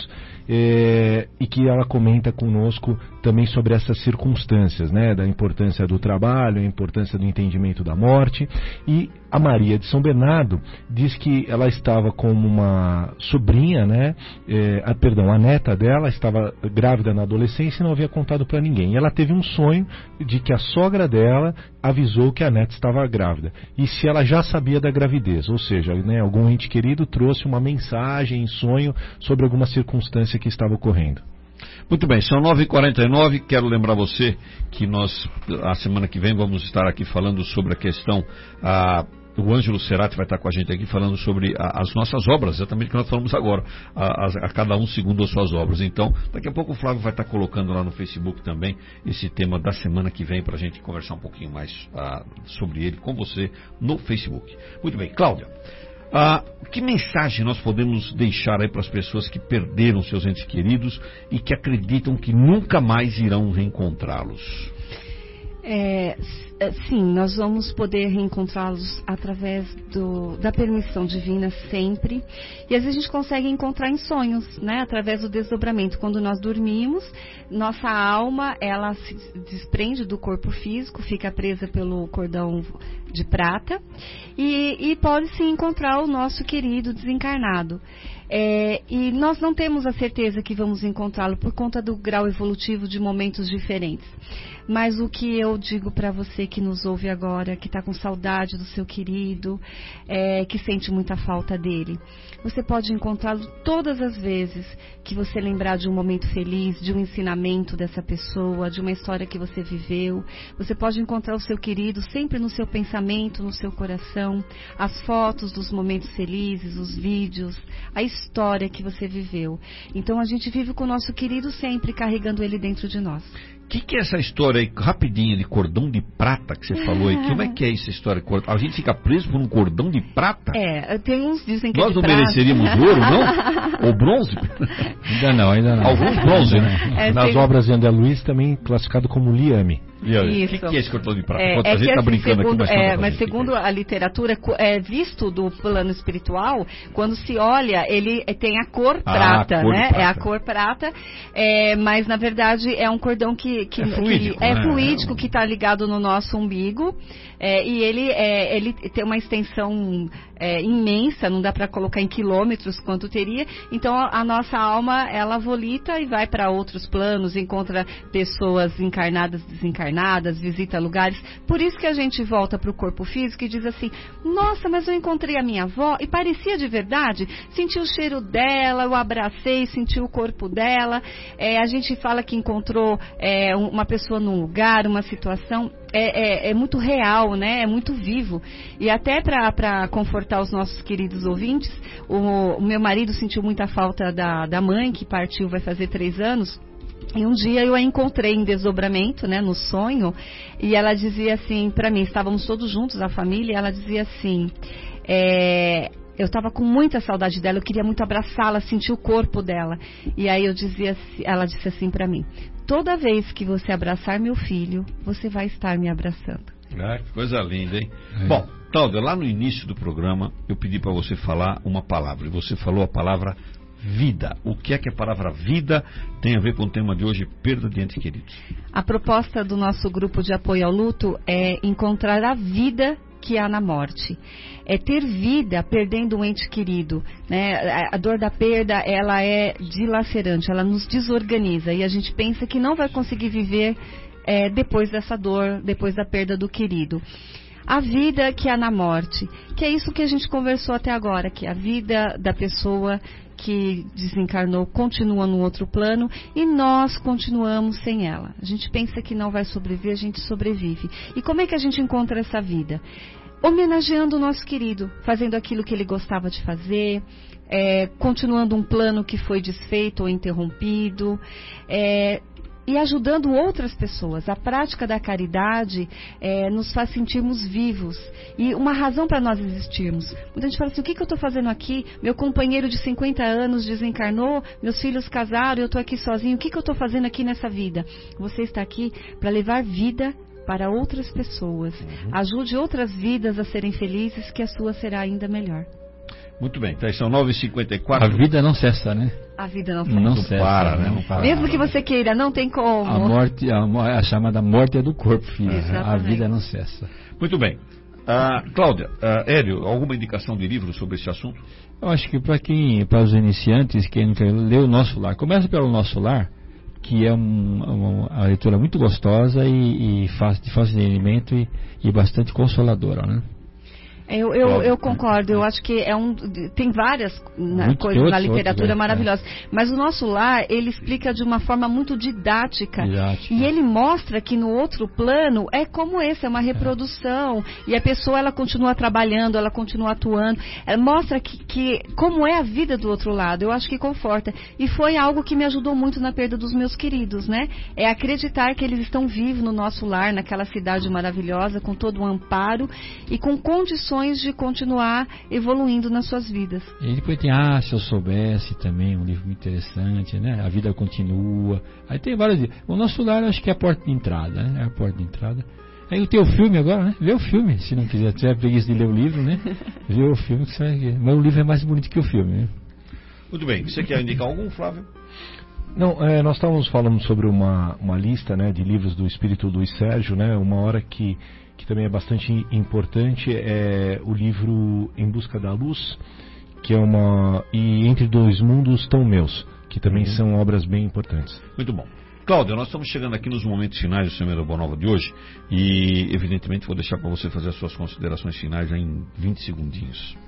É, e que ela comenta conosco também sobre essas circunstâncias, né, da importância do trabalho, a importância do entendimento da morte. E a Maria de São Bernardo diz que ela estava com uma sobrinha, né, é, a, perdão, a neta dela estava grávida na adolescência e não havia contado para ninguém. E ela teve um sonho de que a sogra dela avisou que a neta estava grávida. E se ela já sabia da gravidez, ou seja, né, algum ente querido trouxe uma mensagem em sonho sobre alguma circunstância que estava ocorrendo. Muito bem, são nove e quarenta e nove, quero lembrar você que nós, a semana que vem, vamos estar aqui falando sobre a questão, a, o Ângelo Cerati vai estar com a gente aqui falando sobre a, as nossas obras, exatamente o que nós falamos agora, a, a, a cada um segundo as suas obras. Então, daqui a pouco o Flávio vai estar colocando lá no Facebook também esse tema da semana que vem para a gente conversar um pouquinho mais a, sobre ele com você no Facebook. Muito bem, Cláudia. Ah, que mensagem nós podemos deixar aí para as pessoas que perderam seus entes queridos e que acreditam que nunca mais irão reencontrá-los? É, sim, nós vamos poder reencontrá-los através do, da permissão divina sempre. E às vezes a gente consegue encontrar em sonhos, né? Através do desdobramento. Quando nós dormimos, nossa alma, ela se desprende do corpo físico, fica presa pelo cordão de prata e, e pode sim encontrar o nosso querido desencarnado. É, e nós não temos a certeza que vamos encontrá-lo por conta do grau evolutivo de momentos diferentes. Mas o que eu digo para você que nos ouve agora, que está com saudade do seu querido, é, que sente muita falta dele, você pode encontrá-lo todas as vezes que você lembrar de um momento feliz, de um ensinamento dessa pessoa, de uma história que você viveu. Você pode encontrar o seu querido sempre no seu pensamento, no seu coração, as fotos dos momentos felizes, os vídeos, a história que você viveu. Então a gente vive com o nosso querido sempre carregando ele dentro de nós. O que, que é essa história aí, rapidinho, de cordão de prata que você falou aí? Como é que é essa história? A gente fica preso por um cordão de prata? É, tem uns dizem que Nós é de não prata. mereceríamos ouro, não? Ou bronze? Ainda não, ainda não. Alguns bronze, né? É, Nas tem... obras de André Luiz, também classificado como liame. O que, que é esse cordão de prata? É, Pode, é a gente que, tá assim, brincando segundo, aqui, mas, é, tá mas segundo a literatura, é visto do plano espiritual, quando se olha, ele tem a cor Ah, prata, a cor né? prata. É a cor prata, é, mas na verdade é um cordão que, que, É fluídico, que, é né? fluídico, que está ligado no nosso umbigo, é, e ele, é, ele tem uma extensão é, imensa, não dá para colocar em quilômetros quanto teria. Então a, a nossa alma, ela volita e vai para outros planos, encontra pessoas encarnadas, desencarnadas, visita lugares. Por isso que a gente volta para o corpo físico e diz assim: nossa, mas eu encontrei a minha avó e parecia de verdade, senti o cheiro dela, eu abracei, senti o corpo dela. É, a gente fala que encontrou é, uma pessoa num lugar, uma situação. É, é, é muito real, né? É muito vivo. E até para confortar os nossos queridos ouvintes, o, o meu marido sentiu muita falta da, da mãe, que partiu vai fazer três anos. E um dia eu a encontrei em desdobramento, né, no sonho, e ela dizia assim para mim, estávamos todos juntos, a família, e ela dizia assim, é, eu estava com muita saudade dela, eu queria muito abraçá-la, sentir o corpo dela. E aí eu dizia, ela disse assim para mim: toda vez que você abraçar meu filho, você vai estar me abraçando. Ah, que coisa linda, hein? É. Bom, Cláudia, lá no início do programa eu pedi para você falar uma palavra, e você falou a palavra vida. O que é que a palavra vida tem a ver com o tema de hoje, perda de entes queridos? A proposta do nosso grupo de apoio ao luto é encontrar a vida que há na morte. É ter vida perdendo um ente querido, né? A dor da perda, ela é dilacerante, ela nos desorganiza e a gente pensa que não vai conseguir viver é, depois dessa dor, depois da perda do querido. A vida que há na morte, que é isso que a gente conversou até agora, que a vida da pessoa que desencarnou continua no outro plano e nós continuamos sem ela. A gente pensa que não vai sobreviver, a gente sobrevive. E como é que a gente encontra essa vida? Homenageando o nosso querido, fazendo aquilo que ele gostava de fazer, é, continuando um plano que foi desfeito ou interrompido, é, e ajudando outras pessoas. A prática da caridade é, nos faz sentirmos vivos e uma razão para nós existirmos. Muita gente fala assim: o que, que eu estou fazendo aqui? Meu companheiro de cinquenta anos desencarnou, meus filhos casaram, eu estou aqui sozinho, o que, que eu estou fazendo aqui nessa vida? Você está aqui para levar vida para outras pessoas. Uhum. Ajude outras vidas a serem felizes, que a sua será ainda melhor. Muito bem, então são nove e cinquenta e quatro. A vida não cessa, né? A vida não cessa. Não cessa, para, né? Não para. Mesmo que você queira, não tem como. A morte, a, a chamada morte é do corpo físico. Exatamente. A vida não cessa. Muito bem. Uh, Cláudia, uh, Hélio, alguma indicação de livro sobre esse assunto? Eu acho que para quem, para os iniciantes, quem não quer ler o Nosso Lar, começa pelo Nosso Lar, que é um, uma, uma leitura muito gostosa e, e fácil, de fácil entendimento e, e bastante consoladora, né? Eu, eu, eu concordo, eu acho que é um, tem várias na, coisas outros, na literatura outros, maravilhosas, é. Mas o Nosso Lar, ele explica de uma forma muito didática, didática, e ele mostra que no outro plano é como esse, é uma reprodução, é. E a pessoa, ela continua trabalhando, ela continua atuando, ela mostra que, que como é a vida do outro lado. Eu acho que conforta, e foi algo que me ajudou muito na perda dos meus queridos, né? É acreditar que eles estão vivos no nosso lar, naquela cidade maravilhosa, com todo o amparo e com condições de continuar evoluindo nas suas vidas. E depois tem Ah, Se Eu Soubesse também, um livro muito interessante, né? A Vida Continua. Aí tem vários. O Nosso Lar, acho que é a porta de entrada, né? É a porta de entrada. Aí o teu filme agora, né? Vê o filme, se não quiser, tiver preguiça de ler o livro, né? Vê o filme que você vai ver. Mas o livro é mais bonito que o filme, né? Muito bem. Você quer indicar algum, Flávio? Não, é, nós estávamos falando sobre uma, uma lista, né, de livros do Espírito Luiz Sérgio, né? Uma hora que que também é bastante importante, é o livro Em Busca da Luz, que é uma... E Entre Dois Mundos Tão Meus, que também Uhum. são obras bem importantes. Muito bom. Cláudia, nós estamos chegando aqui nos momentos finais do Semeando a Boa Nova de hoje e, evidentemente, vou deixar para você fazer as suas considerações finais já em vinte segundinhos.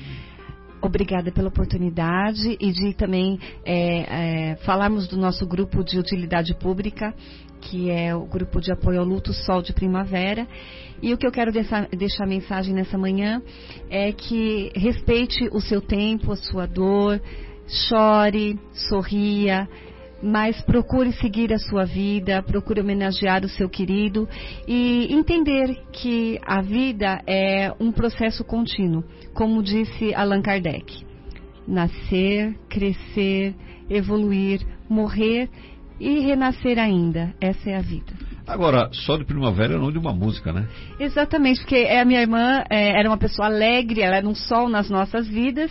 Obrigada pela oportunidade e de também é, é, falarmos do nosso grupo de utilidade pública, que é o grupo de apoio ao luto Sol de Primavera. E o que eu quero deixar, deixar a mensagem nessa manhã é que respeite o seu tempo, a sua dor, chore, sorria, mas procure seguir a sua vida, procure homenagear o seu querido e entender que a vida é um processo contínuo, como disse Allan Kardec. Nascer, crescer, evoluir, morrer e renascer ainda. Essa é a vida. Agora, Sol de Primavera é o nome de uma música, né? Exatamente, porque a minha irmã é, era uma pessoa alegre, ela era um sol nas nossas vidas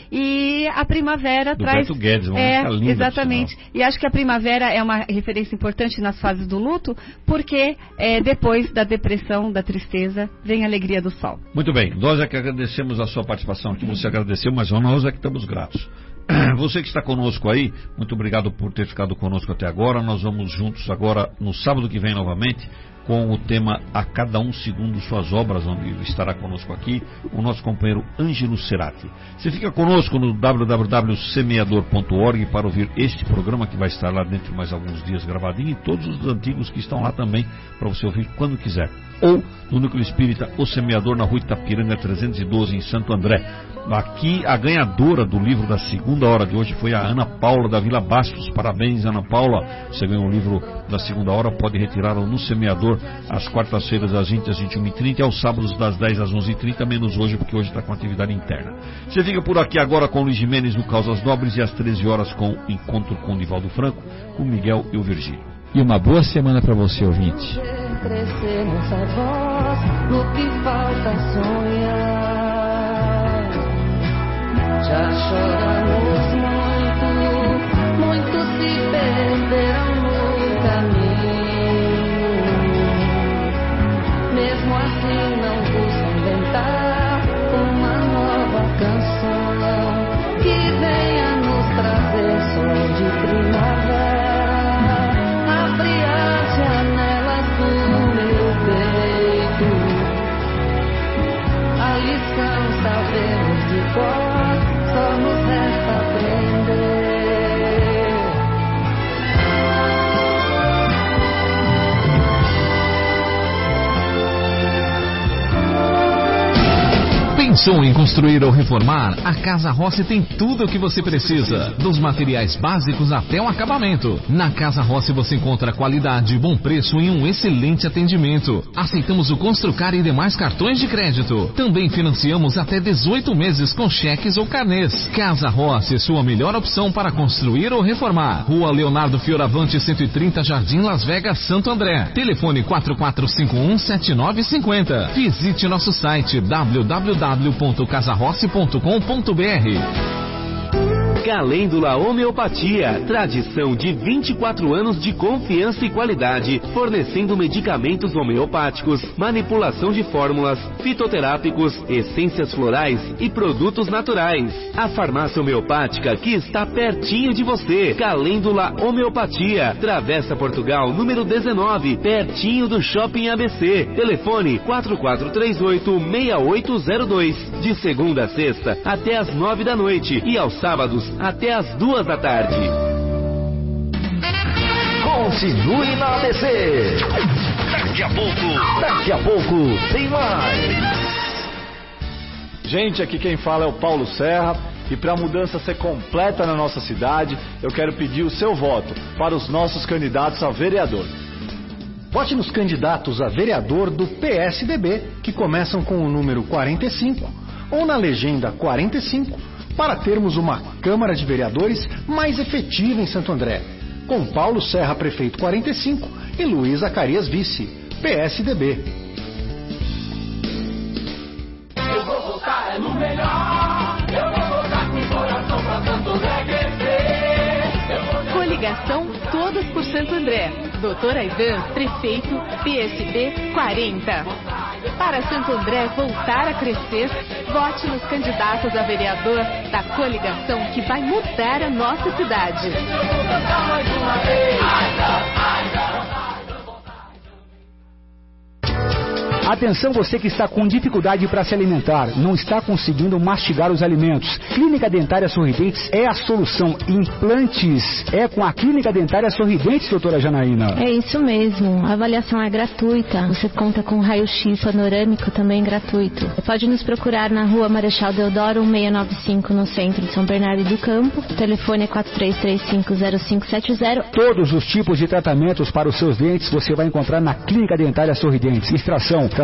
e a primavera Do traz... Beto Guedes, uma é, música linda, exatamente. E acho que a primavera é uma referência importante nas fases do luto, porque é, depois da depressão, da tristeza, vem a alegria do sol. Muito bem, nós é que agradecemos a sua participação aqui, você agradeceu, mas nós é que estamos gratos. Você que está conosco aí, muito obrigado por ter ficado conosco até agora. Nós vamos juntos agora no sábado que vem novamente com o tema A Cada Um Segundo Suas Obras, onde estará conosco aqui o nosso companheiro Ângelo Cerati. Você fica conosco no w w w ponto semeador ponto org para ouvir este programa que vai estar lá dentro de mais alguns dias gravadinho e todos os antigos que estão lá também para você ouvir quando quiser. Ou no Núcleo Espírita O Semeador, na Rua Itapiranga trezentos e doze, em Santo André. Aqui a ganhadora do livro da segunda hora de hoje foi a Ana Paula da Vila Bastos. Parabéns, Ana Paula. Você ganhou o livro da segunda hora, pode retirá-lo no Semeador às quartas-feiras das vinte às vinte e uma e trinta e aos sábados das dez às onze e trinta, menos hoje porque hoje está com atividade interna. Você fica por aqui agora com o Luiz Jimenez no Causas Nobres e às treze horas com o Encontro com o Nivaldo Franco, com o Miguel e o Virgílio. E uma boa semana para você, ouvinte. Crescer nessa voz, no que falta sonhar. Já choramos muito, muitos se perderam no caminho. Mesmo assim não custa inventar uma nova canção que venha nos trazer sol de primavera. Sabemos de cor, só nos resta aprender. Pensou em construir ou reformar? A Casa Rossi tem tudo o que você precisa, dos materiais básicos até o acabamento. Na Casa Rossi você encontra qualidade, bom preço e um excelente atendimento. Aceitamos o Construcar e demais cartões de crédito. Também financiamos até dezoito meses com cheques ou carnês. Casa Rossi, sua melhor opção para construir ou reformar. Rua Leonardo Fioravante, cento e trinta, Jardim Las Vegas, Santo André. Telefone quatro quatro cinco um sete nove cinco zero. Visite nosso site w w w ponto casa rossi ponto com ponto b r. Calêndula Homeopatia, tradição de vinte e quatro anos de confiança e qualidade, fornecendo medicamentos homeopáticos, manipulação de fórmulas, fitoterápicos, essências florais e produtos naturais. A farmácia homeopática que está pertinho de você. Calêndula Homeopatia, Travessa Portugal, número dezenove, pertinho do Shopping A B C. Telefone quatro quatro três oito, seis oito zero dois. De segunda a sexta até às nove da noite e aos sábados até as duas da tarde. Continue na A B C. Daqui a pouco, daqui a pouco tem mais. Gente, aqui quem fala é o Paulo Serra. E para a mudança ser completa na nossa cidade, eu quero pedir o seu voto para os nossos candidatos a vereador. Vote nos candidatos a vereador do P S D B, que começam com o número quarenta e cinco, ou na legenda quarenta e cinco, para termos uma Câmara de Vereadores mais efetiva em Santo André, com Paulo Serra, prefeito quarenta e cinco, e Luiz Zacarias, vice, P S D B. Eu vou votar é no melhor, eu vou votar com o coração pra Santo André crescer. Coligação Todos por Santo André. Doutor Aidan, prefeito, P S B quarenta. Para Santo André voltar a crescer, vote nos candidatos a vereador da coligação que vai mudar a nossa cidade. Atenção você que está com dificuldade para se alimentar, não está conseguindo mastigar os alimentos. Clínica Dentária Sorridentes é a solução. Implantes é com a Clínica Dentária Sorridentes, doutora Janaína. É isso mesmo, a avaliação é gratuita. Você conta com raio-x panorâmico também gratuito. Você pode nos procurar na rua Marechal Deodoro cento e noventa e cinco, no centro de São Bernardo do Campo. O telefone é quatro três três cinco zero cinco sete zero. Todos os tipos de tratamentos para os seus dentes você vai encontrar na Clínica Dentária Sorridentes. Extração, tratamento